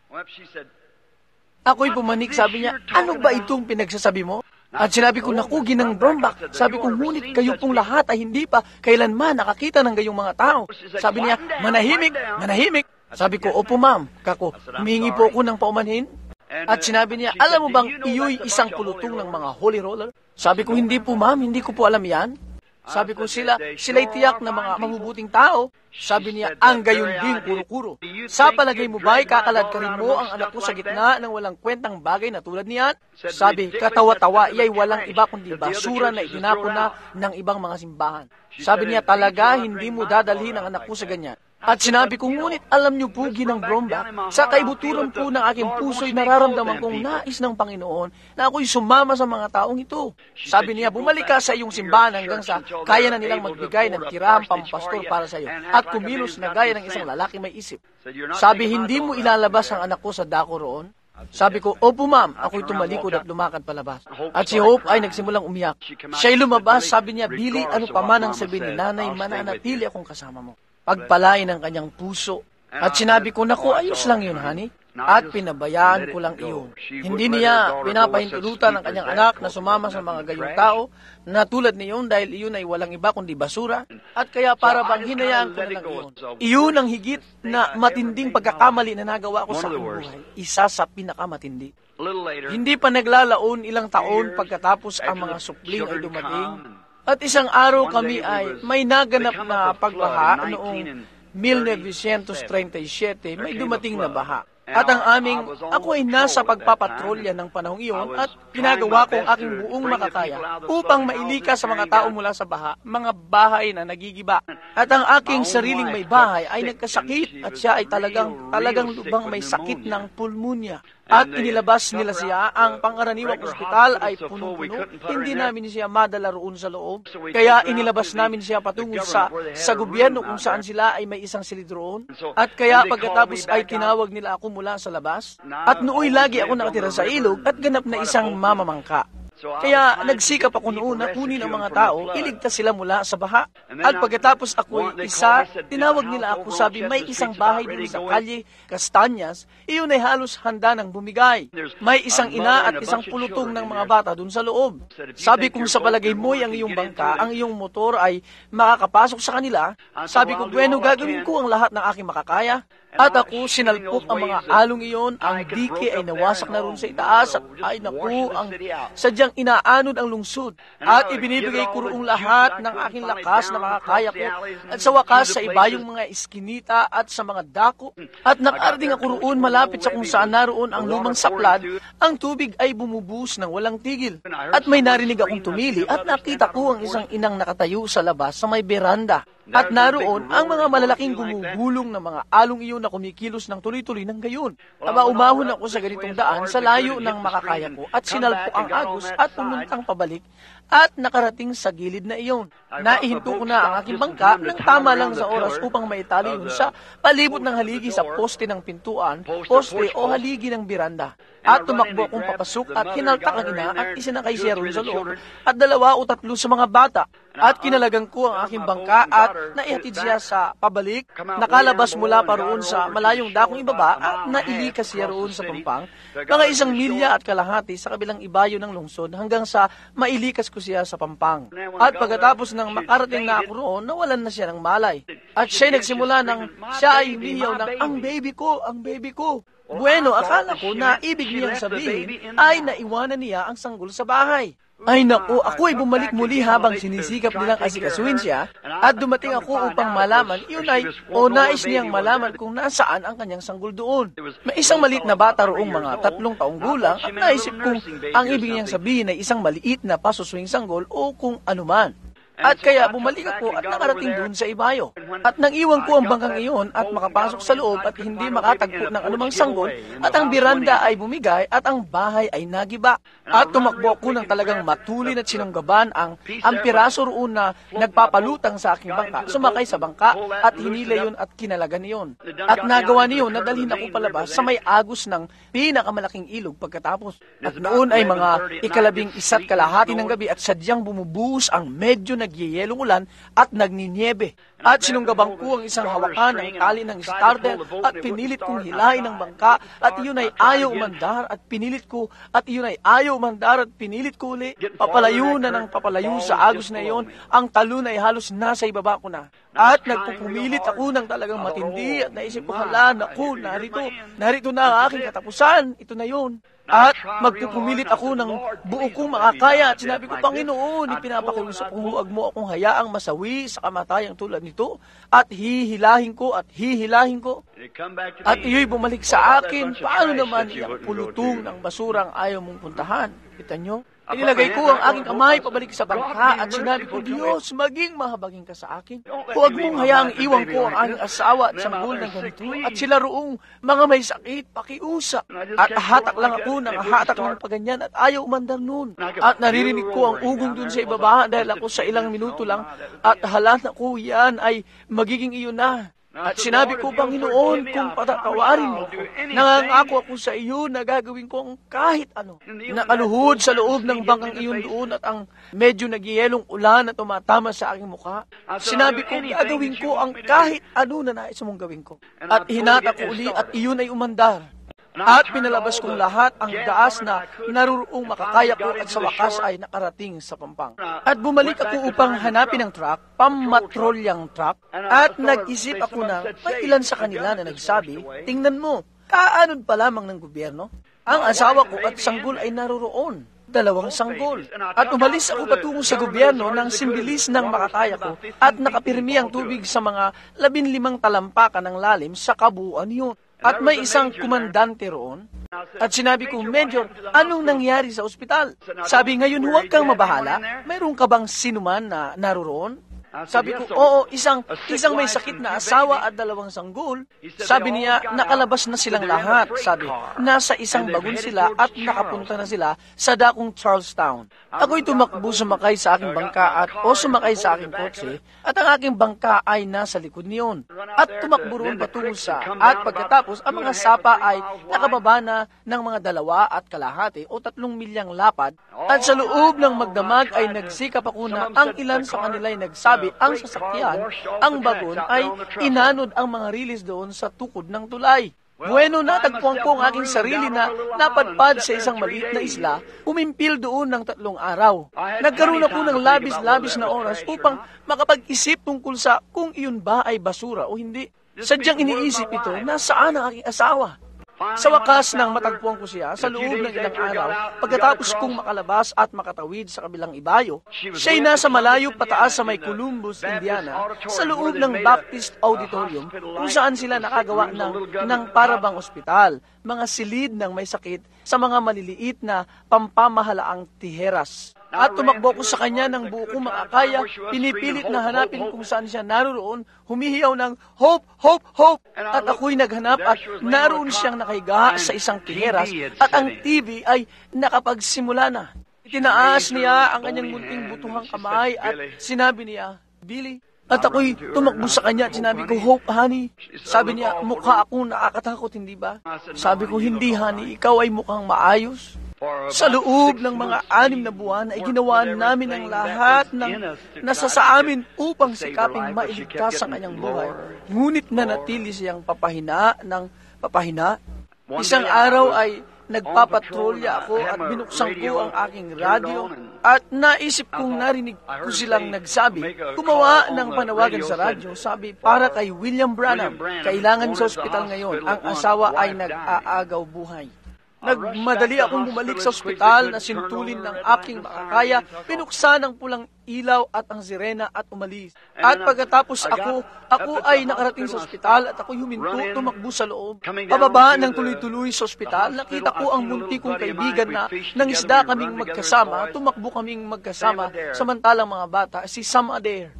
Ako'y pumanik, sabi niya, ano ba itong pinagsasabi mo? At sinabi ko, naku, Ginang Brombach, sabi ko, ngunit kayo pong lahat ay hindi pa kailanman nakakita ng gayong mga tao. Sabi niya, manahimik, manahimik. Sabi ko, opo ma'am, kako, humingi po ako ng paumanhin. At sinabi niya, alam mo bang iyo'y isang pulutong ng mga holy roller? Sabi ko, hindi po ma'am, hindi ko po alam yan. Sabi ko, sila, sila'y tiyak na mga mabubuting tao. Sabi niya, ang gayon din, kuro-kuro. Sa palagay mo ba'y kakalad ka rin mo ang anak ko sa gitna ng walang kwentang bagay na tulad niyan? Sabi, katawa-tawa, iya'y walang iba kundi basura na itinapon na ng ibang mga simbahan. Sabi niya, talaga, hindi mo dadalhin ang anak ko sa ganyan. At sinabi ko, ngunit alam niyo po, Ginang Brombach, sa kaibuturan po ng aking puso'y nararamdaman kong nais ng Panginoon na ako'y sumama sa mga taong ito. Sabi niya, bumalik ka sa iyong simbahan hanggang sa kaya na nilang magbigay ng tirahang pampastor para sa iyo at kumilos na gaya ng isang lalaki may isip. Sabi, hindi mo ilalabas ang anak ko sa dako roon? Sabi ko, opo ma'am, ako'y tumalikod at lumakad palabas. At si Hope ay nagsimulang umiyak. Siya'y lumabas, sabi niya, Billy, ano pa man ang sabihin ni nanay, mananatili akong kasama mo. Pagpalain ang kanyang puso. At sinabi ko, naku, ayos lang yun, honey. At pinabayaan ko lang iyon. Hindi niya pinapahintulutan ang kanyang anak na sumama sa mga gayong tao na tulad niyon dahil iyon ay walang iba kundi basura. At kaya para bang hinayaan ko na lang iyon. Iyon ang higit na matinding pagkakamali na nagawa ko sa aking buhay. Isa sa pinakamatindi. Hindi pa naglalaon ilang taon pagkatapos ang mga supling ay dumating. At isang araw kami ay may naganap na pagbaha noong nineteen thirty-seven, may dumating na baha. At ang aming, ako ay nasa pagpapatrolya ng panahong iyon at ginagawa ko ang aking buong makakaya upang mailika sa mga tao mula sa baha, mga bahay na nagigiba. At ang aking sariling may bahay ay nagkasakit at siya ay talagang, talagang lubang may sakit ng pulmonya. At inilabas nila siya, ang pangaraniwang ospital ay punong-puno, hindi namin siya madala roon sa loob. Kaya inilabas namin siya patungo sa, sa gobyerno kung saan sila ay may isang silid roon. At kaya pagkatapos ay tinawag nila ako mula sa labas. At nooy lagi ako nakatira sa ilog at ganap na isang mamamangka. Kaya nagsikap ako noon na kunin ang mga tao, iligtas sila mula sa baha. At pagkatapos ako'y isa, tinawag nila ako, sabi, may isang bahay doon sa Kalye Castañas, iyon ay halos handa ng bumigay. May isang ina at isang pulutong ng mga bata doon sa loob. Sabi, kung sa palagay mo'y ang iyong bangka, ang iyong motor ay makakapasok sa kanila, sabi ko, bueno, gagawin ko ang lahat ng aking makakaya. At ako, sinalpok ang mga along iyon, ang dike ay nawasak na roon sa itaas, at ay naku, ang sadyang inaanod ang lungsod. At ibinibigay ko roong lahat ng aking lakas na makakaya ko, at sa wakas sa ibayong mga iskinita at sa mga dako. At nakarating ako roon malapit sa kung saan naroon ang lumang saplad, ang tubig ay bumubuhos ng walang tigil. At may narinig akong tumili, at nakita ko ang isang inang nakatayo sa labas sa may beranda. At naroon ang mga malalaking gumugulong na mga along iyon na kumikilos ng tuloy-tuloy ng gayon. Aba, umahon ako sa ganitong daan sa layo ng makakaya ko at sinalpok ang agos at pumuntang pabalik at nakarating sa gilid na iyon. Naihinto ko na ang aking bangka nang tama lang sa oras upang maitali yun sa palibot ng haligi sa poste ng pintuan, poste o haligi ng biranda. At tumakbo akong papasok at hinaltak ang ina at isinakay siya roon sa loob at dalawa o tatlo sa mga bata. At kinalagan ko ang aking bangka at naihatid siya sa pabalik. Nakalabas mula pa roon sa malayong dakong ibaba at nailikas siya roon sa Pampang. Mga isang milya at kalahati sa kabilang ibayo ng lungsod hanggang sa mailikas ko siya sa Pampang. At pagkatapos ng makarating na ako roon, nawalan na siya ng malay. At siya'y nagsimula ng siya ay umihiyaw ng, ang baby ko, ang baby ko. Bueno, akala ko na ibig niyang sabihin ay naiwanan niya ang sanggol sa bahay. Ay naku, ako ay bumalik muli habang sinisikap nilang asikasuhin siya at dumating ako upang malaman, yun ay, o nais niyang malaman kung nasaan ang kanyang sanggol doon. May isang maliit na bata roong mga tatlong taong gulang at naisip kung ang ibig niyang sabihin ay isang maliit na pasuswing sanggol o kung anuman. At kaya bumalik ako at nakarating doon sa ibayo. At nang iwan ko ang bangkang iyon at makapasok sa loob at hindi makatagpo ng anumang sanggol at ang biranda ay bumigay at ang bahay ay nagiba. At tumakbo ko ng talagang matulin at sinunggaban ang, ang piraso roon na nagpapalutang sa aking bangka, sumakay sa bangka at hinila yun at kinalagan niyon. At nagawa niyon na dalhin ako palabas sa may agos ng pinakamalaking ilog pagkatapos. At noon ay mga ikalabing isa't kalahati ng gabi at sadyang bumubuhos ang medyo na nagyeyelong ulan at nagniniebe. At sinunggabang ko ang isang hawakan ng tali ng starter at pinilit kong hilahin ng bangka at iyon ay ayaw umandar at pinilit ko at iyon ay ayaw umandar at pinilit ko uli. Papalayo na ng papalayo sa agos na iyon, ang talon ay halos nasa ibaba ko na. At nagpupumilit ako ng talagang matindi at naisip ko, hala, naku, narito, narito na ang aking katapusan, ito na yun. At magpupumilit ako ng buo kong makakaya at sinabi ko, Panginoon, ipinapakiusap kong huwag mo akong hayaang masawi sa kamatayang tulad nito at hihilahin ko at hihilahin ko. At iyo'y bumalik sa akin, paano naman iyang pulutong ng basurang ayaw mong puntahan? Kita nyo? Inilagay ko ang aking kamay pabalik sa bangka at sinabi ko, Diyos, maging mahabagin ka sa akin. Huwag mong hayaang iwan ko ang aking asawa at sanggol ng ganito at sila roong mga may sakit, pakiusap. At hatak lang ako ng hatak ng paganyan at ayaw umandar noon. At naririnig ko ang ugong dun sa ibaba dahil ako sa ilang minuto lang at halat ako yan ay magiging iyon na. At sinabi ko, Panginoon, kung patatawarin mo ko, nangangako ako sa iyo na gagawin ko ang kahit ano. Nakaluhod sa loob ng bangkang iyon doon at ang medyo nagyayelong ulan na tumatama sa aking mukha. Sinabi ko, gagawin ko ang kahit ano na nais mong gawin ko. At hinata ko uli at iyon ay umandar. At pinalabas kong lahat ang gaas na naruroong makakaya ko at sa wakas ay nakarating sa Pampang. At bumalik ako upang hanapin ang truck, pamatrolyang truck, at nag-isip ako na may ilan sa kanila na nagsabi, tingnan mo, kaanod pa lamang ng gobyerno. Ang asawa ko at sanggol ay naroroon, dalawang sanggol. At umalis ako patungo sa gobyerno ng simbilis ng makakaya ko at nakapirmi ang tubig sa mga labinlimang talampakan ng lalim sa kabuuan yun. At may isang komandante roon. At sinabi ko, Major, anong nangyari sa ospital? Sabi, ngayon huwag kang mabahala. Mayroon ka bang sinuman na naroroon? Sabi ko, oo, isang, isang may sakit na asawa at dalawang sanggol. Sabi niya, nakalabas na silang lahat. Sabi, nasa isang bagon sila at nakapunta na sila sa dakong Charlestown. Ako'y tumakbo sumakay sa aking bangka at o sumakay sa aking kotse at ang aking bangka ay nasa likod niyon. At tumakbo roon patungo sa at pagkatapos ang mga sapa ay nakababa na ng mga dalawa at kalahati o tatlong milyang lapad at sa loob ng magdamag ay nagsikap ako na ang ilan sa kanila ay nagsabi ang sasakyan, ang bagon ay inanod ang mga rilis doon sa tukod ng tulay. Bueno, natagpuan ko ang aking sarili na napadpad sa isang maliit na isla, umimpil doon ng tatlong araw. Nagkaroon ako ng labis-labis na oras upang makapag-isip tungkol sa kung iyon ba ay basura o hindi. Sadyang iniisip ito, nasaan ang aking asawa? Sa wakas nang matagpuan ko siya sa loob ng ilang araw, pagkatapos kong makalabas at makatawid sa kabilang ibayo, siya'y nasa malayo pataas sa may Columbus, Indiana, sa loob ng Baptist Auditorium, kung saan sila nakagawa ng, ng parabang ospital, mga silid ng may sakit sa mga maliliit na pampamahalaang tiheras. At tumakbo ko sa kanya ng buo kong makakaya, pinipilit na hanapin kung saan siya naroon, humihiyaw ng hope, hope, hope. At ako'y naghanap at naroon siyang nakahiga sa isang tiheras at ang T V ay nakapagsimula na. Itinaas niya ang kanyang munting butuhang kamay at sinabi niya, Billy, At ako'y tumakbo sa kanya at sinabi ko, Hope, honey. Sabi niya, mukha akong nakakatakot, hindi ba? Sabi ko, hindi, honey, ikaw ay mukhang maayos. Sa loob ng mga anim na buwan ay ginawa namin ang lahat ng nasa sa amin upang sikaping mailigtas ang kanyang buhay. Ngunit nanatili siyang papahina ng papahina. Isang araw ay nagpapatrolya ako at binuksan ko ang aking radyo at naisip kong narinig ko silang nagsabi, gumawa ng panawagan sa radyo, sabi, para kay William Branham, kailangan sa ospital ngayon, ang asawa ay nag-aagaw buhay. Nagmadali akong bumalik sa ospital na sintulin ng aking makakaya, pinuksan ang pulang ilaw at ang sirena at umalis. At pagkatapos ako, ako ay nakarating sa ospital at ako'y huminto, tumakbo sa loob. Pababa ng tuloy-tuloy sa ospital, nakita ko ang munti kong kaibigan na nang isda kaming magkasama, tumakbo kaming magkasama, samantalang mga bata, si Sam Adair.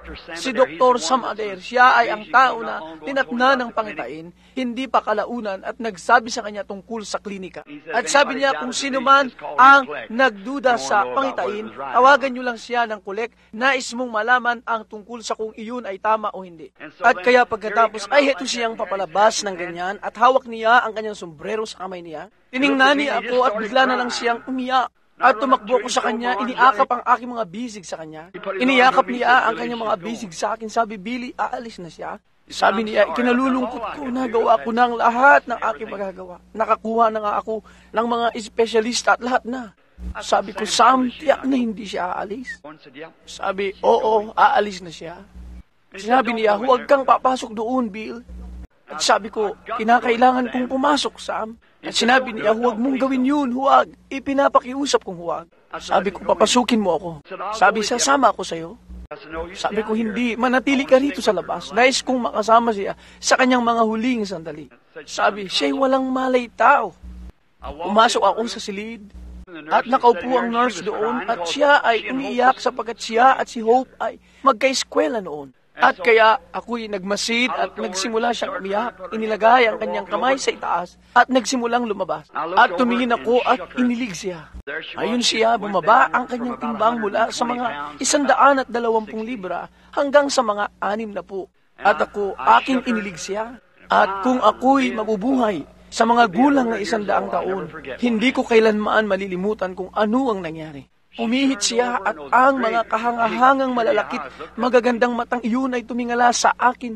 Si Doktor Sam Adair, siya ay ang tao na tinatna ng pangitain, hindi pa kalaunan at nagsabi sa kanya tungkol sa klinika. At sabi niya kung sino man ang nagduda sa pangitain, tawagan niyo lang siya ng kolek, nais mong malaman ang tungkol sa kung iyon ay tama o hindi. At kaya pagkatapos ay heto siyang papalabas ng ganyan at hawak niya ang kanyang sombrero sa kamay niya. Tiningnan niya ako at bigla na lang siyang umiyak. At tumakbo ko sa kanya, iniakap ang aking mga bisig sa kanya. Iniyakap niya ang kanyang mga bisig sa akin. Sabi, Billy, aalis na siya. Sabi niya, ikinalulungkot ko, nagawa ko na ang lahat ng aking magagawa. Nakakuha na nga ako ng mga espesyalista at lahat na. Sabi ko, Sam, tiyak na hindi siya aalis. Sabi, oo, aalis na siya. Sinabi niya, huwag kang papasok doon, Bill. At sabi ko, kinakailangan kong pumasok, Sam. At sinabi niya, huwag mong gawin yun, huwag. Ipinapakiusap kong huwag. Sabi ko, papasukin mo ako. Sabi, sasama ako sa'yo. Sabi ko, hindi, manatili ka rito sa labas. Nais kong makasama siya sa kanyang mga huling sandali. Sabi, siya'y walang malay tao. Pumasok ako sa silid. At nakaupo ang nurse doon at siya ay umiiyak sapagkat siya at si Hope ay magka-eskwela noon. At kaya ako'y nagmasid at nagsimula siyang umiyak, inilagay ang kanyang kamay sa itaas at nagsimulang lumabas. At tumingin ako at inilig siya. Ayun siya, bumaba ang kanyang timbang mula sa mga isandaan at dalawampung libra hanggang sa mga anim na po. At ako, aking inilig siya. At kung ako'y mabubuhay sa mga gulang na isandaang taon, hindi ko kailanman malilimutan kung ano ang nangyari. Umihit siya at ang mga kahangahangang malalakit, magagandang matang iyon ay tumingala sa akin.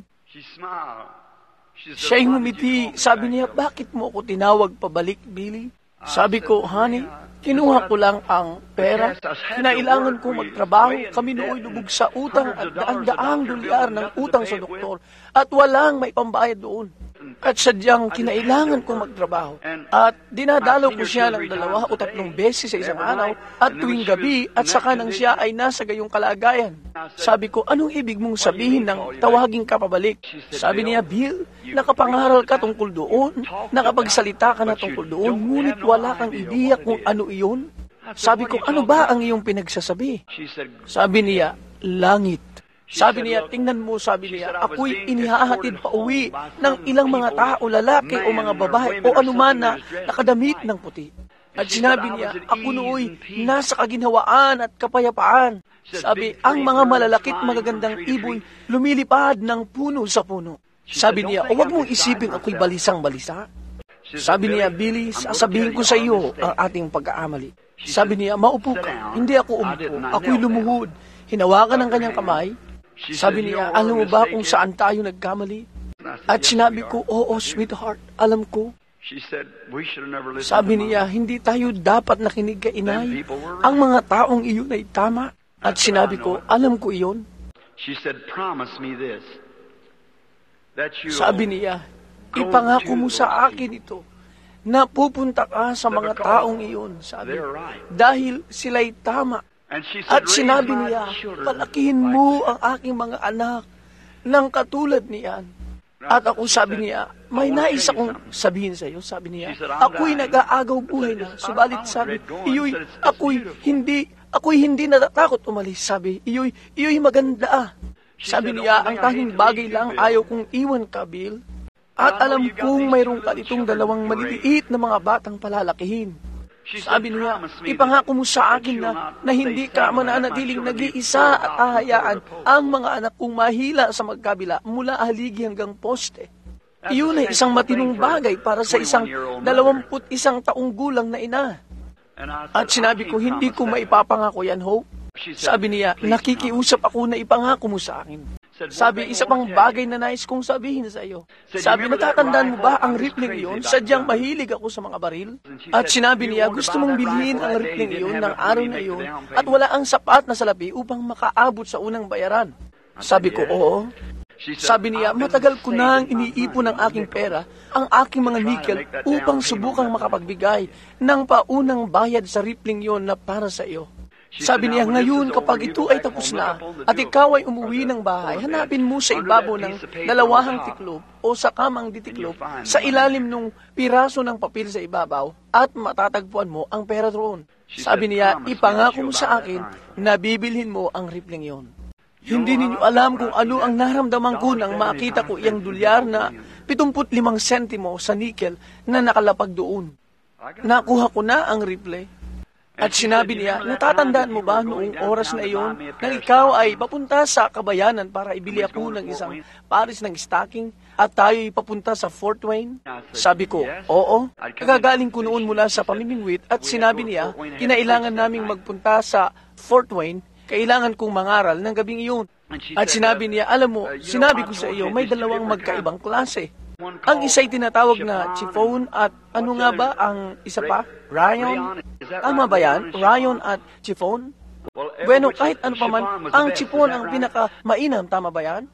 Siya'y ngumiti. Sabi niya, bakit mo ako tinawag pabalik, Billy? Sabi ko, honey, kinuha ko lang ang pera. Kinailangan ko magtrabaho. Kami nooy lubog sa utang at daan-daang dolyar ng utang sa doktor at walang may pambayad doon. At sadyang kinailangan kong magtrabaho. At dinadalaw ko siya ng dalawa o tatlong beses sa isang araw at tuwing gabi at saka nang siya ay nasa gayong kalagayan. Sabi ko, anong ibig mong sabihin ng tawagin ka pabalik? Sabi niya, Bill, nakapangaral ka tungkol doon, nakapagsalita ka na tungkol doon, ngunit wala kang ideya kung ano iyon. Sabi ko, ano ba ang iyong pinagsasabi? Sabi niya, langit. Sabi niya, tingnan mo, sabi niya, ako'y inihahatid pa uwi ng ilang mga tao, lalaki o mga babae o anuman na nakadamit ng puti. At sinabi niya, ako nooy nasa kaginhawaan at kapayapaan. Sabi, ang mga malalakit magagandang ibon lumilipad ng puno sa puno. Sabi niya, o wag mong isipin ako'y balisang-balisa. Sabi niya, Billy, sasabihin ko sa iyo ang ating pagkaamali. Sabi niya, maupo ka. Hindi ako umupo. Ako'y lumuhod. Hinawakan ang kanyang kamay. Sabi niya, alam mo ba kung saan tayo nagkamali? At sinabi ko, oo, sweetheart, alam ko. Sabi niya, hindi tayo dapat nakinig kay inay. Ang mga taong iyon ay tama. At sinabi ko, alam ko iyon. Sabi niya, ipangako mo sa akin ito, na pupunta ka sa mga taong iyon, sabi, dahil sila'y tama. At sinabi niya, palakihin mo ang aking mga anak ng katulad niyan. At ako sabi niya, may nais akong sabihin sa iyo. Sabi niya, ako'y nag-aagaw buhay na. Subalit sabi, iyo'y, ako'y hindi, ako'y hindi natatakot umalis. Sabi, iyo'y, iyo'y maganda ah. Sabi niya, ang tanging bagay lang ayaw kong iwan ka, Bill. At alam kong mayroong ka itong dalawang maliliit na mga batang palalakihin. Sabi niya, ipangako mo sa akin na, na hindi ka mananatiling nag-iisa at ahayaan ang mga anak kong mahila sa magkabila mula haligi hanggang poste. Iyon ay isang matinong bagay para sa isang dalawamput isang taong gulang na ina. At sinabi ko, hindi ko maipapangako yan, Hope. Sabi niya, nakikiusap ako na ipangako mo sa akin. Sabi, isa pang bagay na nais kong sabihin sa iyo. Sabi, natatandaan mo ba ang rifling iyon? Sadyang mahilig ako sa mga baril. At sinabi niya, gusto mong bilhin ang rifling iyon ng araw na iyon at wala ang sapat na salapi upang makaabot sa unang bayaran. Sabi ko, oo. Sabi niya, matagal ko nang iniipon ang aking pera, ang aking mga nickel upang subukang makapagbigay ng paunang bayad sa rifling iyon na para sa iyo. Sabi niya, ngayon kapag ito ay tapos na at ikaw ay umuwi ng bahay, hanapin mo sa ibabaw ng dalawahang tiklop o sa kamang ditiklop sa ilalim ng piraso ng papel sa ibabaw at matatagpuan mo ang pera roon. Sabi niya, ipangako mo sa akin na bibilhin mo ang rifling yon. Hindi ninyo alam kung ano ang naramdaman ko nang makita ko iyang dolyar na pitungput limang sentimo sa nickel na nakalapag doon. Nakuha ko na ang rifle. At sinabi niya, natatandaan mo ba noong oras na iyon nang ikaw ay papunta sa kabayanan para ibili ako ng isang pares ng stocking at tayo'y papunta sa Fort Wayne? Sabi ko, oo. Kagagaling ko noon mula sa pamimingwit at sinabi niya, kinailangan naming magpunta sa Fort Wayne, kailangan kong mangaral ng gabing iyon. At sinabi niya, alam mo, sinabi ko sa iyo, may dalawang magkaibang klase. Ang isa'y tinatawag na chiffon at ano nga ba ang isa pa? Rayon? Tama ba yan? Rayon at chiffon? Bueno, kahit ano pa man, ang chiffon ang pinaka-mainam, tama ba yan?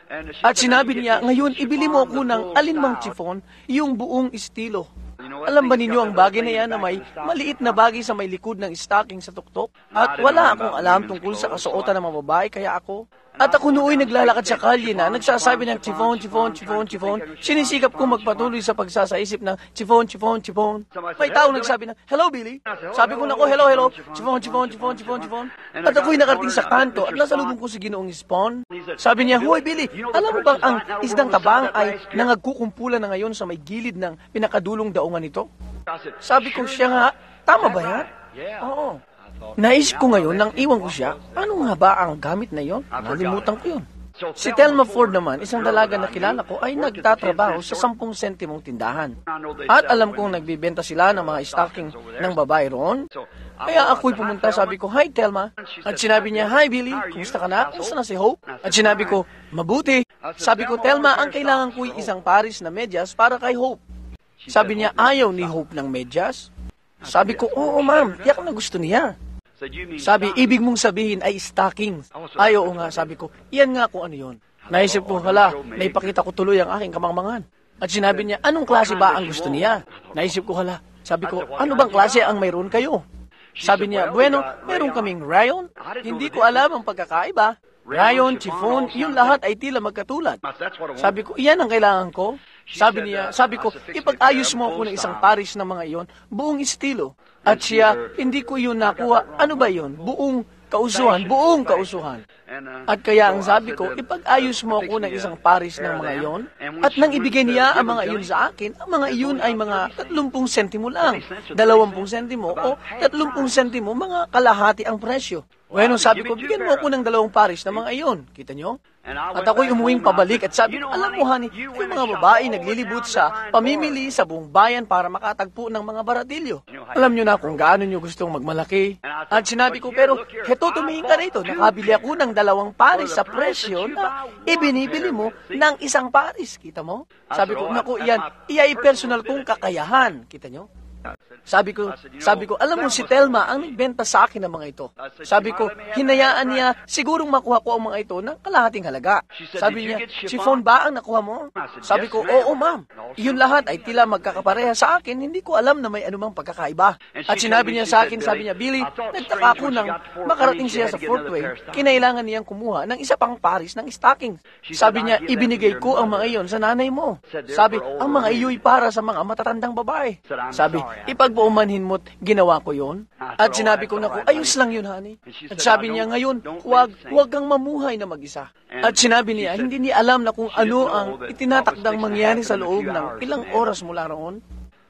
At sinabi niya, ngayon, ibili mo ako ng alinmang chiffon, yung buong estilo. Alam ba ninyo ang bagay na yan na may maliit na bagay sa may likod ng stocking sa tuktok? At wala akong alam tungkol sa kasuotan ng mga babae, kaya ako... At ako nooy naglalakad sa kalye na nagsasabi ng chiffon, chiffon, chiffon, chiffon. Sinisikap ko magpatuloy sa pagsasaisip ng chiffon, chiffon, chiffon. May tao nagsabi na, hello, Billy. Sabi ko na ko, hello, hello. Chiffon, chiffon, chiffon, chiffon, chiffon. At ako'y nakarating sa kanto at nasalubong ko si Ginoong Spon. Sabi niya, hoy, Billy, alam mo bang ang isdang tabang ay nangagkukumpulan na ngayon sa may gilid ng pinakadulong daungan nito? Sabi ko, siya nga, tama ba yan? Oo. Naisip ko ngayon, nang iwan ko siya, ano nga ba ang gamit na yon? Nalimutan ko yun. Si Thelma Ford naman, isang dalaga na kilala ko, ay nagtatrabaho sa sampung sentimong tindahan. At alam kong nagbibenta sila ng mga stocking ng babae roon. Kaya ako'y pumunta, sabi ko, hi Thelma. At sinabi niya, hi Billy, kumusta ka na? Kumusta na si Hope? At sinabi ko, mabuti. Sabi ko, Thelma, ang kailangan ko'y isang paris na medyas para kay Hope. Sabi niya, ayaw ni Hope ng medyas? Sabi ko, oo ma'am, tiyak na gusto niya. Sabi, ibig mong sabihin ay stocking. Ay, oo nga, sabi ko, iyan nga kung ano yun. Naisip ko, hala, naipakita ko tuloy ang aking kamangmangan. At sinabi niya, anong klase ba ang gusto niya? Naisip ko, hala, sabi ko, ano bang klase ang mayroon kayo? Sabi niya, bueno, meron kaming rayon. Hindi ko alam ang pagkakaiba. Rayon, chiffon, yung lahat ay tila magkatulad. Sabi ko, iyan ang kailangan ko. Sabi niya, sabi ko, ipag-ayos mo ako ng isang paris ng mga iyon, buong estilo. At siya, hindi ko yun nakuha. Ano ba yun? Buong kausuhan, buong kausuhan. At kaya ang sabi ko, ipag-ayos mo ako ng isang paris ng mga iyon. At nang ibigay niya ang mga iyon sa akin, ang mga iyon ay mga tatlumpung sentimo lang. Dalawampung sentimo o tatlumpung sentimo, mga kalahati ang presyo. Bueno, sabi ko, bigyan mo ako ng dalawang paris ng mga iyon. Kita nyo? At ako'y umuwing pabalik at sabi ko, alam mo, honey, yung mga babae naglilibot sa pamimili sa buong bayan para makatagpo ng mga baratilyo. Alam nyo na kung gaano nyo gustong magmalaki. At sinabi ko, pero heto, tumingin ka rito. Nakabili ako ng dalawang paris sa presyo na ibinibili mo ng isang paris. Kita mo? Sabi ko, naku, iyan, iyay personal kong kakayahan. Kita nyo? Sabi ko, sabi ko, alam mo si Thelma ang nagbenta sa akin ng mga ito. Sabi ko, hinayaan niya sigurong makuha ko ang mga ito ng kalahating halaga. Sabi niya, chiffon ba ang nakuha mo? Sabi ko, oo ma'am. Iyon lahat ay tila magkakapareha sa akin, hindi ko alam na may anumang pagkakaiba. At sinabi niya sa akin, sabi niya, Billy, nagtaka ko nang makarating siya sa Fort Wayne, kinailangan niyang kumuha ng isa pang paris ng stocking. Sabi niya, ibinigay ko ang mga iyon sa nanay mo. Sabi, ang mga iyo'y para sa mga matatandang babae. Sabi, ipagpaumanhin mo't ginawa ko yon. At sinabi ko na ko, ayos lang yun, honey. At sabi niya, ngayon, huwag, huwag kang mamuhay na mag-isa. At sinabi niya, hindi niya alam na kung ano ang itinatakdang mangyari sa loob ng ilang oras mula roon.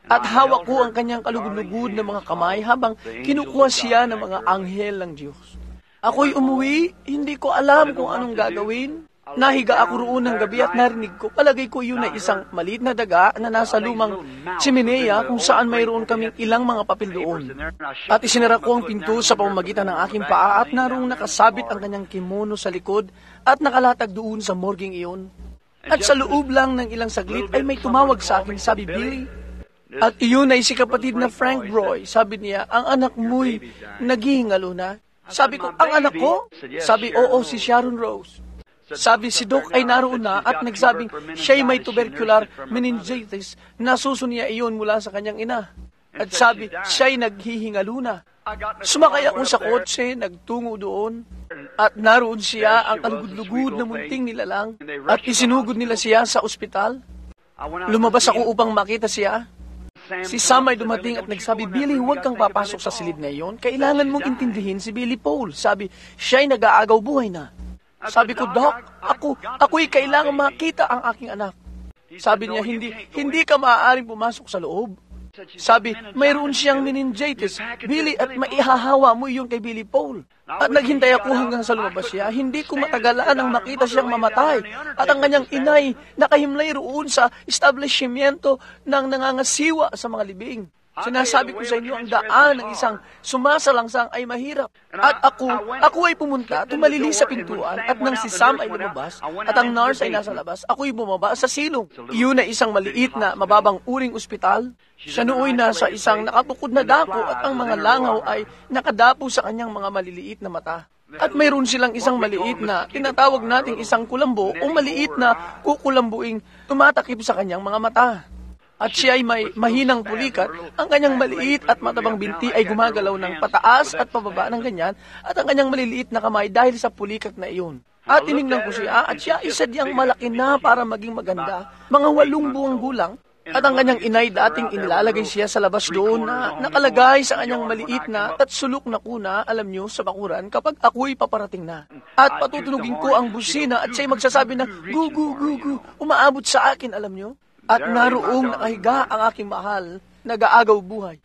At hawak ko ang kanyang kalugod-lugod na mga kamay habang kinukuha siya ng mga anghel ng Diyos. Ako'y umuwi, hindi ko alam kung anong gagawin. Nahiga ako roon ng gabi at narinig ko, palagay ko yun ay isang maliit na daga na nasa lumang chimenea kung saan mayroon kaming ilang mga papel doon. At isinara ko ang pinto sa pamamagitan ng aking paa at naroong nakasabit ang kanyang kimono sa likod at nakalatag doon sa morging iyon. At sa loob lang ng ilang saglit ay may tumawag sa akin, sabi, Billy. At iyon ay si kapatid na Frank Broy. Sabi niya, ang anak mo'y naghihingalo na. Sabi ko, ang anak ko? Sabi, oo, si Sharon Rose. Sabi, si Doc ay naroon na at nagsabing siya'y may tubercular meningitis na susunya iyon mula sa kanyang ina. At sabi, siya'y naghihingalo na. Sumakay ako sa kotse, nagtungo doon, at naroon siya ang kalugod-lugod na munting nilalang, at isinugod nila siya sa ospital. Lumabas ako upang makita siya. Si Sam ay dumating at nagsabi, Billy, huwag kang papasok sa silid na iyon. Kailangan mong intindihin si Billy Paul. Sabi, siya'y nag-aagaw buhay na. Sabi ko, Doc, ako, ako'y kailangan makita ang aking anak. Sabi niya, hindi, hindi ka maaaring pumasok sa loob. Sabi, mayroon siyang meningitis, Billy, at maihahawa mo iyon kay Billy Paul. At naghintay ako hanggang sa lumabas siya. Hindi ko matagalan ang makita siyang mamatay. At ang kanyang inay nakahimlay roon sa establishmento ng nangangasiwa sa mga libing. Sinasabi ko sa inyo, ang daan ng isang sumasalangsang ay mahirap. At ako, ako ay pumunta, tumalili sa pintuan, at nang si Sam ay lumabas, at ang nurse ay nasa labas, ako'y bumaba sa silong. Iyon ay isang maliit na mababang uring ospital. Siya nooy nasa isang nakabukod na dako, at ang mga langaw ay nakadapo sa kanyang mga maliliit na mata. At mayroon silang isang maliit na tinatawag nating isang kulambo o maliit na kukulambuing tumatakip sa kanyang mga mata. At siya ay may mahinang pulikat, ang kanyang maliit at matabang binti ay gumagalaw ng pataas at pababa ng ganyan, at ang kanyang maliliit na kamay dahil sa pulikat na iyon. At tinignan ko siya, at siya ay sadyang malaki na para maging maganda, mga walong buwang gulang, at ang kanyang inay dating inilalagay siya sa labas doon na nakalagay sa kanyang maliit na at sulok na kuna, alam nyo, sa bakuran kapag ako'y paparating na. At patutulugin ko ang busina at siya'y magsasabi na, gu gu gu gu, umaabot sa akin, alam nyo. At naroong nakahiga ang aking mahal, nag-aagaw buhay.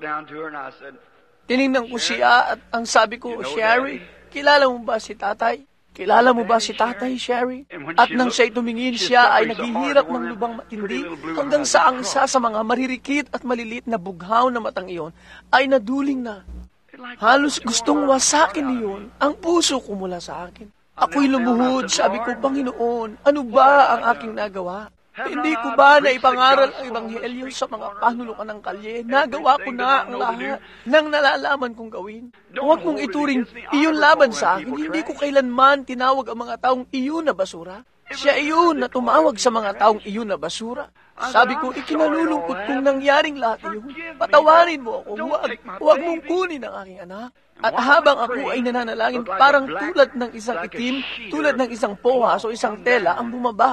Tinignan ko siya at ang sabi ko, Sherry, kilala mo ba si tatay? Kilala mo ba si tatay, Sherry? At nang siya'y tumingin, siya ay naghihirap ng lubang matindi hanggang sa ang isa sa mga maririkit at maliliit na bughaw na matang iyon ay naduling na. Halos gustong wasakin niyon ang puso ko mula sa akin. Ako'y lumuhod, sabi ko, Panginoon, ano ba ang aking nagawa? Hindi ko ba na ipangaral ang Ebanghelyo sa mga panulukan ng kalye? Nagawa ko na ang lahat ng nalalaman kong gawin. Huwag mong ituring iyon laban sa akin. Hindi ko kailanman tinawag ang mga taong iyon na basura. Siya iyon na tumawag sa mga taong iyon na basura. Sabi ko, ikinalulungkot kong nangyaring lahat iyon. Patawarin mo ako. Huwag, huwag mong kunin ang aking anak. At habang ako ay nananalangin, parang tulad ng isang itim, tulad ng isang pohas o isang tela ang bumaba.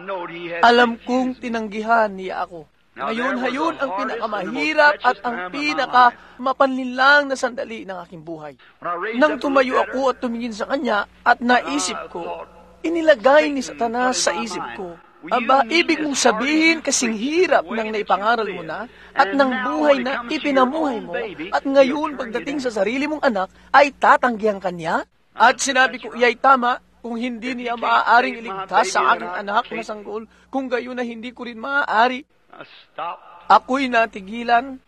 Alam kong tinanggihan niya ako. Ngayon, hayon ang pinakamahirap at ang pinakamapanlinlang na sandali ng aking buhay. Nang tumayo ako at tumingin sa kanya at naisip ko, inilagay ni Satanas sa isip ko, aba, ibig mong sabihin kasing hirap ng naipangaral mo na at ng buhay na ipinamuhay mo at ngayon pagdating sa sarili mong anak ay tatanggihan ka niya? At sinabi ko, iyay tama, kung hindi niya maaaring iligtas sa aking anak na sanggol, kung gayon na hindi ko rin maaari. Ako'y natigilan.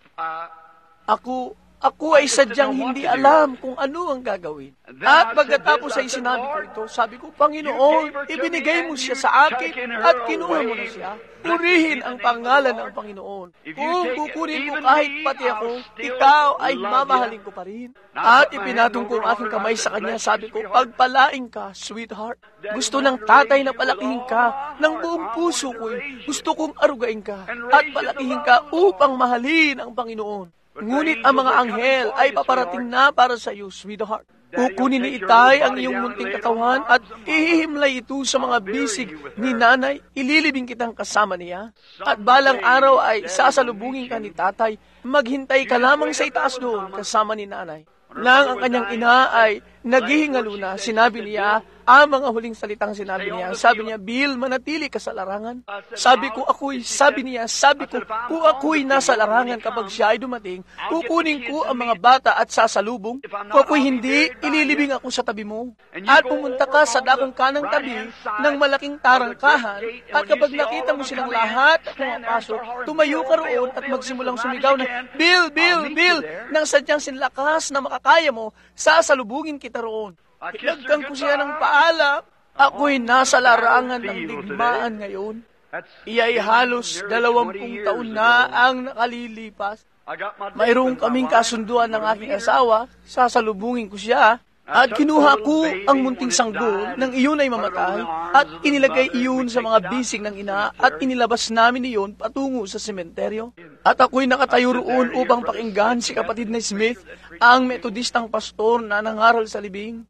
Ako, ako ay sadyang hindi alam kung ano ang gagawin. At pagkatapos ay sinabi ko ito, sabi ko, Panginoon, ibinigay mo siya sa akin at kinuha mo na siya. Purihin ang pangalan ng Panginoon. Kung kukunin mo kahit pati ako, ikaw ay mamahalin ko pa rin. At ipinatong ko ang aking kamay sa kanya, sabi ko, pagpalaing ka, sweetheart. Gusto ng tatay na palakihin ka ng buong puso ko. Gusto kong arugain ka at palakihin ka upang mahalin ang Panginoon. Ngunit ang mga anghel ay paparating na para sa iyo, sweetheart. Kukunin ni Itay ang iyong munting katawan at ihihimlay ito sa mga bisig ni nanay. Ililibing kitang kasama niya. At balang araw ay sasalubungin ka ni tatay. Maghintay ka lamang sa itaas doon kasama ni nanay. Nang ang kanyang ina ay naghihingalo na, sinabi niya, ang mga huling salitang sinabi niya, sabi niya, Bill, manatili ka sa larangan. Sabi ko, ako'y, sabi niya, sabi ko, kung ako'y nasa larangan kapag siya ay dumating, kukunin ko ang mga bata at sasalubong. Kung ako'y hindi, ililibing ako sa tabi mo. At pumunta ka sa dakong kanang tabi ng malaking tarangkahan, at kapag nakita mo silang lahat at pumapasok, tumayo ka roon at magsimulang sumigaw na, Bill, Bill, Bill, nang sadyang sinlakas na makakaya mo, sasalubungin kita roon. Hinagkan ko siya ng paalam. Ako'y nasa larangan ng digmaan ngayon. Iya'y halos dalawampung taon na ang nakalilipas. Mayroong kaming kasunduan ng aking asawa, sasalubungin ko siya. At kinuha ko ang munting sanggol nang iyon ay mamatay at inilagay iyon sa mga bisig ng ina at inilabas namin iyon patungo sa sementeryo. At ako'y nakatayo roon upang pakinggan si kapatid na Smith, ang metodistang pastor na nangaral sa libing.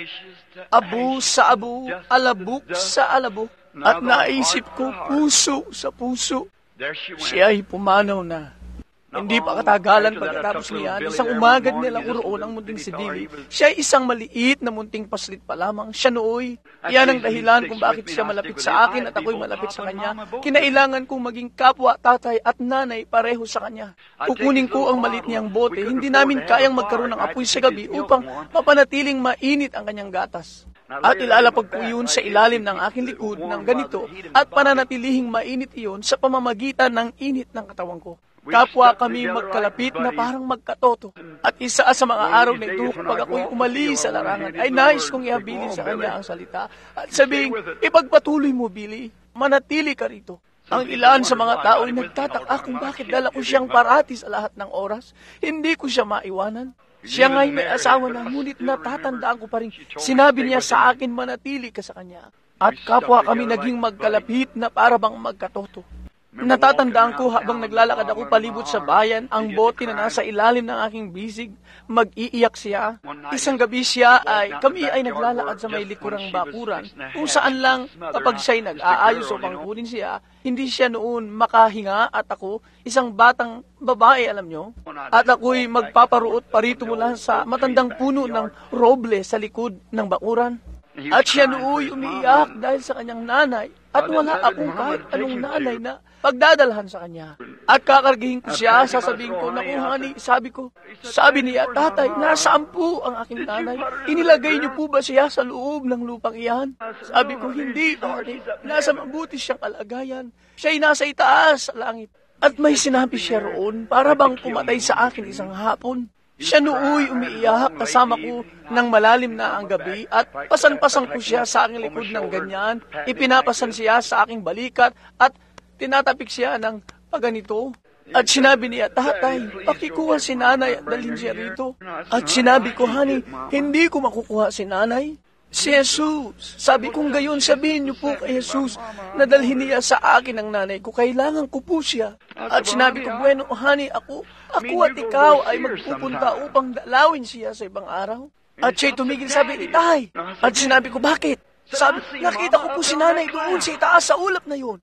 Abo sa abo, alabok sa alabok. At naisip ko, puso sa puso. Siya ay pumanaw na. Hindi pa katagalan pagkatapos niya, isang umagad nilang uroon ang munting si Billy. Siya ay isang maliit na munting paslit pa lamang. Siya nooy. Iyan ang dahilan kung bakit siya malapit sa akin at ako'y malapit sa kanya. Kinailangan kong maging kapwa, tatay at nanay pareho sa kanya. Kukunin ko ang maliit niyang bote. Hindi namin kayang magkaroon ng apoy sa gabi upang mapanatiling mainit ang kanyang gatas. At ilalapag ko iyon sa ilalim ng aking likod ng ganito at pananatilihing mainit iyon sa pamamagitan ng init ng katawan ko. Kapwa kami magkalapit na parang magkatoto. At isa sa mga araw na ito, kapag ako'y umalis sa larangan, ay nais kong ihabilin sa kanya ang salita. At sabing, ipagpatuloy mo, Billy, manatili ka rito. Ang ilan sa mga tao ay nagtataka kung bakit dala ko siyang parati sa lahat ng oras. Hindi ko siya maiwanan. Siya nga'y may asawa na, ngunit natatandaan ko pa rin. Sinabi niya sa akin, manatili ka sa kanya. At kapwa kami naging magkalapit na para bang magkatoto. Natatandaan ko habang naglalakad ako palibot sa bayan, ang bote na nasa ilalim ng aking bisig, mag-iiyak siya. Isang gabi siya ay, kami ay naglalakad sa may likurang bakuran, kung saan lang kapag siya'y nag-aayos o pangkunin siya, hindi siya noon makahinga at ako, isang batang babae, alam nyo, at ako'y magpaparuot parito mula sa matandang puno ng roble sa likod ng bakuran. At siya nooy umiiyak dahil sa kanyang nanay at wala akong kahit anong nanay na pagdadalhan sa kanya. At kakargihin ko siya, sasabihin ko, naku honey, sabi ko, sabi niya, tatay, nasaan po ang aking nanay? Inilagay niyo po ba siya sa loob ng lupang iyan? Sabi ko, hindi, honey, nasa mabuti siyang kalagayan. Siya'y nasa itaas sa langit. At may sinabi siya roon, para bang pumatay sa akin isang hapon. Siya nooy umiiyak kasama ko ng malalim na ang gabi at pasan-pasan ko siya sa aking likod ng ganyan, ipinapasan siya sa aking balikat at tinatapik siya ng paganito. At sinabi niya, tatay, pakikuha si nanay at dalhin siya rito. At sinabi ko, honey, hindi ko makukuha si nanay. Si Jesus, sabi kong gayon, sabihin niyo po kay Jesus na dalhin niya sa akin ang nanay ko, kailangan ko po siya. At sinabi ko, bueno, honey, ako, ako at ikaw ay magpupunta upang dalawin siya sa ibang araw. At siya'y tumigil, sabi, itay. At sinabi ko, bakit? Sabi, nakita ko po si nanay doon sa itaas sa ulap na yun.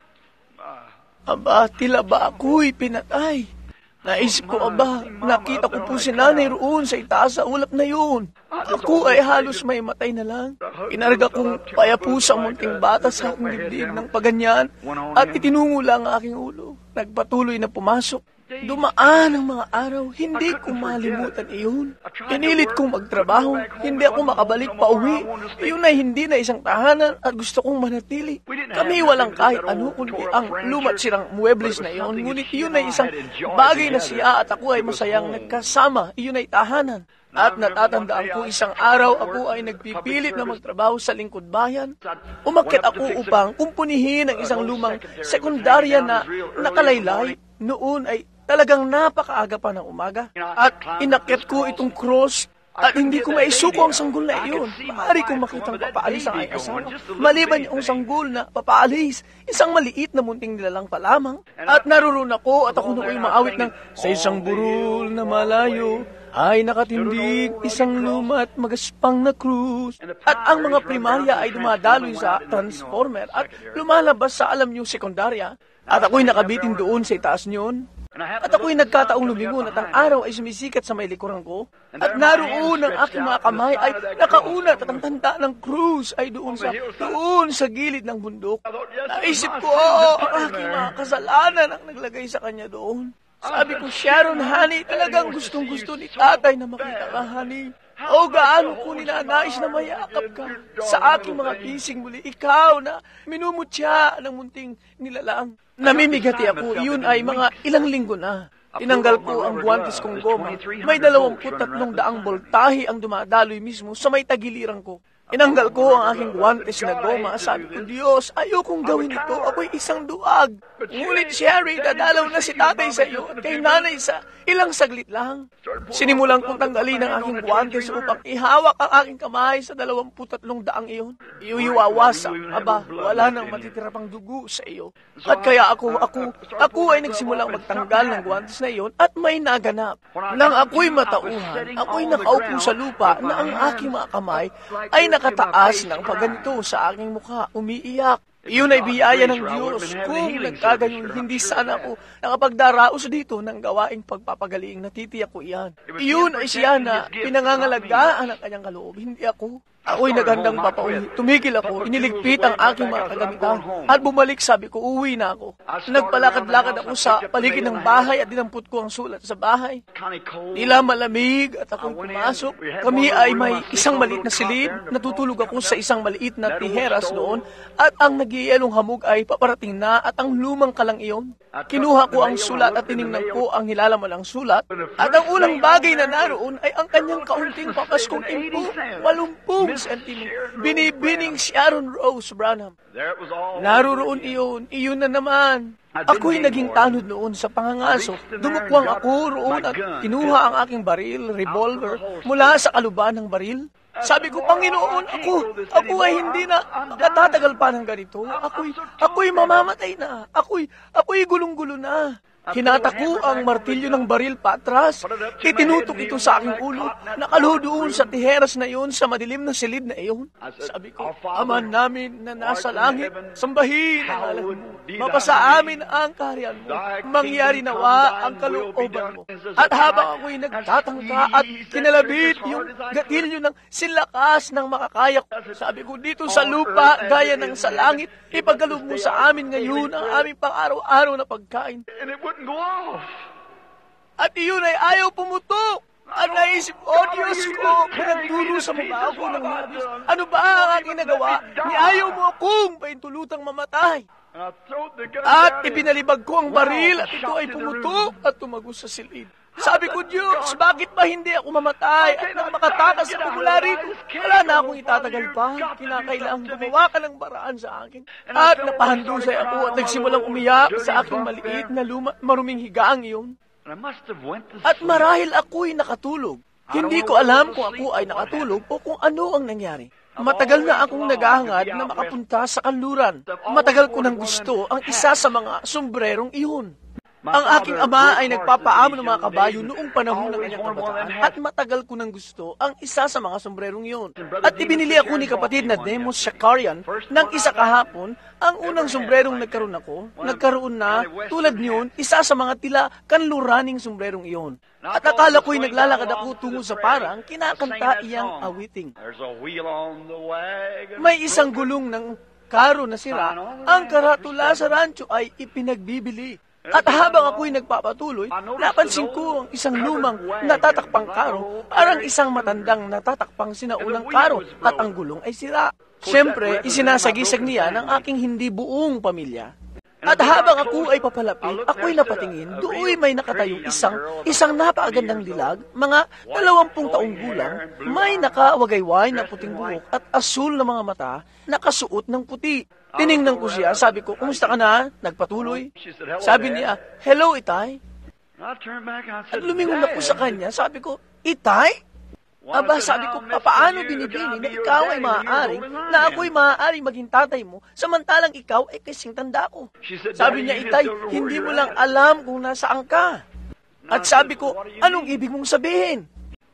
Aba, tila ba ako'y pinatay? Naisip ko, aba, nakita ko po si nanay roon sa itaas sa ulap na yun. Ako ay halos may matay na lang. Inarga kong payapusa ang munting bata sa aking dibdib ng paganyan at itinungo lang ang aking ulo. Nagpatuloy na pumasok. Dumaan ang mga araw, hindi ko malimutan iyon. Pinilit kong magtrabaho, hindi ako makabalik pa uwi. Iyon ay hindi na isang tahanan at gusto kong manatili. Kami walang kahit ano kundi ang lumat sirang muebles na iyon. Ngunit iyon ay isang bagay na siya at ako ay masayang nagkasama. Iyon ay tahanan. At natatandaan ko isang araw ako ay nagpipilit na magtrabaho sa lingkod bayan. Umakyat ako upang kumpunihin ang isang lumang sekundarya na nakalaylay. Noon ay talagang napakaaga pa ng umaga. At inakyat ko itong cross at hindi ko maisuko ang sanggol na iyon. Maaari kong makitang papaalis ang aking asawa. Maliban yung sanggol na papaalis, isang maliit na munting nilalang pa lamang. At naroon ako at ako no'y maawit ng sa isang burol na malayo ay nakatindig isang luma at magaspang na krus. At ang mga primarya ay dumadaloy sa transformer at lumalabas sa alam niyong sekundarya. At ako'y nakabitin doon sa itaas niyon. At ako'y nagkataong lumingon at ang araw ay sumisikat sa may likuran ko. At naroon ang aking mga kamay ay nakaunat at ang tanda ng krus ay doon sa doon sa gilid ng bundok. Naisip ko, oo, ang aking mga kasalanan ang naglagay sa kanya doon. Sabi ko, Sharon, honey, talagang gustong-gusto ni tatay na makita ka, honey. O gaano ko ninanais na mayakap ka sa aking mga pising muli. Ikaw na minumutya ng munting nilalang. Namimigati ako, iyon ay mga ilang linggo na. Tinanggal ko ang guwantes kong goma. May dalawamput tatlong daang boltahe ang dumadaloy mismo sa may tagiliran ko. Inanggal ko ang aking guwantes na goma. Sabi ko, Diyos, ayokong gawin ito. Ako'y isang duwag. Ngunit, Sherry, dadalaw na si tatay sa iyo at kay nanay sa ilang saglit lang. Sinimulan kong tanggalin ang aking guwantes upang ihawak ang aking kamay sa dalawamput tatlong daang iyon. Iuiwawasa. Aba, wala nang matitira pang dugo sa iyo. At kaya ako, ako, ako ay nagsimulang magtanggal ng guwantes na iyon at may naganap. Nang ako'y matauhan, ako'y nakaupo sa lupa na ang aking mga kamay ay nakataas ng pagganito sa aking mukha, umiiyak. Iyon ay biyaya ng Diyos. Kung nagkagayon, hindi sana ako nakapagdaraos dito ng gawaing pagpapagaling. Natitiyak ko iyan. Iyon ay siya na pinangangalagaan ang kanyang kaloob, hindi ako. Ako'y nagandang papauwi. Tumigil ako, iniligpit ang aking mga kagamitan. At bumalik, sabi ko, uwi na ako. Nagpalakad-lakad ako sa paligid ng bahay at dinamput ko ang sulat sa bahay. Tila malamig at ako'y pumasok. Kami ay may isang maliit na silid. Natutulog ako sa isang maliit na tiheras noon. At ang nagiyelong hamog ay paparating na at ang lumang kalang iyon. Kinuha ko ang sulat at tiningnan ko ang hilalaman ng sulat. At ang unang bagay na naroon ay ang kanyang kaunting papaskong impo, walumpung sentimo, binibining Sharon Rose Branham. Naroon iyon, iyon na naman. Ako'y naging tanod noon sa pangangaso. Dumukwang ako roon at kinuha ang aking baril, revolver, mula sa kaluban ng baril. Sabi ko, Panginoon, ako, ako ay hindi na makatatagal pa ng ganito. Ako'y, ako'y mamamatay na. Ako'y, ako'y gulong-gulo na. Hinatako ang martilyo ng baril patras. Itinutok ito sa aking ulo. Nakalo doon sa tiheras na iyon sa madilim na silid na iyon. Sabi ko, Ama namin na nasa langit, sambahin ang ngalan mo. Mapasa amin ang kaharian mo. Mangyari nawa ang kalooban mo. At habang ako'y nagtatangka at kinalabit yung gatilyo ng silakas ng makakaya ko, sabi ko, dito sa lupa, gaya ng sa langit, ipagkaloob mo sa amin ngayon ang aming pang-araw-araw na pagkain. Go off. At iyon ay ayaw pumutok. At naisip, oh Diyos ko, pinagduro sa mukha ko ng labis. Ano ba ang aking nagawa? Ni ayaw mo akong paintulutang mamatay. At ipinalibag ko ang baril at ito ay pumutok at tumagos sa silid. Sabi ko, Diyos, bakit ba hindi ako mamatay? At nang makatakas ako mula rito, wala na akong itatagal pa. Kinakailangan gumawa ka ng paraan sa akin. At napahandusay ako at nagsimulang umiyak sa aking maliit na luma, maruming higaang iyon. At marahil ako'y nakatulog. Hindi ko alam kung ako ay nakatulog o kung ano ang nangyari. Matagal na akong naghahangad na makapunta sa kanluran. Matagal ko nang gusto ang isa sa mga sombrerong iyon. Ang aking ama ay nagpapaamo ng mga kabayo noong panahon ng kanyang kabataan at matagal ko nang gusto ang isa sa mga sombrerong iyon. At ibinili ako ni kapatid na Demos Shakarian ng isa kahapon. Ang unang sombrerong nagkaroon ako, nagkaroon na, tulad niyon, isa sa mga tila kanluraning sombrerong iyon. At akala ko'y naglalakad ako tungo sa parang kinakanta iyang awiting. May isang gulong ng karo na sira, ang karatula sa rancho ay ipinagbibili. At habang ako'y nagpapatuloy, napansin ko ang isang lumang natatakpang karo, parang isang matandang natatakpang sinaunang karo, at ang gulong ay sira. Siyempre, isinasagisag niya ng aking hindi buong pamilya. At habang ako ay papalapit, ako'y napatingin, doon may nakatayong isang, isang napakagandang dilag, mga dalawampung taong gulang, may nakawagayway na puting buhok at asul na mga mata, nakasuot ng puti. Tiningnan ko siya, sabi ko, kumusta ka na? Nagpatuloy. Sabi niya, hello, Itay. At lumingon ako sa kanya, sabi ko, Itay? Aba, sabi ko, paano binibini na ikaw ay maaaring, na ako'y maaaring maging tatay mo, samantalang ikaw ay kasing tanda ko. Sabi niya, Itay, hindi mo lang alam kung nasaan ka. At sabi ko, anong ibig mong sabihin?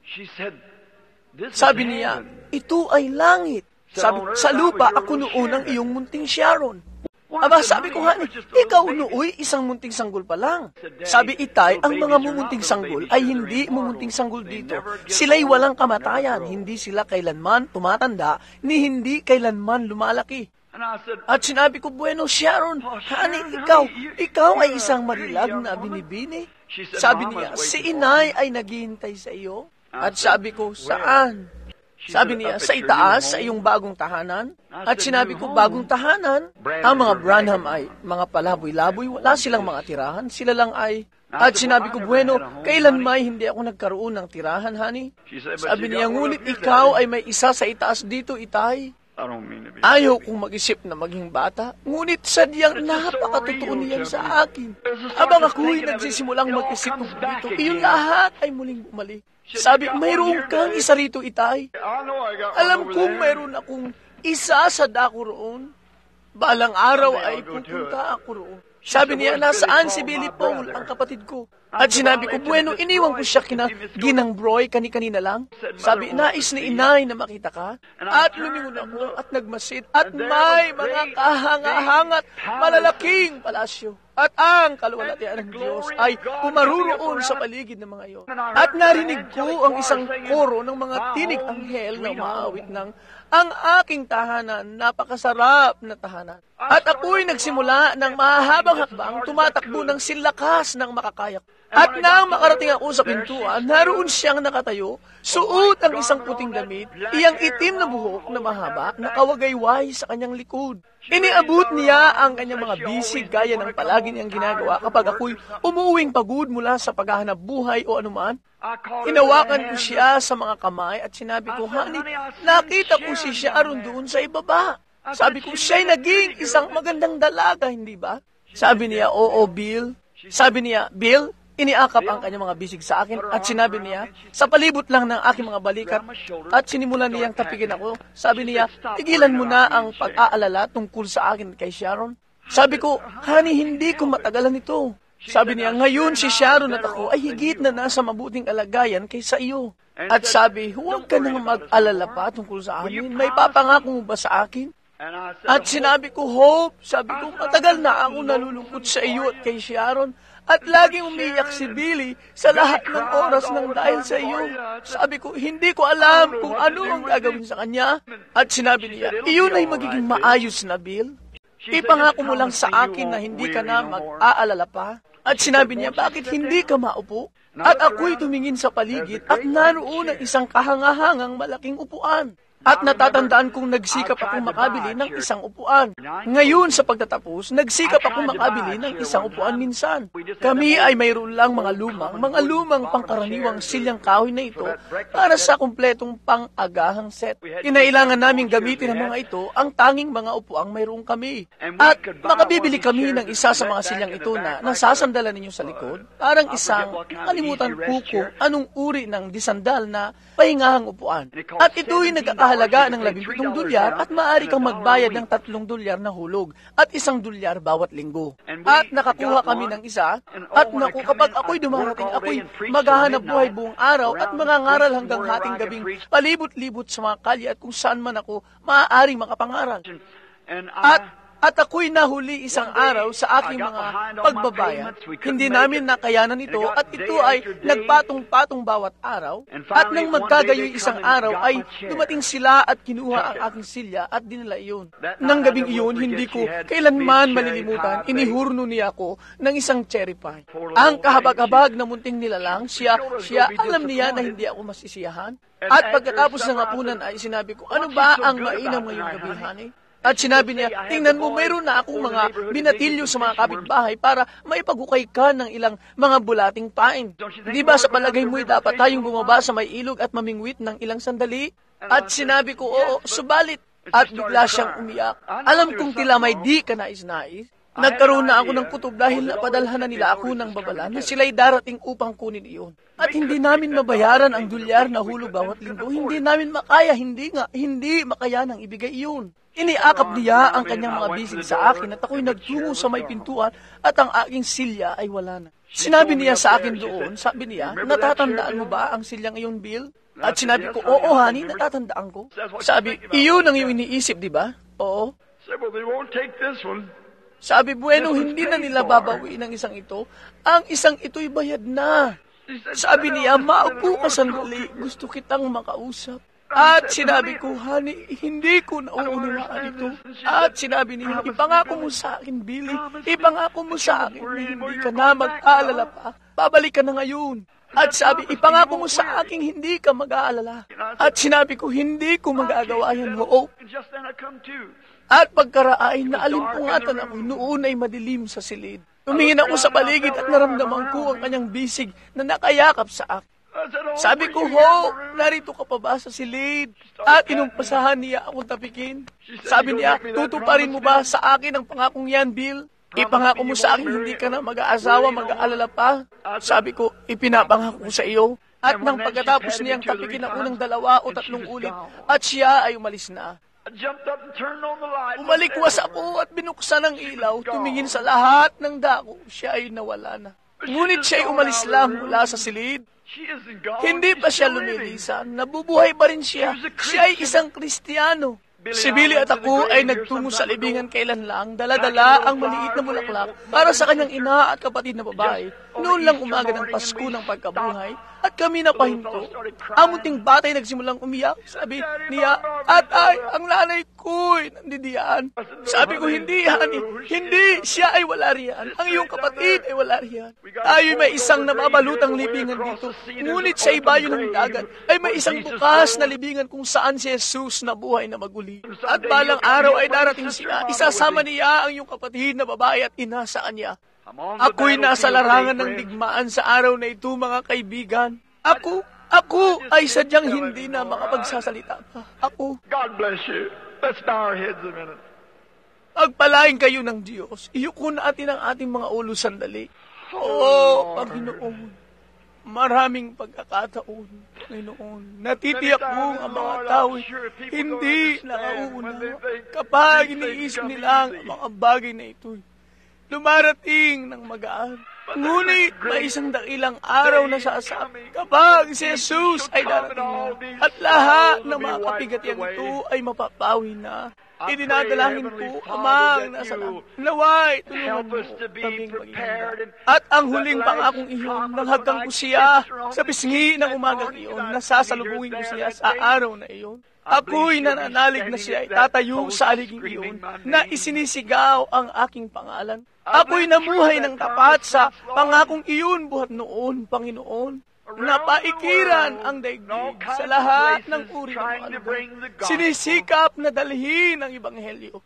Sabi niya, ito ay langit. Sabi, sa lupa ako noon ang iyong munting Sharon. Aba, sabi ko, honey, ikaw nooy, isang munting sanggol pa lang. Sabi Itay, ang mga mumunting sanggol ay hindi mumunting sanggol dito. Sila'y walang kamatayan, hindi sila kailanman tumatanda, ni hindi kailanman lumalaki. At sinabi ko, bueno, Sharon, honey, ikaw, ikaw ay isang marilag na binibini. Sabi niya, si Inay ay naghihintay sa iyo. At sabi ko, saan? Sabi niya, sa itaas, sa iyong bagong tahanan. At sinabi ko, bagong tahanan. Ang mga Branham ay mga palaboy-laboy, wala silang mga tirahan. Sila lang ay... At sinabi ko, bueno, kailan may hindi ako nagkaroon ng tirahan, honey? Sabi niya, ngunit ikaw ay may isa sa itaas dito, Itay. Ayaw kong mag-isip na maging bata, ngunit sadyang napakatotoo niyan sa akin. Habang ako'y nagsisimulang mag-isip dito, iyon lahat ay muling bumalik. Sabi, mayroon kang isa rito, Itay. Alam kong mayroon akong isa sa dako roon. Balang araw ay pupunta ako roon. Sabi niya, nasaan si Billy Paul, ang kapatid ko? At sinabi ko, bueno, iniwan ko siya kina Ginang Broy, kani-kanina lang. Sabi, nais ni Inay na makita ka. At lumingon ako at nagmasid. At may mga kahanga-hangat, malalaking palasyo. At ang kaluwalhatian ng Diyos ay pumaruroon sa paligid ng mga iyon. At narinig ko ang isang koro ng mga tinig anghel na umaawit ng ang aking tahanan, napakasarap na tahanan. At ako'y nagsimula ng mahahabang hakbang, tumatakbo ng silakas ng makakayak. At nang makarating ako sa pintuan, naroon siyang nakatayo, suot ang isang puting damit, iyang itim na buhok na mahaba, nakawagayway sa kanyang likod. Iniabot niya ang kanyang mga bisig gaya ng palagi niyang ginagawa kapag ako'y umuuwing pagod mula sa paghahanap buhay o anuman. Inawakan ko siya sa mga kamay at sinabi ko, honey, nakita ko si Sharon doon sa ibaba. Sabi ko, siya'y naging isang magandang dalaga, hindi ba? Sabi niya, oo, Bill. Sabi niya, Bill, iniakap ang kanyang mga bisig sa akin at sinabi niya, sa palibot lang ng aking mga balikat at sinimulan niyang tapigin ako. Sabi niya, tigilan mo na ang pag-aalala tungkol sa akin kay Sharon. Sabi ko, honey, hindi ko matagalan ito. Sabi niya, ngayon si Sharon at ako ay higit na nasa mabuting kalagayan kaysa iyo. At sabi, huwag ka nang mag-alala pa tungkol sa amin. May papangako mo ba sa akin? At sinabi ko, Hope, sabi ko, matagal na ako nalulungkot sa iyo at kay Sharon. At laging umiyak si Billy sa lahat ng oras ng dahil sa iyo. Sabi ko, hindi ko alam kung ano ang gagawin sa kanya. At sinabi niya, iyon ay magiging maayos na, Bill. Ipangako mo lang sa akin na hindi ka na mag-aalala pa. At sinabi niya, bakit hindi ka maupo? At ako'y tumingin sa paligid at naroon ang isang kahangahangang malaking upuan. At natatandaan kong nagsikap akong makabili ng isang upuan. Ngayon sa pagtatapos, nagsikap akong makabili ng isang upuan minsan. Kami ay mayroon lang mga lumang, mga lumang pangkaraniwang silyang kahoy na ito para sa kumpletong pang-agahang set. Kinailangan namin gamitin ang mga ito, ang tanging mga upuang mayroon kami. At makabibili kami ng isa sa mga silyang ito na nasasandalan ninyo sa likod, parang isang, nakalimutan ko kung anong uri ng disandal na pahingahang upuan. At ito'y nagkakahalaga ng labing-pitong dolyar at maaari kang magbayad ng tatlong dolyar na hulog at isang dolyar bawat linggo. At nakakuha kami ng isa at naku, kapag ako'y dumarating, ako'y maghahanap buhay buong araw at mangangaral hanggang hating gabing palibot-libot sa mga kalye at kung saan man ako maaaring makapangaral. At At ako'y nahuli isang araw sa aking mga pagbabayad. Hindi namin nakayanan ito at ito ay nagpatong-patong bawat araw. At nang magkagayoy isang araw ay dumating sila at kinuha ang aking silya at dinala iyon. Nang gabing iyon, hindi ko kailanman malilimutan, inihurno niya ako ng isang cherry pie. Ang kahabag-habag na munting nilalang, siya, siya alam niya na hindi ako masisiyahan. At pagkatapos ng hapunan ay sinabi ko, ano ba ang mainam ngayong gabi, honey? At sinabi niya, tingnan mo, mayroon na akong mga binatilyo sa mga kapitbahay para maipagukay ka ng ilang mga bulating pain. Di ba sa palagay mo'y dapat tayong bumaba sa may ilog at mamingwit ng ilang sandali? At sinabi ko, oo, subalit. At bigla siyang umiyak. Alam kong tila may di ka nais-nais. Nagkaroon na ako ng kutob dahil napadalhan na nila ako ng babala na sila'y darating upang kunin iyon. At hindi namin mabayaran ang dolyar na hulog bawat linggo. Hindi namin makaya, hindi nga, hindi makayanang ibigay iyon. Iniakap niya ang kanyang mga bisig sa akin at ako'y nagtungo sa may pintuan at ang aking silya ay wala na. Sinabi niya sa akin doon, sabi niya, natatandaan mo ba ang silyang iyon, Bill? At sinabi ko, oo, honey, natatandaan ko. Sabi, iyon ang iyong iniisip, di ba? Oo. Sabi, bueno, hindi na nila babawiin ang isang ito. Ang isang ito'y bayad na. Sabi niya, maupo ka sandali. Gusto kitang makausap. At sinabi ko, honey, hindi ko nauunawaan ito. At sinabi niya, ipangako mo sa akin, Billy. Ipangako mo sa akin na hindi ka na mag-aalala pa. Babalik ka na ngayon. At sabi, ipangako mo sa akin, hindi ka mag-aalala. At sinabi ko, hindi ko magagawa yan, oo. At pagkaraay, naalimpungatan ako, noon ay madilim sa silid. Tumingin ako sa paligid at naramdaman ko ang kanyang bisig na nakayakap sa akin. Sabi ko, ho, narito ka pa ba sa silid? At inumpasahan niya akong tapikin. Sabi niya, tutuparin mo ba sa akin ang pangakong yan, Bill? Ipangako mo sa akin, hindi ka na mag-aasawa, mag-aalala pa. Sabi ko, ipinapangako ko sa iyo. At nang pagkatapos niyang tapikin ang unang dalawa o tatlong ulit, at siya ay umalis na. Umalikwas ako at binuksan ang ilaw, tumingin sa lahat ng dako, siya ay nawala na. Ngunit siya ay umalis lang mula sa silid. Hindi pa siya lumilisan, nabubuhay pa rin siya. Siya ay isang Kristiyano. Si Billy at ako ay nagtungo sa libingan kailan lang, dala-dala ang maliit na bulaklak para sa kanyang ina at kapatid na babae. Noon lang umaga ng Pasko ng pagkabuhay, at kami napahinto. Ang munting batay nagsimulang umiyak. Sabi niya, atay, ang nanay ko'y nandidiyan. Sabi ko, hindi, honey, hindi, siya ay wala riyan. Ang iyong kapatid ay wala riyan. Tayo'y may isang nababalutang libingan dito. Ngunit sa ibayo ng dagat ay may isang bukas na libingan kung saan si Jesus na buhay na maguli. At balang araw ay darating siya. Isasama niya ang iyong kapatid na babae at ina sa kanya. Ako'y nasa larangan ng digmaan sa araw na ito, mga kaibigan. Ako, ako ay sadyang hindi na makapagsasalita pa. Ako. God bless you. Let's bow our heads a minute. Pagpalain kayo ng Diyos. Iyuko natin ang ating mga ulo sandali. Oo, Panginoon. Maraming pagkakataon, Panginoon. Natitiyak mo ang mga tao hindi nakauuna kapag iniisip nila ang mga bagay na ito. Lumarating ng magaan. Ngunit may isang dakilang araw na sasap kapag si Jesus ay darating na at lahat ng mga kapigatian ito ay mapapawi na. Idinadalangin ko, Amang nasa langit, naway, tulungan mo kaming maging handa. At ang huling pangakong iyon, nang hagkang ko siya sa pisngi ng umagang iyon, nasasalubungin ko siya sa araw na iyon. Ako'y nananalig na siya ay tatayo sa aliging iyon na isinisigaw ang aking pangalan. Ako'y namuhay ng tapat sa pangakong iyon buhat noon, Panginoon. Napaikiran ang daigdig sa lahat ng uri ng mga lugar. Sinisikap na dalhin ang Ebanghelyo.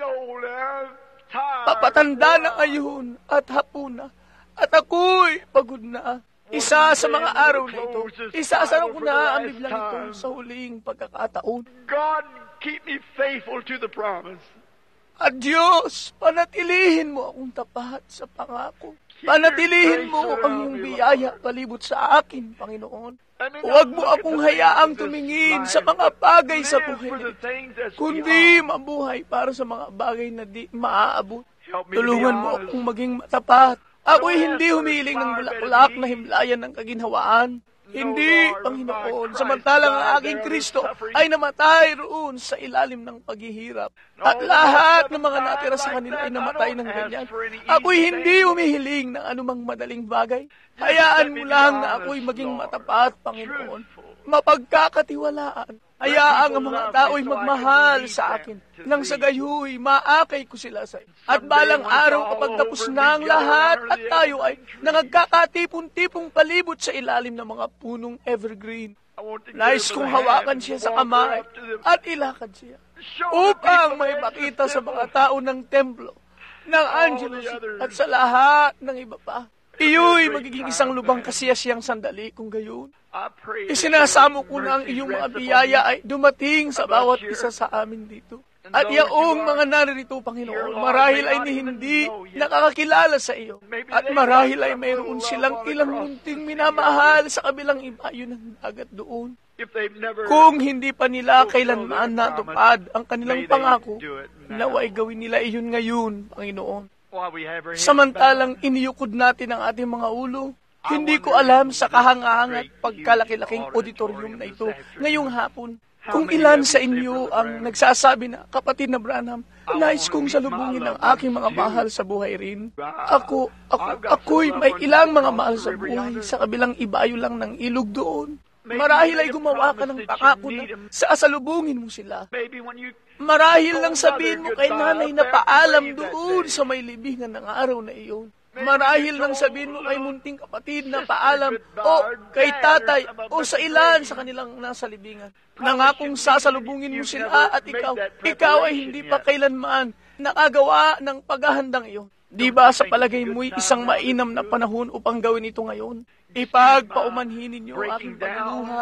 Papatanda na ngayon at hapon na, at ako'y pagod na. Isa sa mga araw na ito, isasara ko na ang Biblia nito sa huling pagkakataon. God, keep me faithful to the promise. At Diyos, panatilihin mo akong tapat sa pangako. Panatilihin mo ang iyong biyaya palibot sa akin, Panginoon. Huwag mo akong hayaang tumingin sa mga bagay sa buhay na ito, kundi mabuhay para sa mga bagay na di maaabot. Tulungan mo akong maging matapat. Ako'y hindi humiling ng bulaklak na himlayan ng kaginhawaan. Hindi, Panginoon, samantalang ang aking Kristo ay namatay roon sa ilalim ng paghihirap. At lahat ng mga natira sa kanila ay namatay ng ganyan. Ako'y hindi humihiling ng anumang madaling bagay. Hayaan mo lang na ako'y maging matapat, Panginoon. Mapagkakatiwalaan. Hayaang ang mga tao'y magmahal sa akin. Nang sa gayoy, maakay ko sila sa iyo. At balang araw kapag tapos na ang lahat at tayo ay nangagkakatipon-tipong palibot sa ilalim ng mga punong evergreen. Nais kong hawakan siya sa kamay at ilakad siya upang may makita sa mga tao ng templo, ng Angelus at sa lahat ng iba pa. Iyo'y magiging isang lubang kasiyasiyang sandali kung gayon. Isinasamo ko na ang iyong mga biyaya ay dumating sa bawat isa sa amin dito. At yaong mga naririto, Panginoon, marahil ay hindi nakakakilala sa iyo. At marahil ay mayroon silang ilang munting minamahal sa kabilang ibayo ng dagat doon. Kung hindi pa nila kailanman natupad ang kanilang pangako, naway gawin nila iyon ngayon, Panginoon. Samantalang iniyukod natin ang ating mga ulo, hindi ko alam sa kahangahang at pagkalaki-laking auditorium na ito ngayong hapon. Kung ilan sa inyo ang nagsasabi na, Kapatid na Branham, nais kong salubungin ang aking mga mahal sa buhay rin. Ako, ako, ako'y may ilang mga mahal sa buhay sa kabilang ibayo lang ng ilog doon. Marahil ay gumawa ka ng pangako na sa asalubungin mo sila. Marahil lang sabihin mo kay nanay na paalam doon sa may libingan ng araw na iyon. Marahil lang sabihin mo kay munting kapatid na paalam o kay tatay o sa ilan sa kanilang nasa libingan. Nangakong sasalubungin mo sila at ikaw, ikaw ay hindi pa kailanman nakagawa ng paghahandang iyon. Di ba sa palagay mo'y isang mainam na panahon upang gawin ito ngayon? Ipagpaumanhin ninyo ang aking pagluha.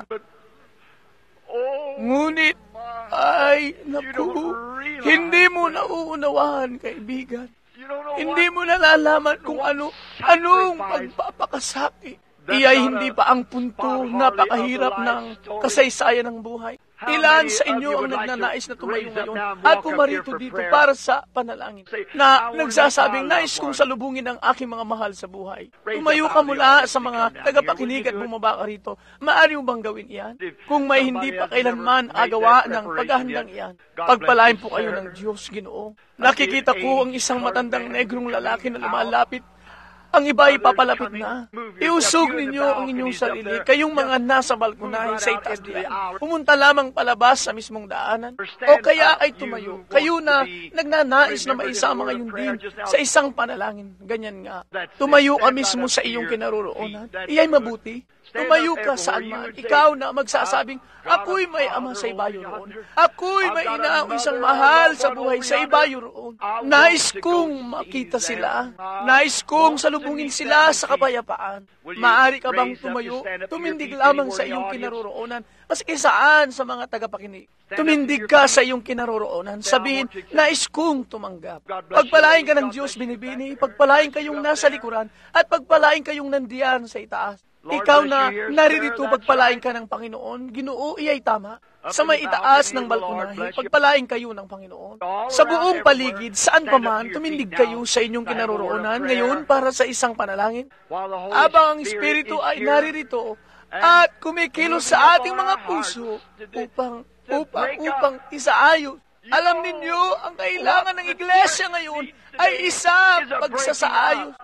Ngunit, ay, naku, hindi mo nauunawahan, kaibigan. Hindi mo nalalaman kung ano, anong pagpapakasakit. Iya'y hindi pa ang punto, napakahirap ng kasaysayan ng buhay. Ilan sa inyo ang nagnanais na tumayo ngayon at pumarito dito para sa panalangin na nagsasabing, nais kong salubungin ang aking mga mahal sa buhay. Tumayo ka mula sa mga tagapakinig at bumaba ka rito. Maaari mo bang gawin iyan? Kung may hindi pa kailanman agawa ng paghahandang iyan, pagpalain po kayo ng Diyos, Ginoo. Nakikita ko ang isang matandang negrong lalaki na lumalapit. Ang iba ay papalapit na. Iusog ninyo ang inyong sarili, kayong mga nasa balkonahe sa itaas diyan. Pumunta lamang palabas sa mismong daanan. O kaya ay tumayo. Kayo na nagnanais na maisama ngayon din sa isang panalangin. Ganyan nga. Tumayo ka mismo sa iyong kinaroroonan. Iya'y mabuti. Tumayo ka saan man. Ikaw na magsasabing, ako'y may ama sa ibayo roon. Ako'y may ina o isang mahal sa buhay sa ibayo roon. Nais kong makita sila. Nais kong salubungin sila sa kapayapaan. Maaari ka bang tumayo? Tumindig lamang sa iyong kinaroroonan. Maski saan sa mga tagapakinig. Tumindig ka sa iyong kinaroroonan. Sabihin, nais kong tumanggap. Pagpalain ka ng Diyos, binibini. Pagpalain kayong nasa likuran. At pagpalain kayong nandiyan sa itaas. Ikaw na naririto, pagpalain ka ng Panginoon. Ginoo, iya'y tama. Sa may itaas ng balkonahe, pagpalain kayo ng Panginoon. Sa buong paligid, saan pa man, tumindig kayo sa inyong kinaroroonan ngayon para sa isang panalangin. Habang ang Espiritu ay naririto at kumikilos sa ating mga puso upang, upang, upang isaayos. Alam ninyo, ang kailangan ng iglesia ngayon ay isang pagsasaayos.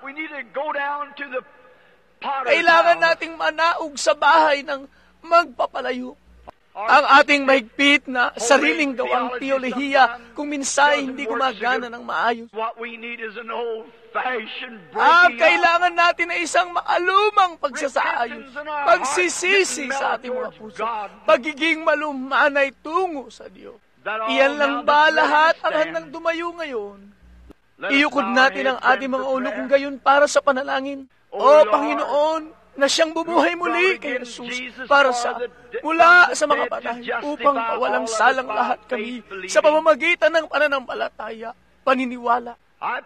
Kailangan nating manaog sa bahay ng magpapalayo. Ang ating mahigpit na sariling gawang teolohiya kung minsan hindi gumagana ng maayos. Ang kailangan natin ay isang maalumang pagsasaayos, pagsisisi sa ating mga puso, pagiging malumanay tungo sa Diyos. Iyan lang ba lahat ang handang dumayo ngayon? Iyukod natin ang ating mga ulo kung gayon para sa panalangin. O Panginoon, na siyang bumuhay muli kay Jesus para sa mula sa mga patay upang pawalang salang lahat kami sa pamamagitan ng pananampalataya, paniniwala.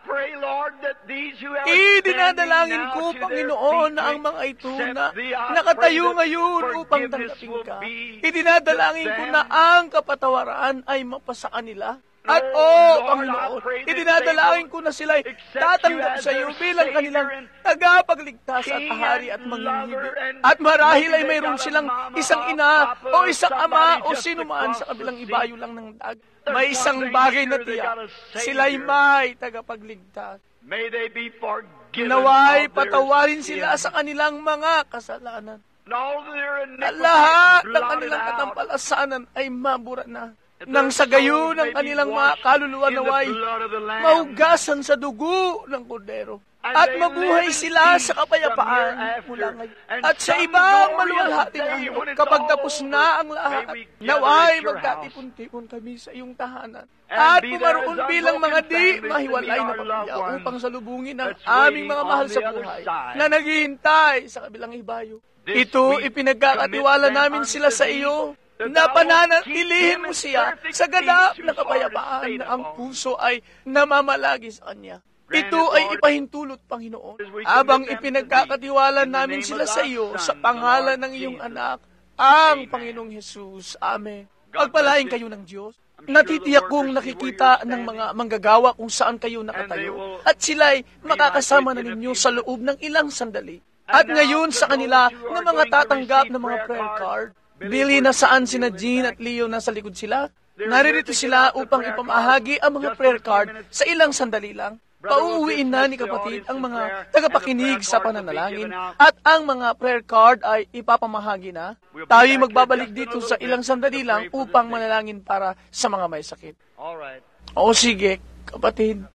Idinadalangin ko, Panginoon, na ang mga ito na nakatayo ngayon upang tanggapin ka. Idinadalangin ko na ang kapatawaran ay mapasa kanila. At o, oh, Panginoon, idinadalangin ko na sila'y tatanggap sa iyo bilang kanilang tagapagligtas at ahari at manginhibig. At marahil ay mayroon silang isang ina o isang ama o sinuman sa kabilang ibayo lang ng dag. May isang bagay na tiyak, sila'y may tagapagligtas. Naway patawarin sila sa kanilang mga kasalanan. At lahat ng kanilang katampalasanan ay mabura na. Nang sa gayon ang kanilang mga kaluluwa naway mahugasan sa dugo ng kordero. At mabuhay sila sa kapayapaan mula ngayon. At sa ibang maluwalhating araw, kapag tapos na ang lahat, naway magkatipon-tipon kami sa iyong tahanan. At pumaroon bilang mga di mahiwalay na pamilya upang salubungin ang aming mga mahal sa buhay na naghihintay sa kabilang ibayo. Ito, ipinagkakatiwala namin sila sa iyo, na pananatilihin mo siya sa ganap na kapayapaan na ang puso ay namamalagi sa Kanya. Ito ay ipahintulot, Panginoon, habang ipinagkakatiwala namin sila sa iyo sa pangalan ng iyong anak, ang Panginoong Jesus. Amen. Pagpalain kayo ng Diyos. Natitiyak kong nakikita ng mga manggagawa kung saan kayo nakatayo at sila'y makakasama na ninyo sa loob ng ilang sandali. At ngayon sa kanila ng mga tatanggap ng mga prayer card. Billy, nasaan sina Jean at Leo? Nasa likod sila. Naririto sila upang ipamahagi ang mga prayer card sa ilang sandali lang. Pauuwiin na ni kapatid ang mga tagapakinig sa pananalangin at ang mga prayer card ay ipapamahagi na. Tayo magbabalik dito sa ilang sandali lang upang manalangin para sa mga may sakit. O sige, kapatid.